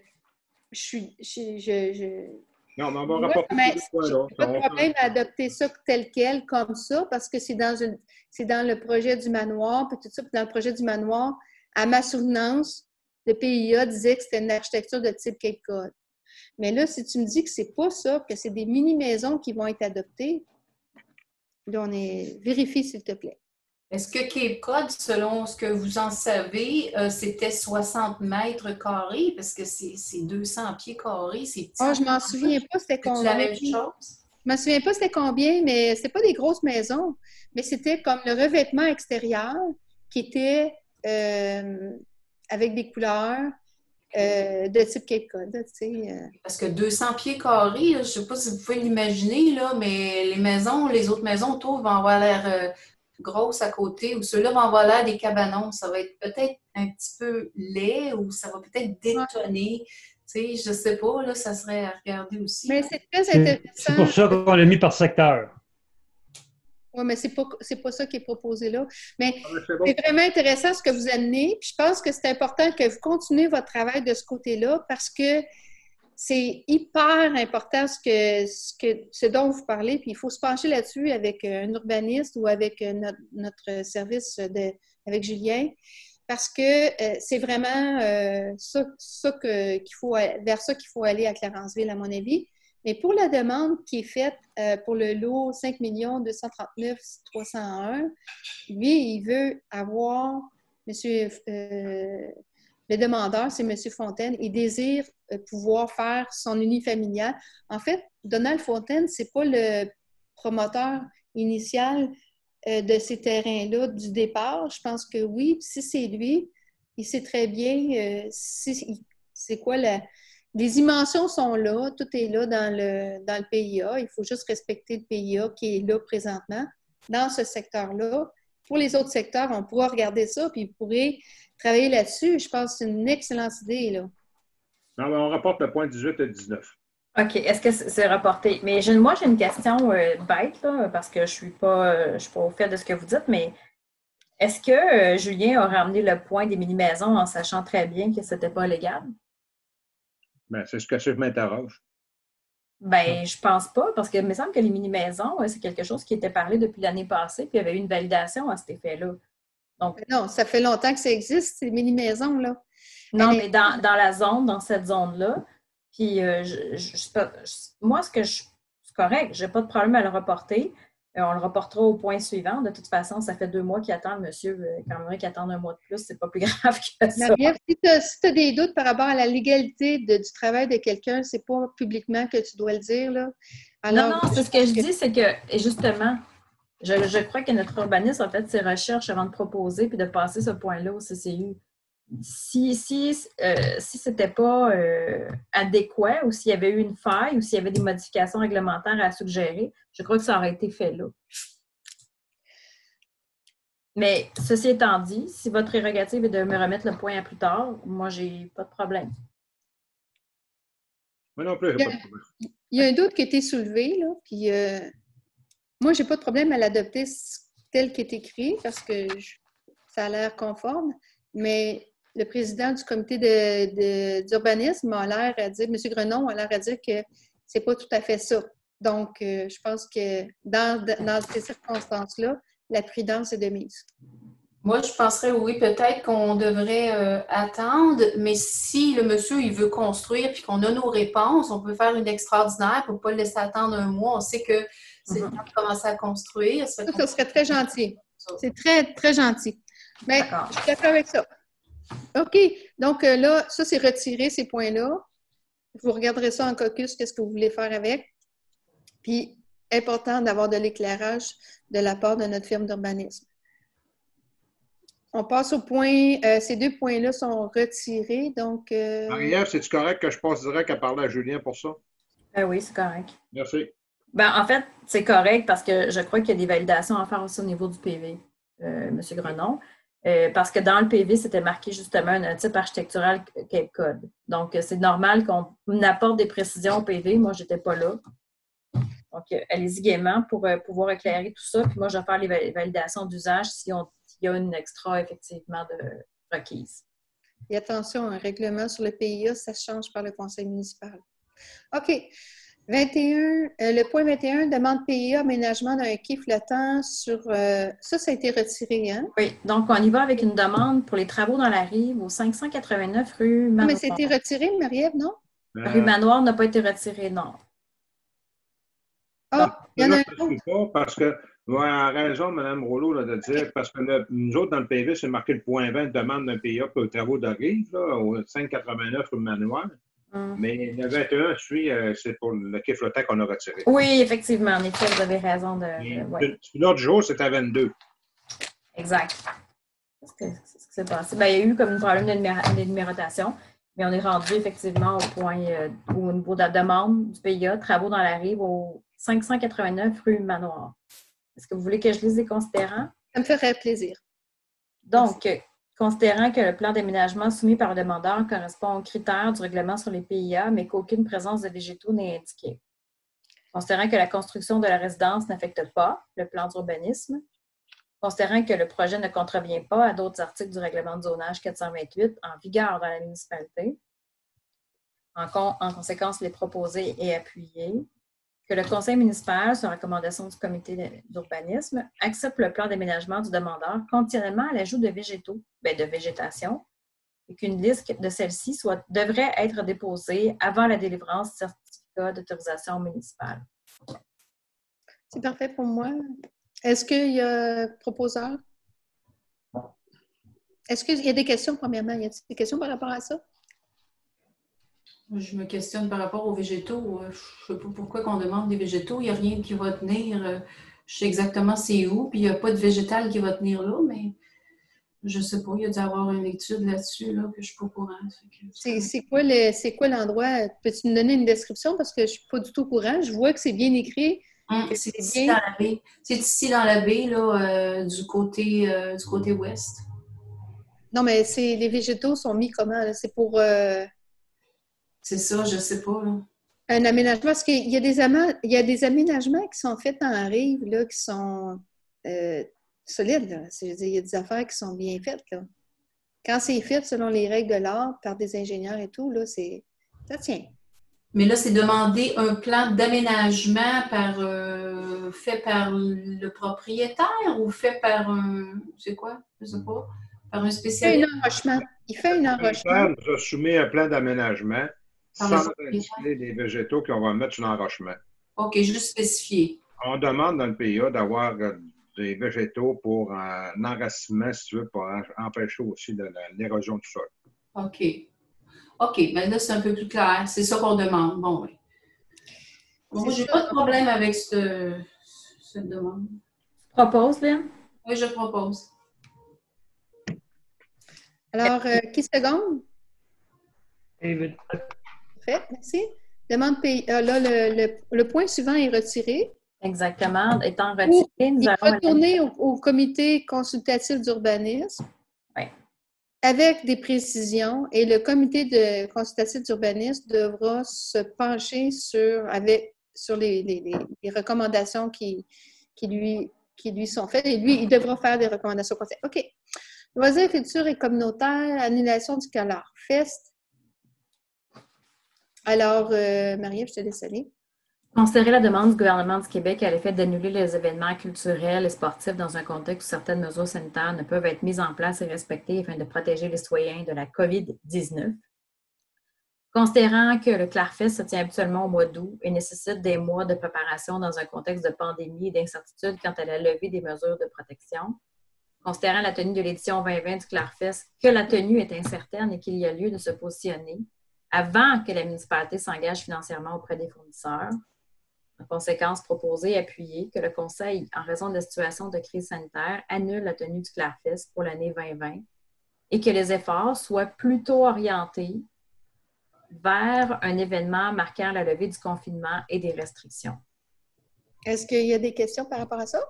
C: non, mais on va rapporter
A: pas de problème à adopter ça tel quel, comme ça, parce que c'est dans le projet du manoir, puis tout ça, puis dans le projet du manoir, à ma souvenance, le PIA disait que c'était une architecture de type Cape Cod. Mais là, si tu me dis que c'est pas ça, que c'est des mini-maisons qui vont être adoptées, là, vérifie, s'il te plaît.
D: Est-ce que Cape Cod, selon ce que vous en savez, c'était 60 mètres carrés? Parce que c'est 200 pieds carrés, c'est petit.
A: Ah, je m'en souviens pas c'était
D: C'est la
A: combien.
D: même chose?
A: Je me souviens pas c'était combien, mais c'est pas des grosses maisons. Mais c'était comme le revêtement extérieur qui était avec des couleurs de type Cape Cod, tu sais.
D: Parce que 200 pieds carrés, là, je ne sais pas si vous pouvez l'imaginer, là, mais les autres maisons autour vont avoir l'air grosses à côté, ou ceux-là vont avoir l'air des cabanons. Ça va être peut-être un petit peu laid, ou ça va peut-être détonner. Tu sais, je ne sais pas, là, ça serait à regarder aussi.
A: Mais c'est très
E: C'est
A: intéressant.
E: pour ça qu'on l'a mis par secteur.
A: Oui, mais c'est pas ça qui est proposé là. Mais
C: C'est bon.
A: c'est vraiment intéressant ce que vous amenez. Puis je pense que c'est important que vous continuez votre travail de ce côté-là parce que c'est hyper important ce dont vous parlez. Puis il faut se pencher là-dessus avec un urbaniste ou avec notre service avec Julien. Parce que c'est vraiment vers ça qu'il faut aller à Clarenceville, à mon avis. Mais pour la demande qui est faite pour le lot 5 239 301, lui, il veut avoir, le demandeur, c'est M. Fontaine, il désire pouvoir faire son unifamilial. En fait, Donald Fontaine, c'est pas le promoteur initial de ces terrains-là du départ. Je pense que oui. Si c'est lui, il sait très bien c'est quoi les dimensions sont là, tout est là dans le PIA. Il faut juste respecter le PIA qui est là présentement dans ce secteur-là. Pour les autres secteurs, on pourra regarder ça puis vous pourrez travailler là-dessus. Je pense que c'est une excellente idée, là.
C: Non, mais on rapporte le point 18 et 19.
B: OK. Est-ce que c'est reporté? Mais moi, j'ai une question bête, là, parce que je suis pas au fait de ce que vous dites, mais est-ce que Julien a ramené le point des mini-maisons en sachant très bien que c'était pas légal?
C: Ben, c'est ce que je m'interroge.
B: Ben, je pense pas, parce que il me semble que les mini-maisons, c'est quelque chose qui était parlé depuis l'année passée, puis il y avait eu une validation à cet effet-là. Donc,
A: non, ça fait longtemps que ça existe, ces mini-maisons, là.
B: non, mais dans la zone, dans cette zone-là, puis moi, c'est correct, j'ai pas de problème à le reporter. On le reportera au point suivant. De toute façon, ça fait 2 mois qu'il attend, le monsieur. Quand même qu'il attend 1 mois de plus, c'est pas plus grave que ça.
A: Marie-Ève, si tu as des doutes par rapport à la légalité du travail de quelqu'un, c'est pas publiquement que tu dois le dire, là. Alors,
B: non, c'est ce que je dis, c'est que, et justement, je crois que notre urbaniste a fait ses recherches avant de proposer puis de passer ce point-là au CCU. Si c'était pas adéquat ou s'il y avait eu une faille ou s'il y avait des modifications réglementaires à suggérer, je crois que ça aurait été fait là. Mais ceci étant dit, si votre prérogative est de me remettre le point à plus tard, moi, j'ai pas de problème.
C: Moi non plus, j'ai pas de problème.
A: Il y a un doute qui a été soulevé, là, puis moi, j'ai pas de problème à l'adopter tel qu'il est écrit parce que ça a l'air conforme, mais le président du comité d'urbanisme a l'air à dire, M. Grenon a l'air à dire que c'est pas tout à fait ça. Donc, je pense que dans ces circonstances-là, la prudence est de mise.
D: Moi, je penserais, oui, peut-être qu'on devrait attendre, mais si le monsieur, il veut construire puis qu'on a nos réponses, on peut faire une extraordinaire pour ne pas le laisser attendre 1 mois. On sait que c'est le temps de commencer à construire.
A: Ça serait très gentil. C'est très, très gentil. Mais je suis d'accord avec ça. OK. Donc là, ça, c'est retiré, ces points-là. Vous regarderez ça en caucus, qu'est-ce que vous voulez faire avec. Puis, important d'avoir de l'éclairage de la part de notre firme d'urbanisme. On passe au point, ces 2 points-là sont retirés, donc...
C: Marie-Ève, c'est-tu correct que je passe direct à parler à Julien pour ça?
B: Oui, c'est correct.
C: Merci.
B: Ben, en fait, c'est correct parce que je crois qu'il y a des validations à faire aussi au niveau du PV, M. Grenon. Parce que dans le PV, c'était marqué justement un type architectural Cape Cod. Donc, c'est normal qu'on apporte des précisions au PV. Moi, je n'étais pas là. Donc, allez-y gaiement pour pouvoir éclairer tout ça. Puis moi, je vais faire les validations d'usage s'il y a une extra, effectivement, de requise.
A: Et attention, un règlement sur le PIA, ça se change par le conseil municipal. OK. 21, le point 21, demande PIA, aménagement d'un quai flottant sur... ça a été retiré, hein?
B: Oui, donc on y va avec une demande pour les travaux dans la rive au 589 rue Manoir.
A: Mais c'était retiré, Marie-Ève, non?
B: Rue Manoir n'a pas été retirée, non.
A: Ah, il y en a un autre.
C: Parce que Oui, a raison, Mme Rouleau, là, de dire, parce que nous autres, dans le PV, c'est marqué le point 20 demande d'un PIA pour les travaux de rive, là, au 589 rue Manoir. Mais le 21 suit, c'est pour le quai flottant qu'on a retiré.
B: Oui, effectivement. En effet, vous avez raison
C: Ouais. L'autre jour, c'était à 22.
B: Exact. C'est ce qui s'est passé. Ben, il y a eu comme un problème de numérotation, mais on est rendu effectivement au point, au niveau de la demande du PIA, travaux dans la rive au 589 rue Manoir. Est-ce que vous voulez que je lise les considérants?
A: Ça me ferait plaisir.
B: Donc, considérant que le plan d'aménagement soumis par le demandeur correspond aux critères du règlement sur les PIA, mais qu'aucune présence de végétaux n'est indiquée. Considérant que la construction de la résidence n'affecte pas le plan d'urbanisme. Considérant que le projet ne contrevient pas à d'autres articles du règlement de zonage 428 en vigueur dans la municipalité. En conséquence, les proposés et appuyés. Que le conseil municipal, sur recommandation du comité d'urbanisme, accepte le plan d'aménagement du demandeur conditionnement à l'ajout de végétaux, de végétation, et qu'une liste de celles-ci devrait être déposée avant la délivrance du certificat d'autorisation municipale.
A: C'est parfait pour moi. Est-ce qu'il y a proposeur? Est-ce qu'il y a des questions, premièrement? Y a-t-il des questions par rapport à ça?
D: Je me questionne par rapport aux végétaux. Je ne sais pas pourquoi on demande des végétaux. Il n'y a rien qui va tenir. Je sais exactement c'est où, puis il n'y a pas de végétal qui va tenir là, mais je ne sais pas. Il y a dû y avoir une étude là-dessus là, que je ne suis pas au courant.
A: C'est quoi l'endroit? Peux-tu me donner une description? Parce que je ne suis pas du tout au courant. Je vois que c'est bien écrit.
D: C'est ici dans la baie. C'est ici dans la baie, là, du côté ouest.
A: Non, mais les végétaux sont mis comment? C'est pour
D: c'est ça, je ne sais pas. Là.
A: Un aménagement. Parce qu'il y a des aménagements qui sont faits en rive, là, qui sont solides. Là. Il y a des affaires qui sont bien faites. Là. Quand c'est fait selon les règles de l'art par des ingénieurs et tout, là, ça tient.
D: Mais là, c'est demander un plan d'aménagement fait par le propriétaire ou fait par c'est quoi? Je ne sais pas. Par un spécialiste.
A: Il fait un enrochement.
C: Il nous a soumis un plan d'aménagement sans indiquer les végétaux qu'on va mettre sur l'enrochement.
D: OK, juste spécifié.
C: On demande dans le PIA d'avoir des végétaux pour un enracinement, si tu veux, pour empêcher aussi l'érosion du sol.
D: OK. OK, mais là, c'est un peu plus clair. C'est ça qu'on demande. Bon, oui. Moi, j'ai pas de problème avec cette demande.
B: Tu proposes, Lynn?
D: Oui, je propose.
A: Alors, qui seconde?
G: David.
A: Parfait, merci. Demande PIA. Là, le point suivant est retiré.
B: Exactement. Étant retiré,
A: il va retourner au comité consultatif d'urbanisme.
B: Oui.
A: Avec des précisions, et le comité consultatif d'urbanisme devra se pencher sur les recommandations qui lui sont faites. Et lui, il devra faire des recommandations. OK. Loisirs, culture et communautaire, annulation du Calard Fest. Alors, Marie-Ève, je te laisse aller.
B: Considérer la demande du gouvernement du Québec à l'effet d'annuler les événements culturels et sportifs dans un contexte où certaines mesures sanitaires ne peuvent être mises en place et respectées afin de protéger les citoyens de la COVID-19. Considérant que le Clarfest se tient habituellement au mois d'août et nécessite des mois de préparation dans un contexte de pandémie et d'incertitude quant à la levée des mesures de protection. Considérant la tenue de l'édition 2020 du Clarfest, que la tenue est incertaine et qu'il y a lieu de se positionner avant que la municipalité s'engage financièrement auprès des fournisseurs. En conséquence, proposer et appuyer que le Conseil, en raison de la situation de crise sanitaire, annule la tenue du Clarfest pour l'année 2020 et que les efforts soient plutôt orientés vers un événement marquant la levée du confinement et des restrictions.
A: Est-ce qu'il y a des questions par rapport à ça?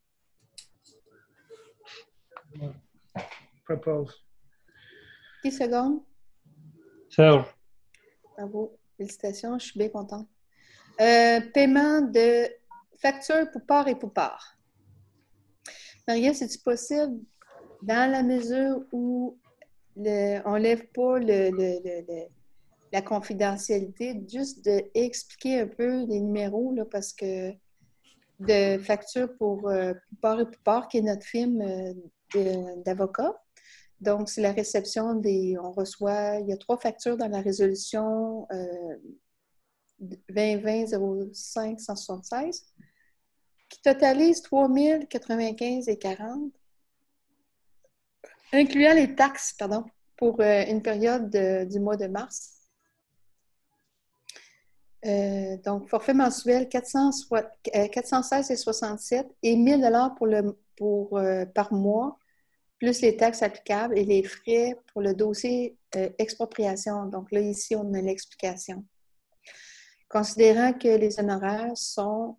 G: Propose.
A: Qui seconde?
E: Serge.
A: Bravo. Félicitations, je suis bien contente. Paiement de facture Poupard et Poupard. Maria, c'est-tu possible, dans la mesure où on ne lève pas la confidentialité, juste d'expliquer un peu les numéros, là, parce que de facture pour Poupard et Poupard, qui est notre film d'avocat. Donc, c'est la réception on reçoit, il y a 3 factures dans la résolution 2020-05-176. qui totalise 3 095,40 incluant les taxes, pardon, pour une période du mois de mars. Donc, forfait mensuel 416,67 et 1 000 par mois, plus les taxes applicables et les frais pour le dossier expropriation. Donc là, ici, on a l'explication. Considérant que les honoraires sont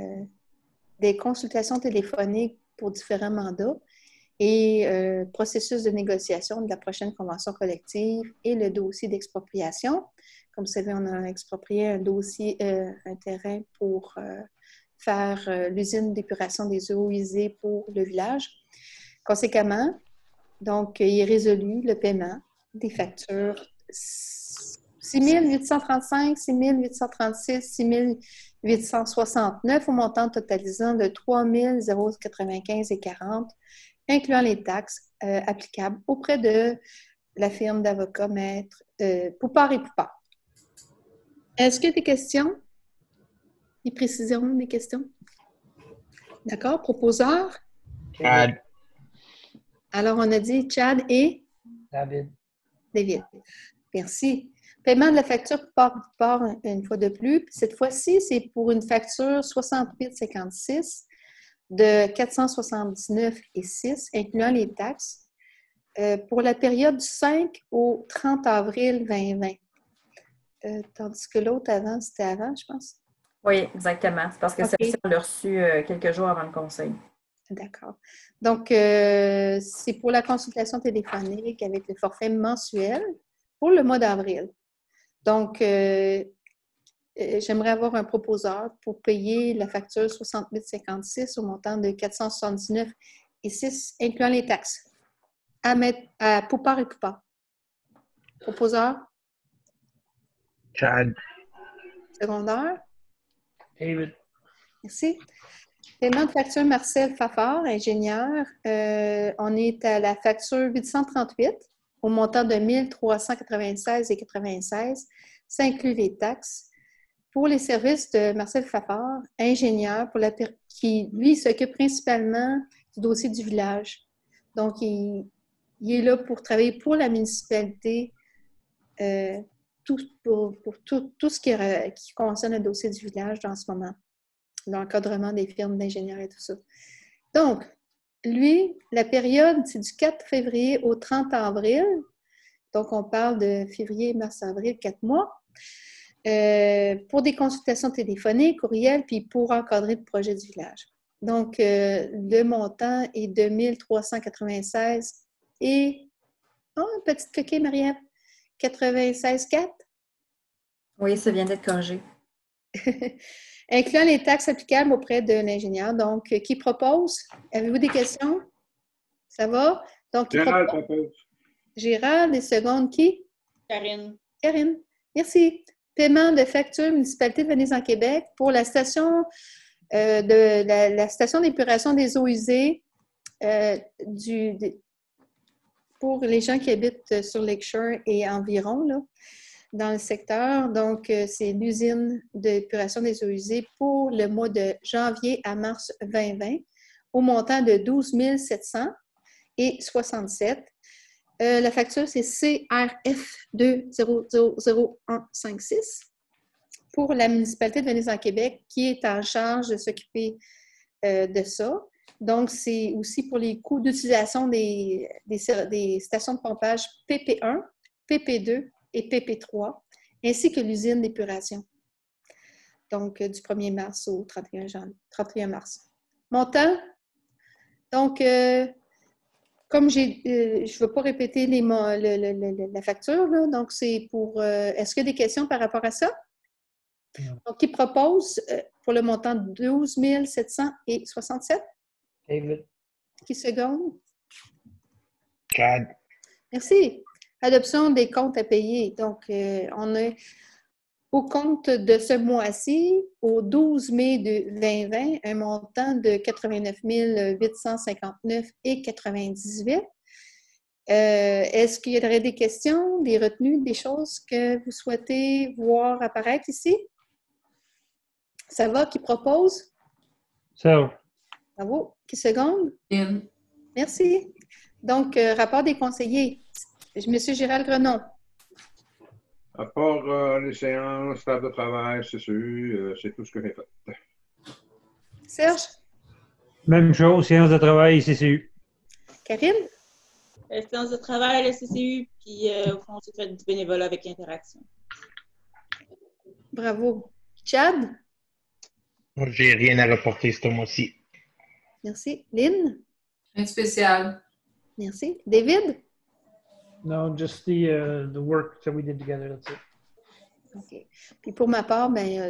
A: des consultations téléphoniques pour différents mandats et processus de négociation de la prochaine convention collective et le dossier d'expropriation. Comme vous savez, on a exproprié un terrain pour faire l'usine d'épuration des eaux usées pour le village. Conséquemment, donc, il est résolu le paiement des factures 6 835, 6 836, 6 869 au montant totalisant de 3 095,40, incluant les taxes applicables auprès de la firme d'avocats maître Poupard et Poupard. Est-ce qu'il y a des questions? Des précisions, des questions? D'accord. Proposeur?
F: Chad.
A: Alors, on a dit Chad et?
G: David.
A: David. Merci. Paiement de la facture Poupard une fois de plus. Cette fois-ci, c'est pour une facture 68,56 de 479,6, incluant les taxes, pour la période du 5 au 30 avril 2020. Tandis que l'autre avant, c'était avant, je pense.
B: Oui, exactement. C'est parce que
A: OK.
B: celle-ci, on l'a reçue quelques jours avant le conseil.
A: D'accord. Donc, c'est pour la consultation téléphonique avec le forfait mensuel pour le mois d'avril. Donc, j'aimerais avoir un proposeur pour payer la facture 68,56 au montant de 479,6, incluant les taxes, à mettre à Poupard et Poupard. Proposeur?
F: Chad.
A: Secondaire?
G: David.
A: Merci. Paiement de facture Marcel Fafard, ingénieur. On est à la facture 838 au montant de 1 396,96. Ça inclut les taxes. Pour les services de Marcel Fafard, ingénieur, qui, lui, s'occupe principalement du dossier du village. Donc, il est là pour travailler pour la municipalité, pour tout ce qui concerne le dossier du village dans ce moment, l'encadrement des firmes d'ingénieurs et tout ça. Donc, lui, la période, c'est du 4 février au 30 avril. Donc, on parle de février, mars, avril, 4 mois. Pour des consultations téléphoniques, courriels, puis pour encadrer le projet du village. Donc, le montant est de 1 396 et... Oh, petite coquille, Marie-Ève! 96,4.
B: Oui, ça vient d'être corrigé.
A: Incluant les taxes applicables auprès de l'ingénieur. Donc, qui propose? Avez-vous des questions? Ça va? Donc,
C: Gérald propose.
A: Gérald, et seconde qui?
H: Karine.
A: Karine. Merci. Paiement de facture municipalité de Venise en Québec pour la station la station d'épuration des eaux usées pour les gens qui habitent sur Lakeshore et environ, là, dans le secteur. Donc, c'est l'usine d'épuration des eaux usées pour le mois de janvier à mars 2020 au montant de 12 700,67. La facture, c'est CRF 2000156 pour la municipalité de Venise en Québec qui est en charge de s'occuper de ça. Donc, c'est aussi pour les coûts d'utilisation des stations de pompage PP1, PP2 et PP3, ainsi que l'usine d'épuration. Donc, du 1er mars au 31 mars. Montant? Donc, comme je ne veux pas répéter la facture, là, donc c'est pour... est-ce qu'il y a des questions par rapport à ça?
G: Non.
A: Donc, qui propose pour le montant de 12 767?
G: David.
A: Qui seconde?
F: Chad.
A: Merci. Adoption des comptes à payer. Donc, on est au compte de ce mois-ci, au 12 mai de 2020, un montant de 89 859,98. Est-ce qu'il y aurait des questions, des retenues, des choses que vous souhaitez voir apparaître ici? Ça va? Qui propose?
E: Serge.
A: Bravo. Qui seconde?
I: Lynn.
A: Merci. Donc, rapport des conseillers. Monsieur Gérald Grenon.
C: À part les séances, table de travail, c'est sûr, c'est tout ce que j'ai fait.
A: Serge?
E: Même chose, séance de travail, CCU.
A: Karine?
H: Séance de travail à la CCU, puis au fond, j'ai fait du bénévolat avec Interaction.
A: Bravo. Chad?
F: Moi, j'ai rien à reporter ce mois-ci.
A: Merci. Lynn?
I: Rien de spécial.
A: Merci. David?
G: No, just the work that we did together. That's it.
A: OK. Puis pour ma part, ben,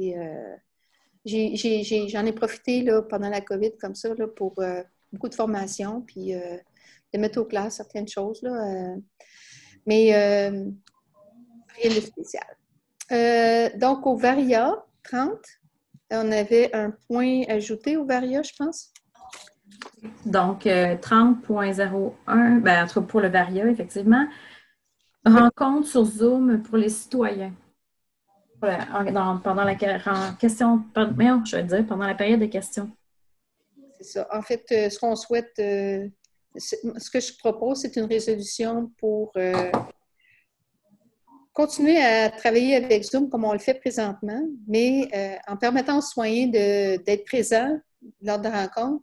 A: j'en ai profité là, pendant la COVID comme ça là, pour beaucoup de formation, puis de mettre au clair certaines choses. Là, mais rien de spécial. Donc, au Varia 30, on avait un point ajouté au Varia, je pense.
B: Donc, 30.01, ben, pour le Varia, effectivement. Rencontre sur Zoom pour les citoyens. Pendant la question, je vais dire, pendant la période de questions.
A: C'est ça. En fait, ce qu'on souhaite, ce que je propose, c'est une résolution pour continuer à travailler avec Zoom comme on le fait présentement, mais en permettant aux citoyens d'être présents lors de rencontres,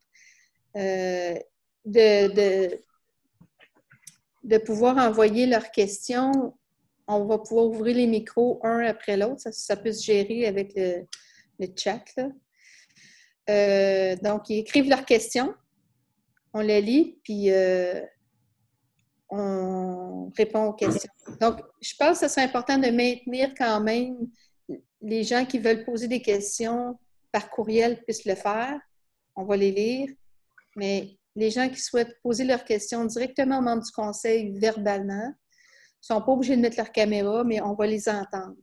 A: de pouvoir envoyer leurs questions. On va pouvoir ouvrir les micros un après l'autre. Ça peut se gérer avec le chat. Là. Donc, ils écrivent leurs questions. On les lit, puis on répond aux questions. Donc, je pense que ce serait important de maintenir quand même les gens qui veulent poser des questions par courriel puissent le faire. On va les lire. Mais les gens qui souhaitent poser leurs questions directement aux membres du conseil verbalement ne sont pas obligés de mettre leur caméra, mais on va les entendre.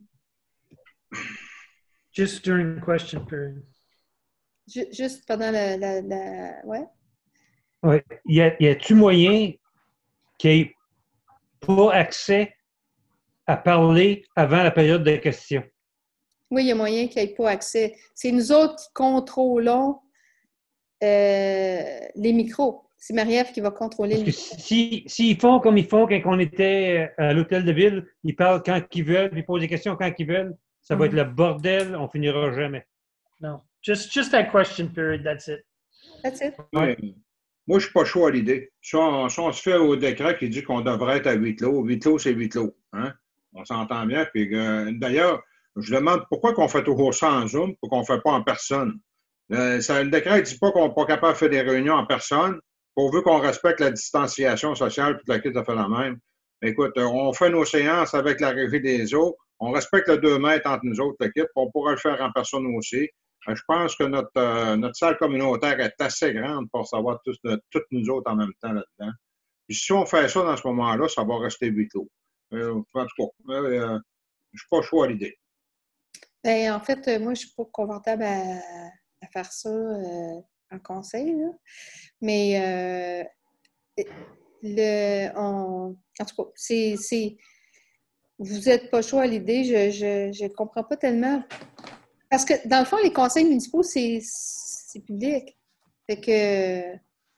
G: Just during question period.
A: Juste pendant ouais?
E: Oui. Y a-t-il moyen qu'il n'y ait pas accès à parler avant la période de questions?
A: Oui, il y a moyen qu'il n'y ait pas accès. C'est nous autres qui contrôlons les micros. C'est Marie-Ève qui va contrôler
E: Parce
A: les
E: que
A: micros.
E: s'ils font comme ils font quand on était à l'hôtel de ville, ils parlent quand ils veulent, ils posent des questions quand ils veulent, ça va être le bordel, on finira jamais.
G: No, just that question period. That's it.
A: That's it.
C: Ouais. Moi, je ne suis pas chaud à l'idée. Si on se fait au décret qui dit qu'on devrait être à huis clos, c'est huis clos. Hein? On s'entend bien. Puis, d'ailleurs, je demande pourquoi on fait toujours ça en Zoom pour qu'on ne fait pas en personne. Le décret ne dit pas qu'on n'est pas capable de faire des réunions en personne, pourvu qu'on respecte la distanciation sociale, puis la kit a fait la même. Écoute, on fait nos séances avec la régie des autres, on respecte le 2 mètres entre nous autres, l'équipe, on pourra le faire en personne aussi. Je pense que notre salle communautaire est assez grande pour savoir toutes nous autres en même temps là-dedans. Puis si on fait ça dans ce moment-là, ça va rester huis clos. En tout cas, je ne suis pas chaud à l'idée.
A: Bien, en fait, moi, je ne suis pas confortable à faire ça en conseil. Là. Mais en tout cas, vous n'êtes pas chaud à l'idée. Je ne comprends pas tellement. Parce que, dans le fond, les conseils municipaux, c'est public. Fait que...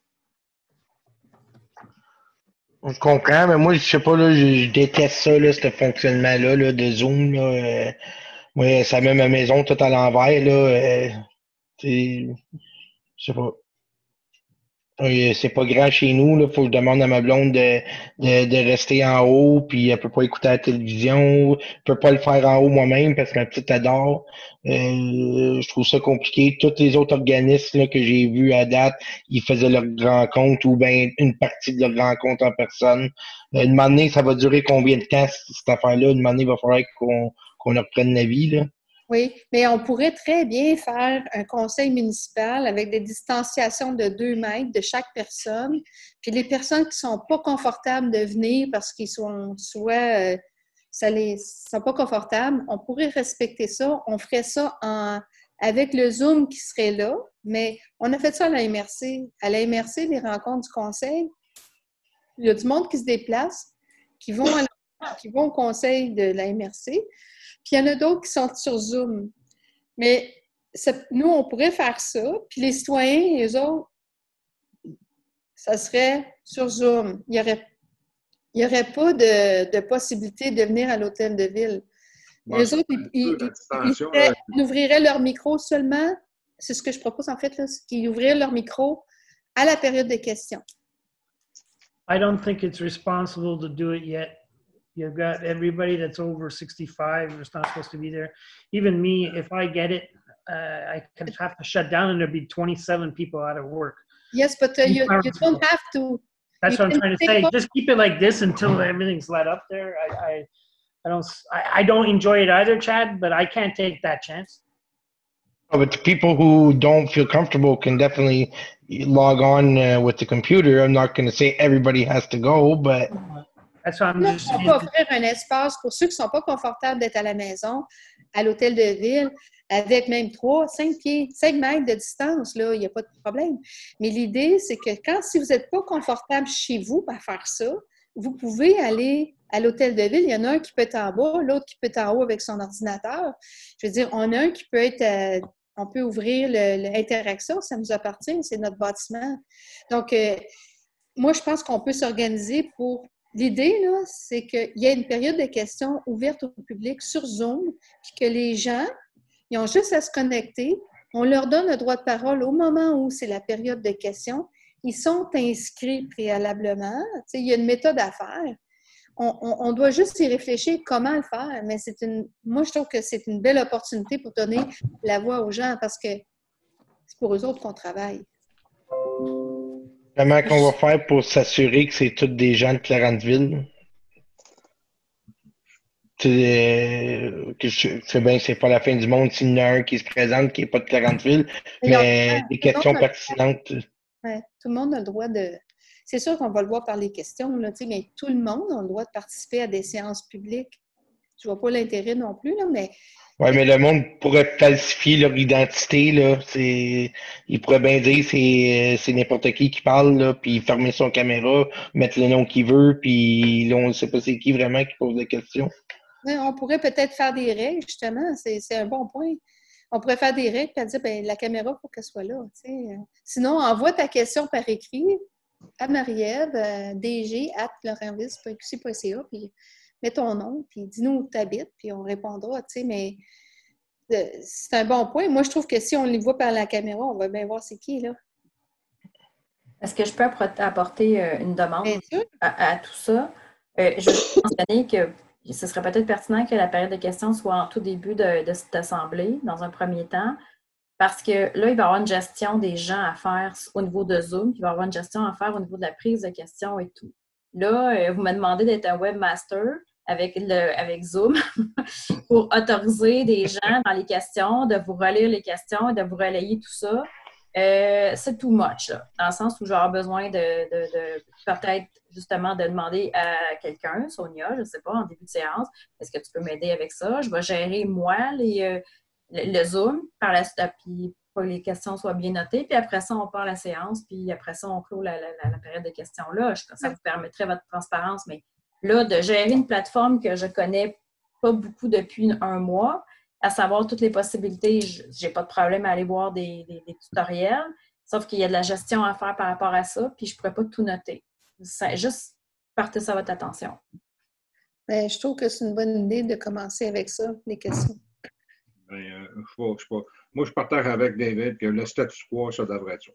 F: Je comprends, mais moi, je sais pas, là, je déteste ça, là, ce fonctionnement-là là, de Zoom. Là, moi, ça met ma maison tout à l'envers. Là, je sais pas. C'est pas grand chez nous. Il faut que je demande à ma blonde de rester en haut, puis elle peut pas écouter la télévision. Je peux pas le faire en haut moi-même parce que ma petite adore. Je trouve ça compliqué. Tous les autres organismes là, que j'ai vus à date, ils faisaient leur rencontre ou bien une partie de leur rencontre en personne. Une année, ça va durer combien de temps, cette affaire-là? Une année, il va falloir qu'on reprenne la vie, là.
A: Oui, mais on pourrait très bien faire un conseil municipal avec des distanciations de 2 mètres de chaque personne. Puis les personnes qui ne sont pas confortables de venir parce qu'ils sont soit sont pas confortables, on pourrait respecter ça. On ferait ça avec le Zoom qui serait là, mais on a fait ça à la MRC. À la MRC, les rencontres du conseil, il y a du monde qui se déplace, qui vont au conseil de la MRC. Puis il y en a d'autres qui sont sur Zoom. Mais nous, on pourrait faire ça, puis les citoyens, les autres, ça serait sur Zoom. Il n'y aurait pas de possibilité de venir à l'hôtel de ville. Les autres, ils ouvriraient leur micro seulement, c'est ce que je propose en fait, là, c'est qu'ils ouvriraient leur micro à la période des questions.
G: I don't think it's responsible to do it yet. You've got everybody that's over 65 is not supposed to be there. Even me, if I get it, I can have to shut down and there'll be 27 people out of work.
A: Yes, but you don't have to.
G: That's what I'm trying to say. Just keep it like this until everything's let up there. I don't enjoy it either, Chad, but I can't take that chance.
F: Oh, but the people who don't feel comfortable can definitely log on with the computer. I'm not going to say everybody has to go, but...
G: That's what I'm just
A: saying. On peut offrir un espace pour ceux qui ne sont pas confortables d'être à la maison, à l'hôtel de ville, avec même 5 mètres de distance, là, il n'y a pas de problème. Mais l'idée, c'est que si vous n'êtes pas confortable chez vous à faire ça, vous pouvez aller à l'hôtel de ville. Il y en a un qui peut être en bas, l'autre qui peut être en haut avec son ordinateur. Je veux dire, on a un qui peut être... on peut ouvrir l'interaction, ça nous appartient, c'est notre bâtiment. Donc, moi, je pense qu'on peut s'organiser pour... L'idée, là, c'est qu'il y a une période de questions ouverte au public sur Zoom, puis que les gens, ils ont juste à se connecter. On leur donne le droit de parole au moment où c'est la période de questions. Ils sont inscrits préalablement. Tu sais, il y a une méthode à faire. On doit juste y réfléchir comment le faire, mais moi, je trouve que c'est une belle opportunité pour donner la voix aux gens parce que c'est pour eux autres qu'on travaille.
F: Comment qu'on va faire pour s'assurer que c'est tous des gens de Clarenceville? C'est bien que c'est pas la fin du monde s'il y en a un qui se présente qui n'est pas de Clarenceville, mais des questions pertinentes.
A: Ouais, tout le monde a le droit de... C'est sûr qu'on va le voir par les questions, là, mais tout le monde a le droit de participer à des séances publiques. Je ne vois pas l'intérêt non plus, là, mais...
F: Oui, mais le monde pourrait falsifier leur identité, là. Il pourrait bien dire c'est n'importe qui parle, là, puis fermer son caméra, mettre le nom qu'il veut, puis là, on ne sait pas c'est qui vraiment qui pose des questions.
A: Ouais, on pourrait peut-être faire des règles, justement. C'est un bon point. On pourrait faire des règles et dire, bien, la caméra, il faut qu'elle soit là. T'sais. Sinon, envoie ta question par écrit à Marie-Ève, dg@laurentvis.qc.ca, puis mets ton nom, puis dis-nous où tu habites, puis on répondra, tu sais, mais c'est un bon point. Moi, je trouve que si on les voit par la caméra, on va bien voir c'est qui, là.
B: Est-ce que je peux apporter une demande à tout ça? Je veux mentionner que ce serait peut-être pertinent que la période de questions soit en tout début de cette assemblée, dans un premier temps, parce que là, il va y avoir une gestion des gens à faire au niveau de Zoom, puis il va y avoir une gestion à faire au niveau de la prise de questions et tout. Là, vous me demandez d'être un webmaster avec Zoom pour autoriser des gens dans les questions, de vous relire les questions et de vous relayer tout ça. C'est too much, là, dans le sens où j'aurai besoin de peut-être justement de demander à quelqu'un, Sonia, je ne sais pas, en début de séance, est-ce que tu peux m'aider avec ça? Je vais gérer, moi, le Zoom par la suite, puis pour que les questions soient bien notées, puis après ça, on part la séance, puis après ça, on clôt la période de questions-là. Ça vous permettrait votre transparence, mais là, de gérer une plateforme que je connais pas beaucoup depuis un mois, à savoir toutes les possibilités, j'ai pas de problème à aller voir des tutoriels, sauf qu'il y a de la gestion à faire par rapport à ça, puis je pourrais pas tout noter. Juste partez ça à votre attention.
A: Bien, je trouve que c'est une bonne idée de commencer avec ça, les questions.
C: Bien, moi, je partage avec David que le statu quo, ça devrait être ça.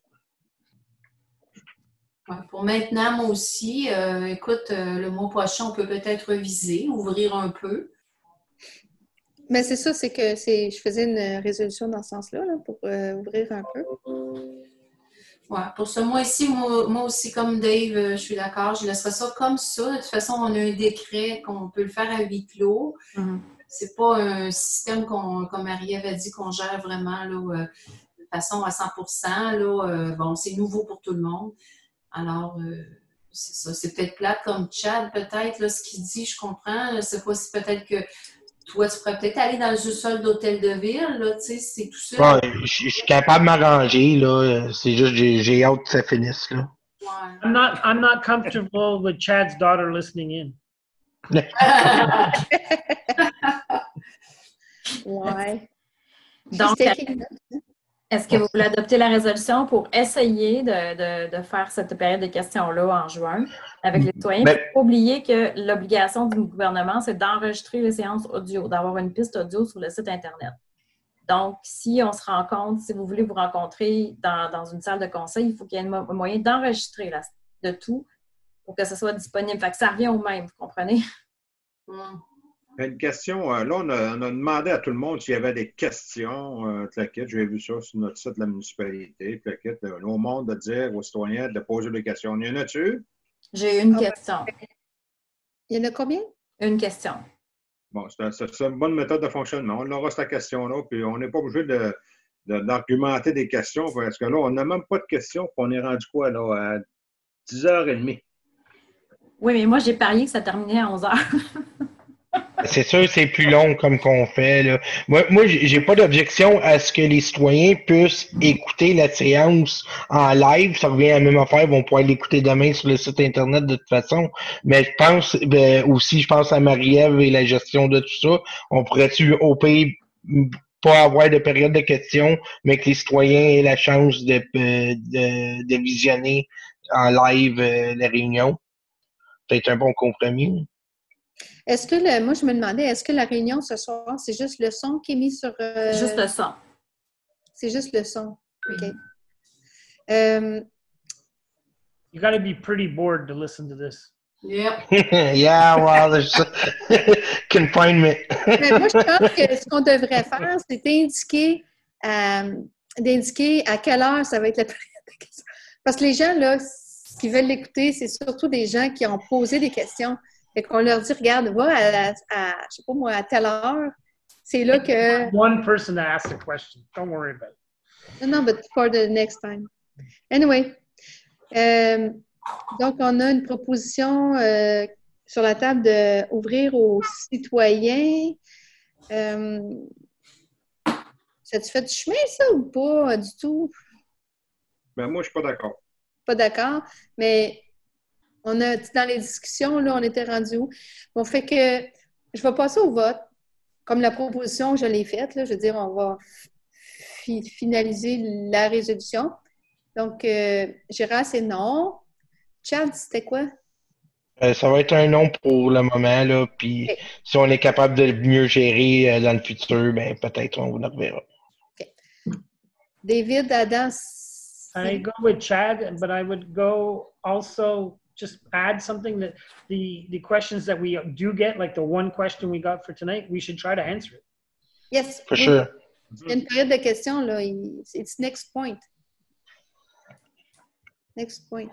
D: Ouais, pour maintenant, moi aussi, écoute, le mois prochain, on peut peut-être reviser, ouvrir un peu.
A: Mais c'est ça, c'est que je faisais une résolution dans ce sens-là, là, pour ouvrir un peu.
D: Ouais, pour ce mois-ci, moi aussi, comme Dave, je suis d'accord, je laisserai ça comme ça. De toute façon, on a un décret qu'on peut le faire à huis clos. Mm-hmm. C'est pas un système comme Marie-Ève a dit, qu'on gère vraiment là, de façon à 100%. Là, bon, c'est nouveau pour tout le monde. Alors, c'est ça. C'est peut-être plate comme Chad, peut-être, là, ce qu'il dit, je comprends. Je sais pas si peut-être que toi, tu pourrais peut-être aller dans le sous-sol d'hôtel de ville, là, tu sais, c'est tout ça.
F: Ouais, je suis capable de m'arranger, là. C'est juste, j'ai hâte que ça finisse, là.
D: Ouais.
G: I'm not comfortable with Chad's daughter listening in.
A: Ouais.
B: Donc, est-ce que vous voulez adopter la résolution pour essayer de faire cette période de questions-là en juin avec les citoyens? Il ne faut pas oublier que l'obligation du gouvernement, c'est d'enregistrer les séances audio, d'avoir une piste audio sur le site Internet. Donc, si on se rencontre, si vous voulez vous rencontrer dans une salle de conseil, il faut qu'il y ait un moyen d'enregistrer de tout pour que ce soit disponible. Fait que ça revient au même, vous comprenez?
C: Une question, là, on a demandé à tout le monde s'il y avait des questions. J'ai vu ça sur notre site de la municipalité. Au monde de dire aux citoyens de poser des questions. Y en a-tu?
B: J'ai une question.
A: Il y en a combien?
B: Une question.
C: Bon, c'est une bonne méthode de fonctionnement. On aura cette question-là, puis on n'est pas obligé d'argumenter des questions, parce que là, on n'a même pas de questions, puis on est rendu quoi, là, à 10h30.
B: Oui, mais moi, j'ai parié que ça terminait à 11h.
F: C'est sûr, c'est plus long comme qu'on fait, là. Moi, j'ai pas d'objection à ce que les citoyens puissent écouter la séance en live. Ça revient à la même affaire. Ils vont pouvoir l'écouter demain sur le site Internet de toute façon. Mais je pense aussi, je pense à Marie-Ève et la gestion de tout ça. On pourrait-tu, au pays, pas avoir de période de questions, mais que les citoyens aient la chance de visionner en live la réunion? Peut-être un bon compromis.
A: Est-ce que, moi, je me demandais, est-ce que la réunion ce soir, c'est juste le son qui est mis sur...
B: Juste le son.
A: C'est juste le son. OK.
G: You got to be pretty bored to listen to this.
D: Yep.
F: Yeah, well, there's confinement.
A: Mais moi, je pense que ce qu'on devrait faire, c'est d'indiquer à quelle heure ça va être la période de questions. Parce que les gens, là, qui veulent l'écouter, c'est surtout des gens qui ont posé des questions. Fait qu'on leur dit, regarde, va je sais pas moi, à telle heure, c'est là que...
G: One person to ask the question. Don't worry about it.
A: No, but for the next time. Anyway, donc on a une proposition sur la table d'ouvrir aux citoyens. Ça te fait du chemin, ça, ou pas du tout?
C: Ben, moi, je ne suis pas d'accord.
A: Pas d'accord, mais... On a, dans les discussions, là, on était rendu où? Bon, fait que je vais passer au vote. Comme la proposition, je l'ai faite, là, je veux dire, on va finaliser la résolution. Donc, Gérard, c'est non. Chad, c'était quoi?
F: Ça va être un non pour le moment, là. Puis
A: Okay.
F: Si on est capable de mieux gérer dans le futur, ben peut-être on le reverra.
A: Okay. David, Adam.
G: I go with Chad, but I would go also just add something that the questions that we do get, like the one question we got for tonight, we should try to answer it.
A: Yes.
F: For sure.
A: Il y a une période de questions, là. It's next point. Next point.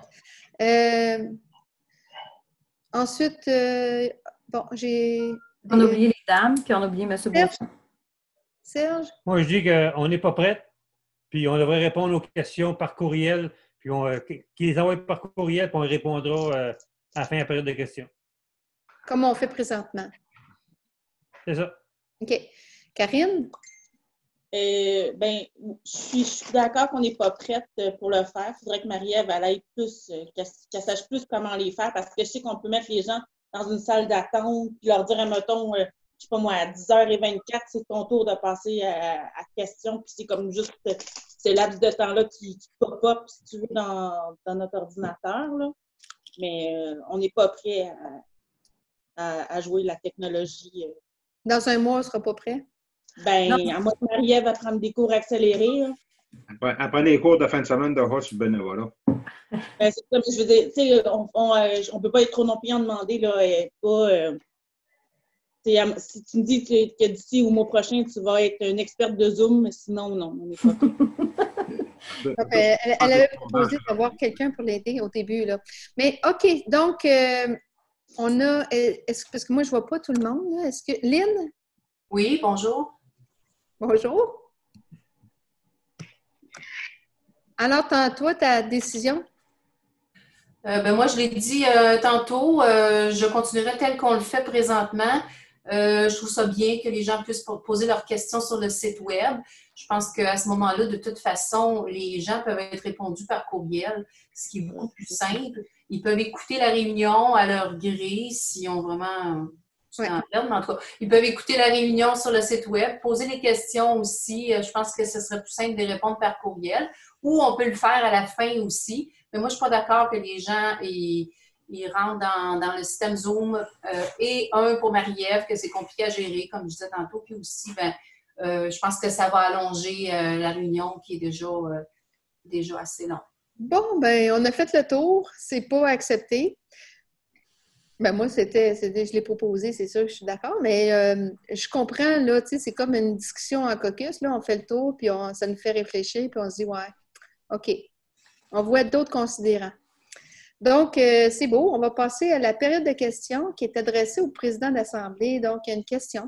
A: Ensuite, bon, j'ai...
B: On a oublié les dames, puis on a oublié M. Beauchamp.
A: Serge?
E: Moi, je dis qu'on n'est pas prêt, puis on devrait répondre aux questions par courriel, puis qu'ils les envoient par courriel, puis on répondra à la fin de la période de questions.
A: Comme on fait présentement.
E: C'est ça.
A: OK. Karine?
H: Ben, je suis d'accord qu'on n'est pas prête pour le faire. Il faudrait que Marie-Ève aille plus, qu'elle sache plus comment les faire, parce que je sais qu'on peut mettre les gens dans une salle d'attente, puis leur dire, mettons, je sais pas moi, à 10h24, c'est ton tour de passer à question, puis c'est comme juste ce laps de temps-là qui pop-up, si tu veux, dans notre ordinateur, là. Mais on n'est pas prêt à jouer la technologie.
A: Dans un mois, on ne sera pas prêt?
H: Ben, à moins que Marie-Ève va prendre des cours accélérés. Là.
C: Elle prend des cours de fin de semaine de Ross sur bénévolat.
H: Ben, c'est comme je veux dire, tu sais, on peut pas être trop non plus en demander, là, si tu me dis que d'ici au mois prochain, tu vas être une experte de Zoom, sinon, non, on n'est pas
A: Donc, elle avait proposé d'avoir quelqu'un pour l'aider au début, là. Mais, OK, donc, on a, parce que moi, je vois pas tout le monde, là. Est-ce que, Lynn?
D: Oui, bonjour.
A: Bonjour. Alors, toi, ta décision?
D: Ben moi, je l'ai dit tantôt, je continuerai tel qu'on le fait présentement. Je trouve ça bien que les gens puissent poser leurs questions sur le site web. Je pense qu'à ce moment-là, de toute façon, les gens peuvent être répondus par courriel, ce qui est beaucoup plus simple. Ils peuvent écouter la réunion à leur gré s'ils ont vraiment
A: Ouais.
D: Mais en tout cas, ils peuvent écouter la réunion sur le site web, poser les questions aussi. Je pense que ce serait plus simple de les répondre par courriel. Ou on peut le faire à la fin aussi. Mais moi, je ne suis pas d'accord que les gens ils rentrent dans le système Zoom. Et un pour Marie-Ève, que c'est compliqué à gérer, comme je disais tantôt. Puis aussi, je pense que ça va allonger la réunion qui est déjà assez longue.
A: Bon, ben, on a fait le tour. C'est pas accepté. Ben moi, je l'ai proposé, c'est sûr que je suis d'accord, mais je comprends, là, tu sais, c'est comme une discussion en caucus, là, on fait le tour, puis ça nous fait réfléchir, puis on se dit, ouais, OK, on voit d'autres considérants. Donc, c'est beau, on va passer à la période de questions qui est adressée au président de l'Assemblée. Donc, il y a une question.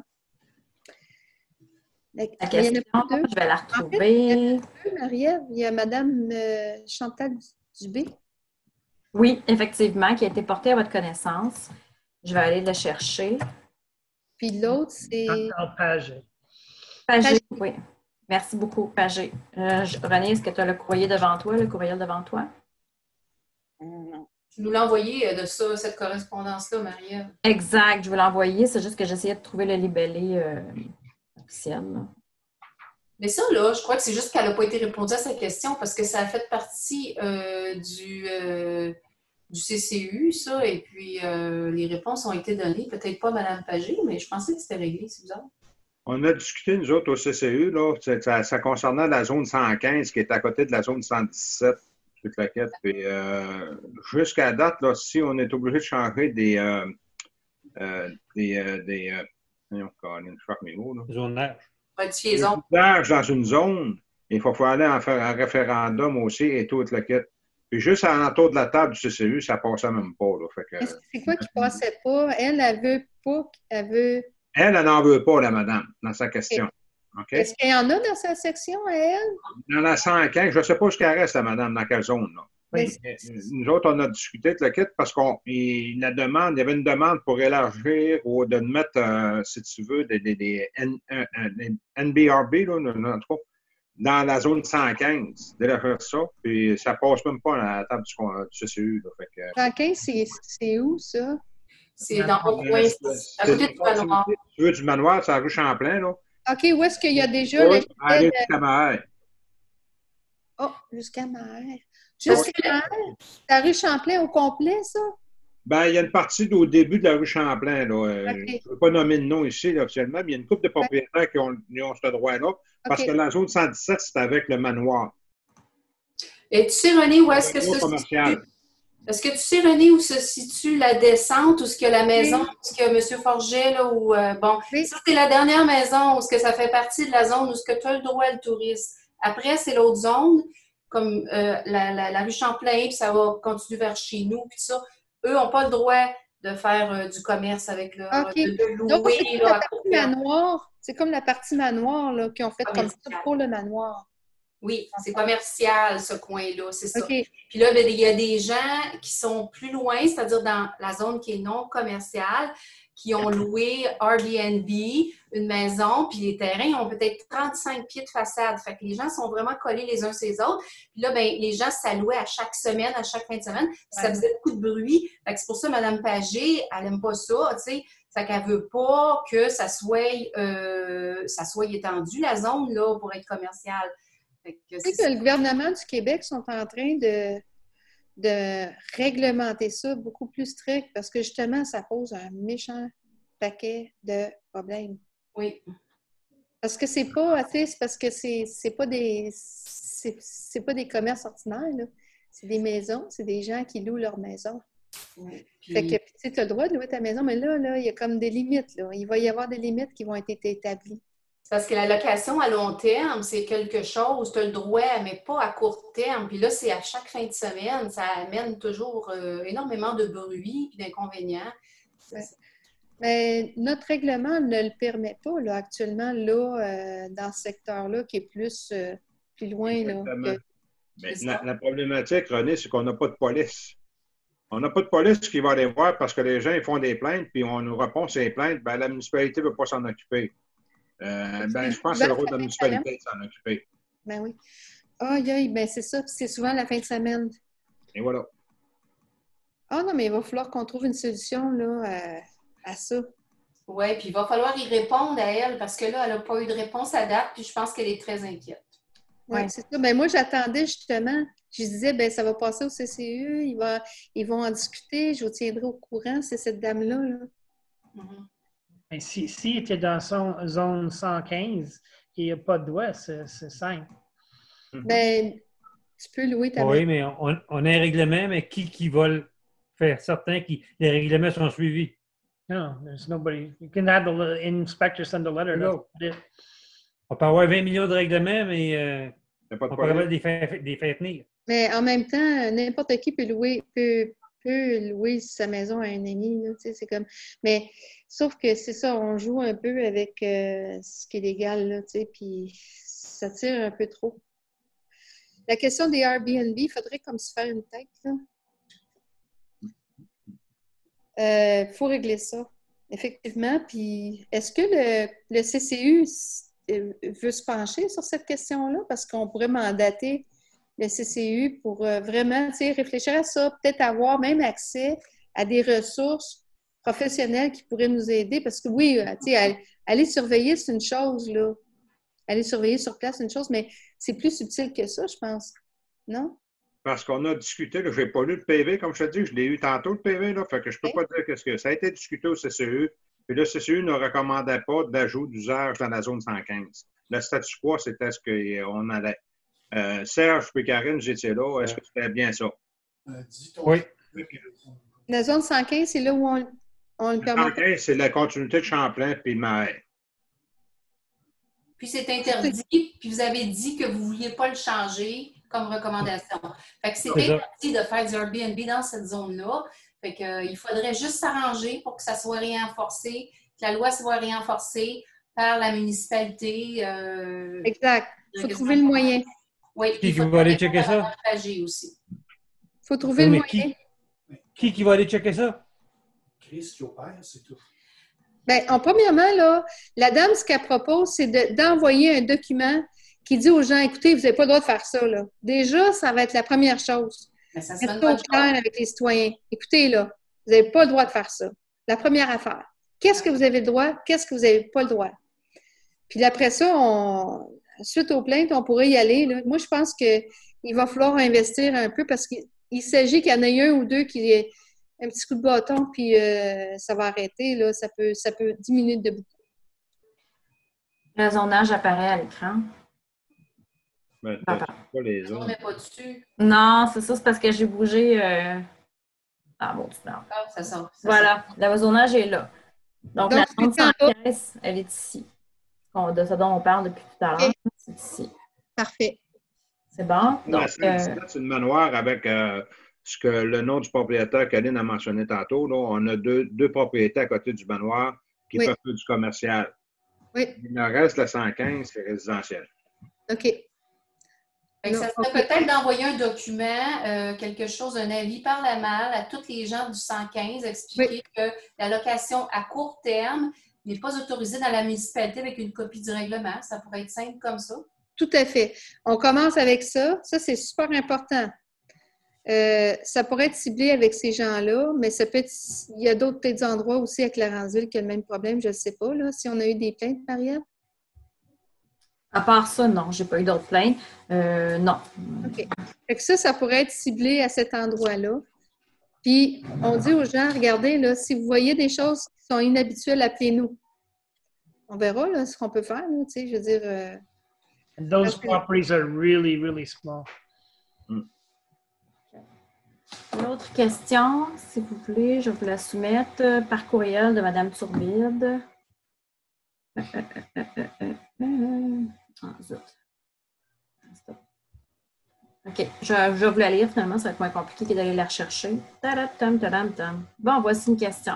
B: La question, je vais la retrouver.
A: En fait, il y en a deux, Marie-Ève. Il y a Mme Chantal Dubé.
B: Oui, effectivement, qui a été porté à votre connaissance. Je vais aller le chercher.
A: Puis l'autre, c'est...
G: Chantal Pagé.
B: Pagé, oui. Merci beaucoup, Pagé. René, est-ce que tu as le courrier devant toi, le courriel devant toi?
D: Non. Tu nous l'as envoyé de ça, cette correspondance-là, Marie-Ève.
B: Exact, je vais l'envoyer. C'est juste que j'essayais de trouver le libellé officiel. Là.
D: Mais ça, là, je crois que c'est juste qu'elle n'a pas été répondue à sa question parce que ça a fait partie du CCU, ça, et puis les réponses ont été données. Peut-être pas à Mme Pagé, mais je pensais que c'était réglé, c'est bizarre.
C: On a discuté, nous autres, au CCU, là, ça concernait la zone 115 qui est à côté de la zone 117, toute la quête. Puis jusqu'à date, là, si on est obligé de changer
E: Zonage.
C: Dans une zone, il faut aller en faire un référendum aussi et toute la quête. Puis juste à l'entour de la table du CCU, ça passait même pas. Là.
A: C'est quoi qui passait pas? Elle veut pas, elle veut...
C: Elle n'en veut pas, la madame, dans sa question. Okay?
A: Est-ce qu'il y en a dans sa section à elle?
C: Dans la 115, je ne sais pas où elle reste, la madame, dans quelle zone. Là.
A: Oui.
C: Nous autres, on a discuté de la quête parce qu'il y avait une demande pour élargir ou de mettre, si tu veux, des NBRB, là, en tout cas, dans la zone 115, d'élargir ça, puis ça passe même pas à la table du CCU. Là, fait que,
A: 115, c'est où, ça?
D: C'est dans mon coin, à côté du manoir.
C: Tu veux du manoir, c'est la rue Champlain, là?
A: OK, où est-ce qu'il y a déjà
C: oui, allez jusqu'à Maher.
A: Oh, jusqu'à Maher. Jusqu'à Maher? La rue Champlain au complet, ça?
C: Ben, il y a une partie au début de la rue Champlain, là.
A: Okay.
C: Je ne veux pas nommer de nom ici, là, officiellement, mais il y a une couple de propriétaires qui ont ce droit-là, parce que la zone 117, c'est avec le manoir.
D: Et tu sais, René, où est-ce que se situe? Est-ce que tu sais, René, où se situe la descente, où est-ce qu'il y a la maison, où est-ce qu'il y a M. Forget, là, où, bon, ça, c'est la dernière maison, où est-ce que ça fait partie de la zone où est-ce que tu as le droit le tourisme. Après, c'est l'autre zone, comme la rue Champlain, puis ça va continuer vers chez nous, puis ça. Eux n'ont pas le droit de faire du commerce avec leur... de louer,
A: donc, c'est comme la partie manoir. C'est comme la partie manoir, là, qu'ils ont fait comme ça pour le manoir.
D: Oui, c'est commercial, ce coin-là, c'est ça.
A: Okay.
D: Puis là, il y a des gens qui sont plus loin, c'est-à-dire dans la zone qui est non commerciale, qui ont loué Airbnb, une maison, puis les terrains ont peut-être 35 pieds de façade. Fait que les gens sont vraiment collés les uns sur les autres. Puis là, ben, les gens s'allouaient à chaque semaine, à chaque fin de semaine. Puis ça faisait beaucoup de bruit. Fait que c'est pour ça, Mme Pagé, elle n'aime pas ça, tu sais. Fait qu'elle ne veut pas que ça soit étendu, la zone, là, pour être commerciale.
A: Tu sais que le gouvernement du Québec sont en train de réglementer ça beaucoup plus strict parce que justement, ça pose un méchant paquet de problèmes.
D: Oui.
A: Parce que c'est pas, tu sais, c'est parce que c'est pas des commerces ordinaires, là. C'est des maisons, c'est des gens qui louent leur maison.
D: Oui.
A: Fait que tu as le droit de louer ta maison, mais là, il y a comme des limites, là. Il va y avoir des limites qui vont être établies.
D: Parce que la location à long terme, c'est quelque chose, tu as le droit, mais pas à court terme. Puis là, c'est à chaque fin de semaine. Ça amène toujours énormément de bruit et d'inconvénients.
A: Ouais. Mais notre règlement ne le permet pas, là, actuellement, là, dans ce secteur-là, qui est plus loin. Là,
C: Mais la problématique, René, c'est qu'on n'a pas de police. On n'a pas de police qui va aller voir parce que les gens ils font des plaintes, puis on nous répond ces plaintes, ben, la municipalité ne veut pas s'en occuper. Je pense que c'est le rôle de la municipalité de s'en occuper.
A: Ben oui. Aïe, ben c'est ça. C'est souvent la fin de semaine.
C: Et voilà.
A: Ah non, mais il va falloir qu'on trouve une solution là, à ça.
D: Oui, puis il va falloir y répondre à elle parce que là, elle n'a pas eu de réponse à date, puis je pense qu'elle est très inquiète.
A: Oui,
B: Ouais.
A: c'est ça. Ben, moi, j'attendais justement. Je disais, ben, ça va passer au CCE, ils vont en discuter, je vous tiendrai au courant, c'est cette dame-là. Là.
D: Mhm.
G: Mais si était dans son zone 115, il n'y a pas de droit, c'est simple.
A: Ben, tu peux louer ta
E: Oui,
A: maison.
E: mais on a un règlement, mais qui va le faire certain que les règlements sont suivis?
G: No, there's nobody. You can have the inspector send a letter. That's
E: No.
G: it.
E: On peut avoir 20 millions de règlements, mais
C: Il n'y a pas de
E: on peut avoir
C: problème.
E: des faire tenir.
A: Mais en même temps, n'importe qui peut louer sa maison à un ami. Là, tu sais, c'est comme... Mais sauf que c'est ça, on joue un peu avec ce qui est légal, là, tu sais, puis ça tire un peu trop. La question des Airbnb, il faudrait comme se faire une tête. Il faut régler ça, effectivement. Puis est-ce que le CCU veut se pencher sur cette question-là? Parce qu'on pourrait mandater le CCU pour vraiment réfléchir à ça, peut-être avoir même accès à des ressources professionnelles qui pourraient nous aider. Parce que oui, aller surveiller, c'est une chose, là. Aller surveiller sur place, c'est une chose, mais c'est plus subtil que ça, je pense. Non?
C: Parce qu'on a discuté, je n'ai pas lu le PV, comme je te dis, je l'ai eu tantôt le PV, là, fait que je ne peux pas dire qu'est-ce que ça a été discuté au CCU. Puis le CCU ne recommandait pas d'ajout d'usage dans la zone 115. Le statu quo, c'était ce qu'on allait. Serge et Karine, j'étais là. Est-ce que c'était bien ça?
E: Oui.
A: La zone 115, c'est là où on le
C: Le
A: permet.
C: 115, c'est la continuité de Champlain puis Marais.
D: Puis c'est interdit, puis vous avez dit que vous ne vouliez pas le changer comme recommandation. Fait que c'est interdit de faire du Airbnb dans cette zone-là. Fait que, il faudrait juste s'arranger pour que ça soit renforcé, que la loi soit renforcée par la municipalité.
A: Exact. Il faut trouver le moyen.
D: Oui,
E: Qui va aller checker ça?
D: Aussi.
A: Il faut trouver le moyen.
E: Qui va aller checker ça?
I: Chris, qui opère, c'est tout.
A: Bien, premièrement, là, la dame, ce qu'elle propose, c'est d'envoyer un document qui dit aux gens, écoutez, vous n'avez pas le droit de faire ça, là. Déjà, ça va être la première chose.
D: Mais ça se
A: Être au clair avec les citoyens. Écoutez, là, vous n'avez pas le droit de faire ça. La première affaire. Qu'est-ce que vous avez le droit? Qu'est-ce que vous n'avez pas le droit? Puis après ça, suite aux plaintes, on pourrait y aller. Là. Moi, je pense qu'il va falloir investir un peu parce qu'il s'agit qu'il y en ait un ou deux qui aient un petit coup de bâton, puis ça va arrêter. Là. Ça peut diminuer de beaucoup.
B: Le zonage apparaît à l'écran.
C: Ben, pas les
D: On
C: autres.
D: n'est pas dessus.
B: Non, c'est ça, c'est parce que j'ai bougé. Ah bon, non.
D: Ah, ça sort.
B: Voilà, le zonage est là. Donc la zone
A: c'est en bas.
B: 115, elle est ici. De ce dont on parle depuis tout à l'heure, c'est ici.
A: Parfait.
B: C'est bon? Donc,
C: C'est une manoir avec ce que le nom du propriétaire qu'Aline a mentionné tantôt. Là, on a deux propriétés à côté du manoir qui peuvent faire du commercial.
A: Oui.
C: Le reste, la 115, c'est résidentiel.
A: OK.
D: Ça serait peut-être d'envoyer un document, quelque chose, un avis par la malle à tous les gens du 115, expliquer que la location à court terme n'est pas autorisée dans la municipalité avec une copie du règlement. Ça pourrait être simple comme ça.
A: Tout à fait. On commence avec ça. Ça, c'est super important. Ça pourrait être ciblé avec ces gens-là, mais ça peut être, il y a d'autres peut-être endroits aussi à Clarenceville qui ont le même problème, je ne sais pas, là, si on a eu des plaintes, Maria.
B: À part ça, non, j'ai pas eu d'autres plaintes. Non.
A: OK. Fait que ça pourrait être ciblé à cet endroit-là. Puis, on dit aux gens, regardez, là, si vous voyez des choses qui sont inhabituelles, appelez-nous. On verra là, ce qu'on peut faire, là, tu sais, je veux dire...
G: And those properties are really, really small.
B: Une autre question, si vous voulez, je vais vous la soumettre par courriel de Mme Turbide. OK, je vais vous la lire finalement, ça va être moins compliqué que d'aller la rechercher. Bon, voici une question.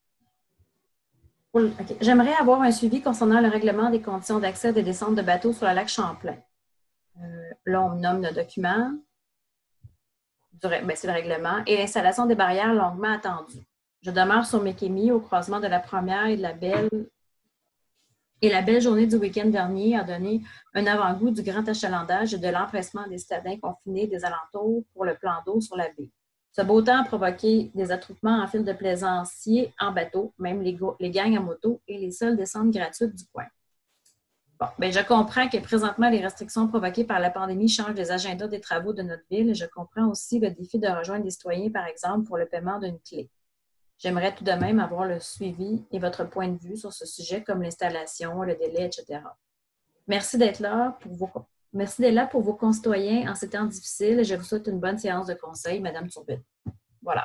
B: Okay. J'aimerais avoir un suivi concernant le règlement des conditions d'accès et de descente de bateaux sur le lac Champlain. Là, on me nomme le document. C'est le règlement. Et l'installation des barrières longuement attendues. Je demeure sur Mékémy au croisement de la première et de la belle. Et la belle journée du week-end dernier a donné un avant-goût du grand achalandage et de l'empressement des citadins confinés des alentours pour le plan d'eau sur la baie. Ce beau temps a provoqué des attroupements en file de plaisanciers en bateau, même les gangs à moto et les seules descentes gratuites du coin. Bon, bien, je comprends que présentement, les restrictions provoquées par la pandémie changent les agendas des travaux de notre ville. Je comprends aussi le défi de rejoindre des citoyens, par exemple, pour le paiement d'une clé. J'aimerais tout de même avoir le suivi et votre point de vue sur ce sujet, comme l'installation, le délai, etc. Merci d'être là pour vos concitoyens en ces temps difficiles. Je vous souhaite une bonne séance de conseil, Madame Turbide. Voilà.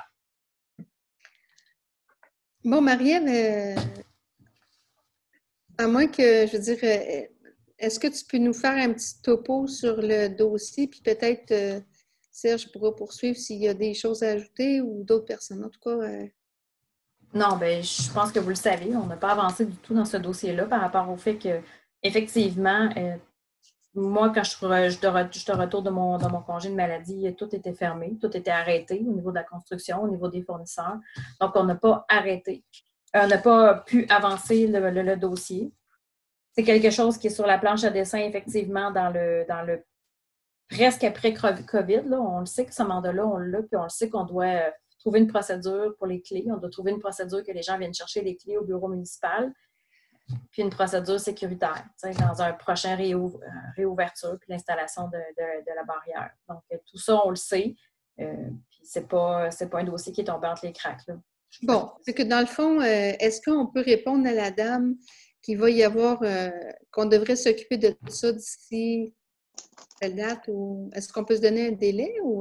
A: Bon, Marie-Ève, à moins que, je veux dire, est-ce que tu peux nous faire un petit topo sur le dossier, puis peut-être Serge pourra poursuivre s'il y a des choses à ajouter ou d'autres personnes. En tout cas,
B: Non, bien, je pense que vous le savez, on n'a pas avancé du tout dans ce dossier-là par rapport au fait que, effectivement, moi, quand je te retourne de mon congé de maladie, tout était fermé, tout était arrêté au niveau de la construction, au niveau des fournisseurs. Donc, on n'a pas arrêté. On n'a pas pu avancer le dossier. C'est quelque chose qui est sur la planche à dessin, effectivement, dans le presque après COVID. Là, on le sait que ce mandat-là, on l'a, puis on le sait qu'on doit trouver une procédure pour les clés. On doit trouver une procédure que les gens viennent chercher les clés au bureau municipal, puis une procédure sécuritaire, dans un prochain réouverture, puis l'installation de la barrière. Donc, tout ça, on le sait. Puis c'est pas un dossier qui est tombé entre les craques. Là.
A: Bon, c'est que dans le fond, est-ce qu'on peut répondre à la dame qu'il va y avoir, qu'on devrait s'occuper de ça d'ici telle date, ou est-ce qu'on peut se donner un délai ou...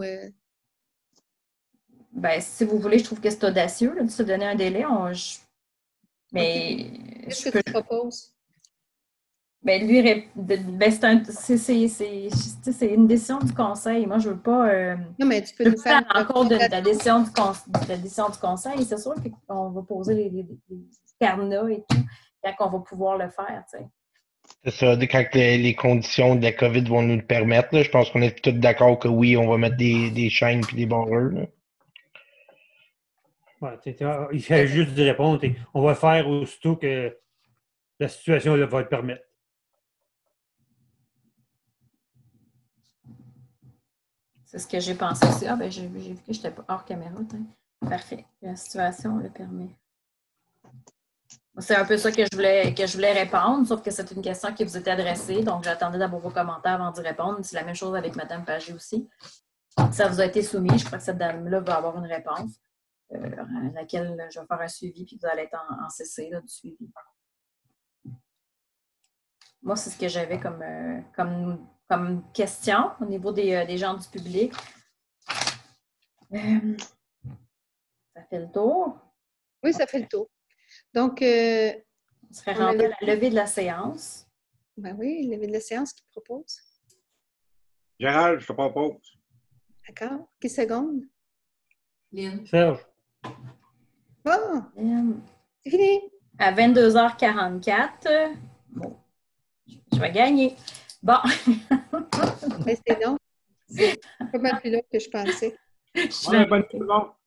B: Ben, si vous voulez, je trouve que c'est audacieux là, de se donner un délai. Mais
A: qu'est-ce que tu proposes?
B: Ben, lui, c'est une décision du conseil. Moi, je ne veux pas.
A: Non, mais tu peux nous faire
B: encore de la décision du conseil. C'est sûr qu'on va poser les cadenas et tout, quand on va pouvoir le faire. T'sais.
F: C'est ça, quand les conditions de la COVID vont nous le permettre, là, je pense qu'on est tous d'accord que oui, on va mettre des chaînes et des barreurs. Là.
E: Ouais, il fait juste de répondre. On va faire aussitôt que la situation là, va le permettre.
B: C'est ce que j'ai pensé aussi. Ah, ben j'ai vu que je n'étais pas hors caméra. Parfait. La situation le permet. C'est un peu ça que je voulais répondre, sauf que c'est une question qui vous était adressée. Donc, j'attendais d'abord vos commentaires avant d'y répondre. C'est la même chose avec Mme Pagé aussi. Ça vous a été soumis. Je crois que cette dame-là va avoir une réponse. À laquelle je vais faire un suivi, puis vous allez être en CC là, du suivi. Moi, c'est ce que j'avais comme question au niveau des gens du public. Ça fait le tour?
A: Oui, ça fait le tour. Donc,
B: on serait rendu à la levée de la séance.
A: Ben oui, levée de la séance qui propose.
C: Gérald, je te propose.
A: D'accord. Qui seconde?
D: Lynn.
E: Serge.
A: Bon, c'est fini.
B: À 22h44, bon, je vais gagner. Bon.
A: Mais c'est long. C'est pas mal plus long que je pensais.
C: Bonne